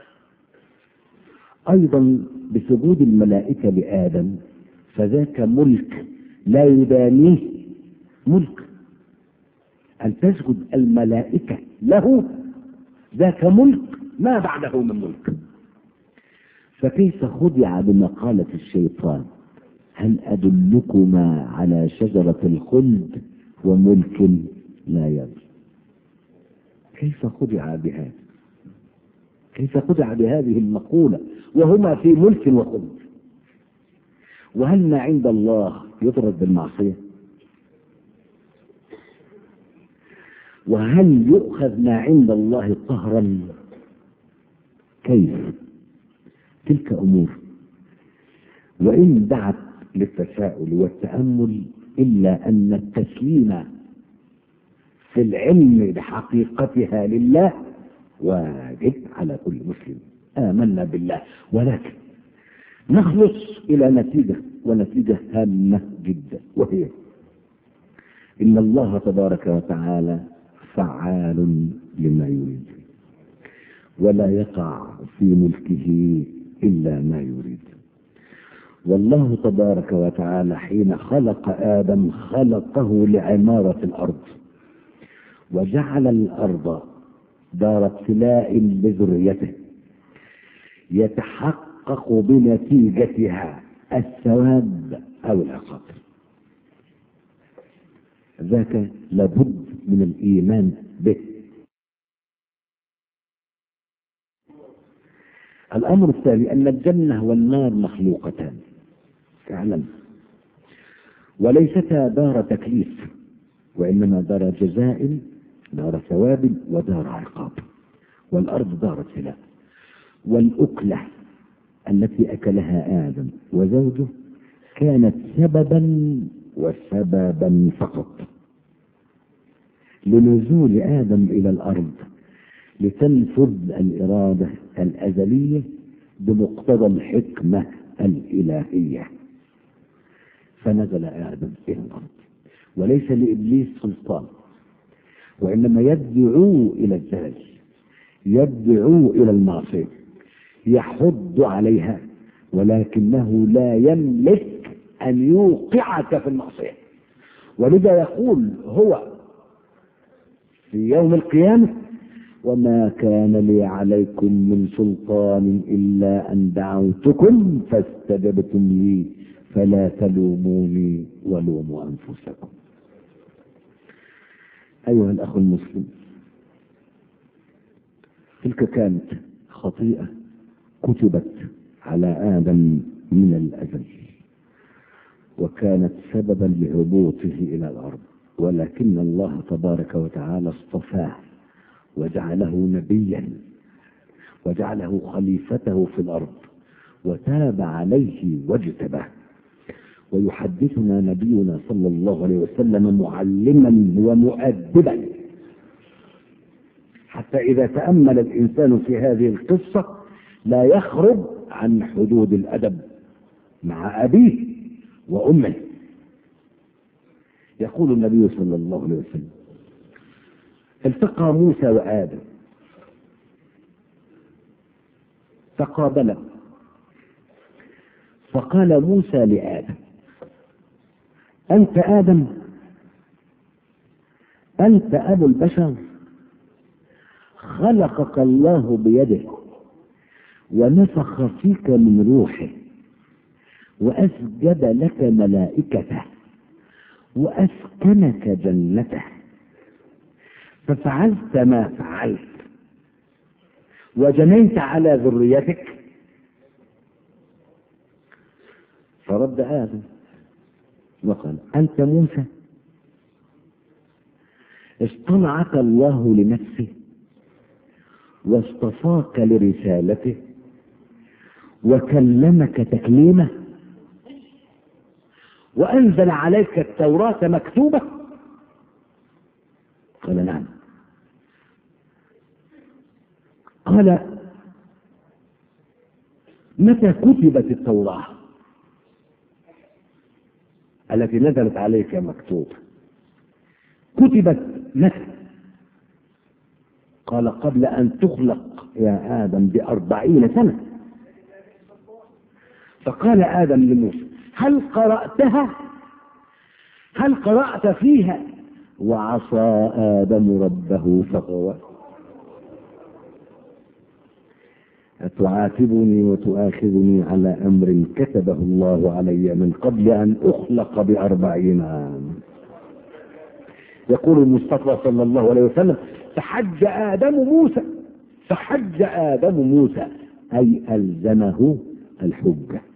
أيضا بسجود الملائكة لآدم فذاك ملك لا يدانيه ملك، أن تسجد الملائكة له ذاك ملك ما بعده من ملك. فكيف خدع بمقالة الشيطان هل أدلكما على شجرة الخلد وملك لا يبلى؟ كيف خدع بهذا؟ كيف خدع بهذه المقولة وهما في ملك وخلد؟ وهل ما عند الله يطرد بالمعصية؟ وهل يؤخذ ما عند الله قهرا؟ كيف؟ تلك أمور وإن دعت للتساؤل والتأمل إلا أن التسليم في العلم بحقيقتها لله واجب على كل مسلم. آمنا بالله، ولكن نخلص إلى نتيجة ونتيجة هامة جدا، وهي إن الله تبارك وتعالى فعال لما يريد ولا يقع في ملكه إلا ما يريد. والله تبارك وتعالى حين خلق آدم خلقه لعمارة الأرض وجعل الأرض دار ابتلاء لذريته يتحقق بنتيجتها الثواب أو العقاب. ذاك لابد من الإيمان به. الأمر الثاني أن الجنة والنار مخلوقتان فعلا، وليستا دار تكليف وإنما دار جزاء، دار ثواب ودار عقاب. والأرض دار ابتلاء، والأكلة التي أكلها آدم وزوجه كانت سببا وسببا فقط لنزول آدم إلى الأرض لتنفذ الإرادة الأزلية بمقتضى الحكمة الإلهية. فنزل آدم إلى الأرض وليس لإبليس سلطان، وإنما يدعو إلى الزلل، يدعو إلى المعصية، يحض عليها، ولكنه لا يملك أن يوقعك في المعصية. ولذا يقول هو في يوم القيامة وما كان لي عليكم من سلطان إلا أن دعوتكم فاستجبتم لي فلا تلوموني ولوموا أنفسكم. أيها الأخ المسلم، تلك كانت خطيئة كتبت على آدم من الأزل وكانت سببا لهبوطه إلى الأرض، ولكن الله تبارك وتعالى اصطفاه وجعله نبيا وجعله خليفته في الأرض وتاب عليه واجتباه. ويحدثنا نبينا صلى الله عليه وسلم معلما ومؤدبا، حتى إذا تأمل الإنسان في هذه القصة لا يخرج عن حدود الأدب مع أبيه وأمه. يقول النبي صلى الله عليه وسلم: التقى موسى وآدم تقابلا، فقال موسى لآدم: أنت آدم؟ أنت أبو البشر؟ خلقك الله بيده ونفخ فيك من روحه وأسجد لك ملائكته وأسكنك جنته، ففعلت ما فعلت وجنيت على ذريتك. فرد آدم وقال: أنت موسى؟ اصطنعك الله لنفسه واصطفاك لرسالته وكلمك تكليمه وأنزل عليك التوراة مكتوبة؟ قال: نعم. قال: متى كتبت التوراة التي نزلت عليك مكتوبة؟ كتبت متى؟ قال: قبل أن تخلق يا آدم بأربعين سنة. فقال آدم لموسى: هل قرأتها؟ هل قرأت فيها وعصى آدم ربه فغوى؟ أتعاتبني وتؤاخذني على أمر كتبه الله علي من قبل أن أخلق بأربعين عام. يقول المصطفى صلى الله عليه وسلم: فحج آدم موسى، فحج آدم موسى أي ألزمه الحجة.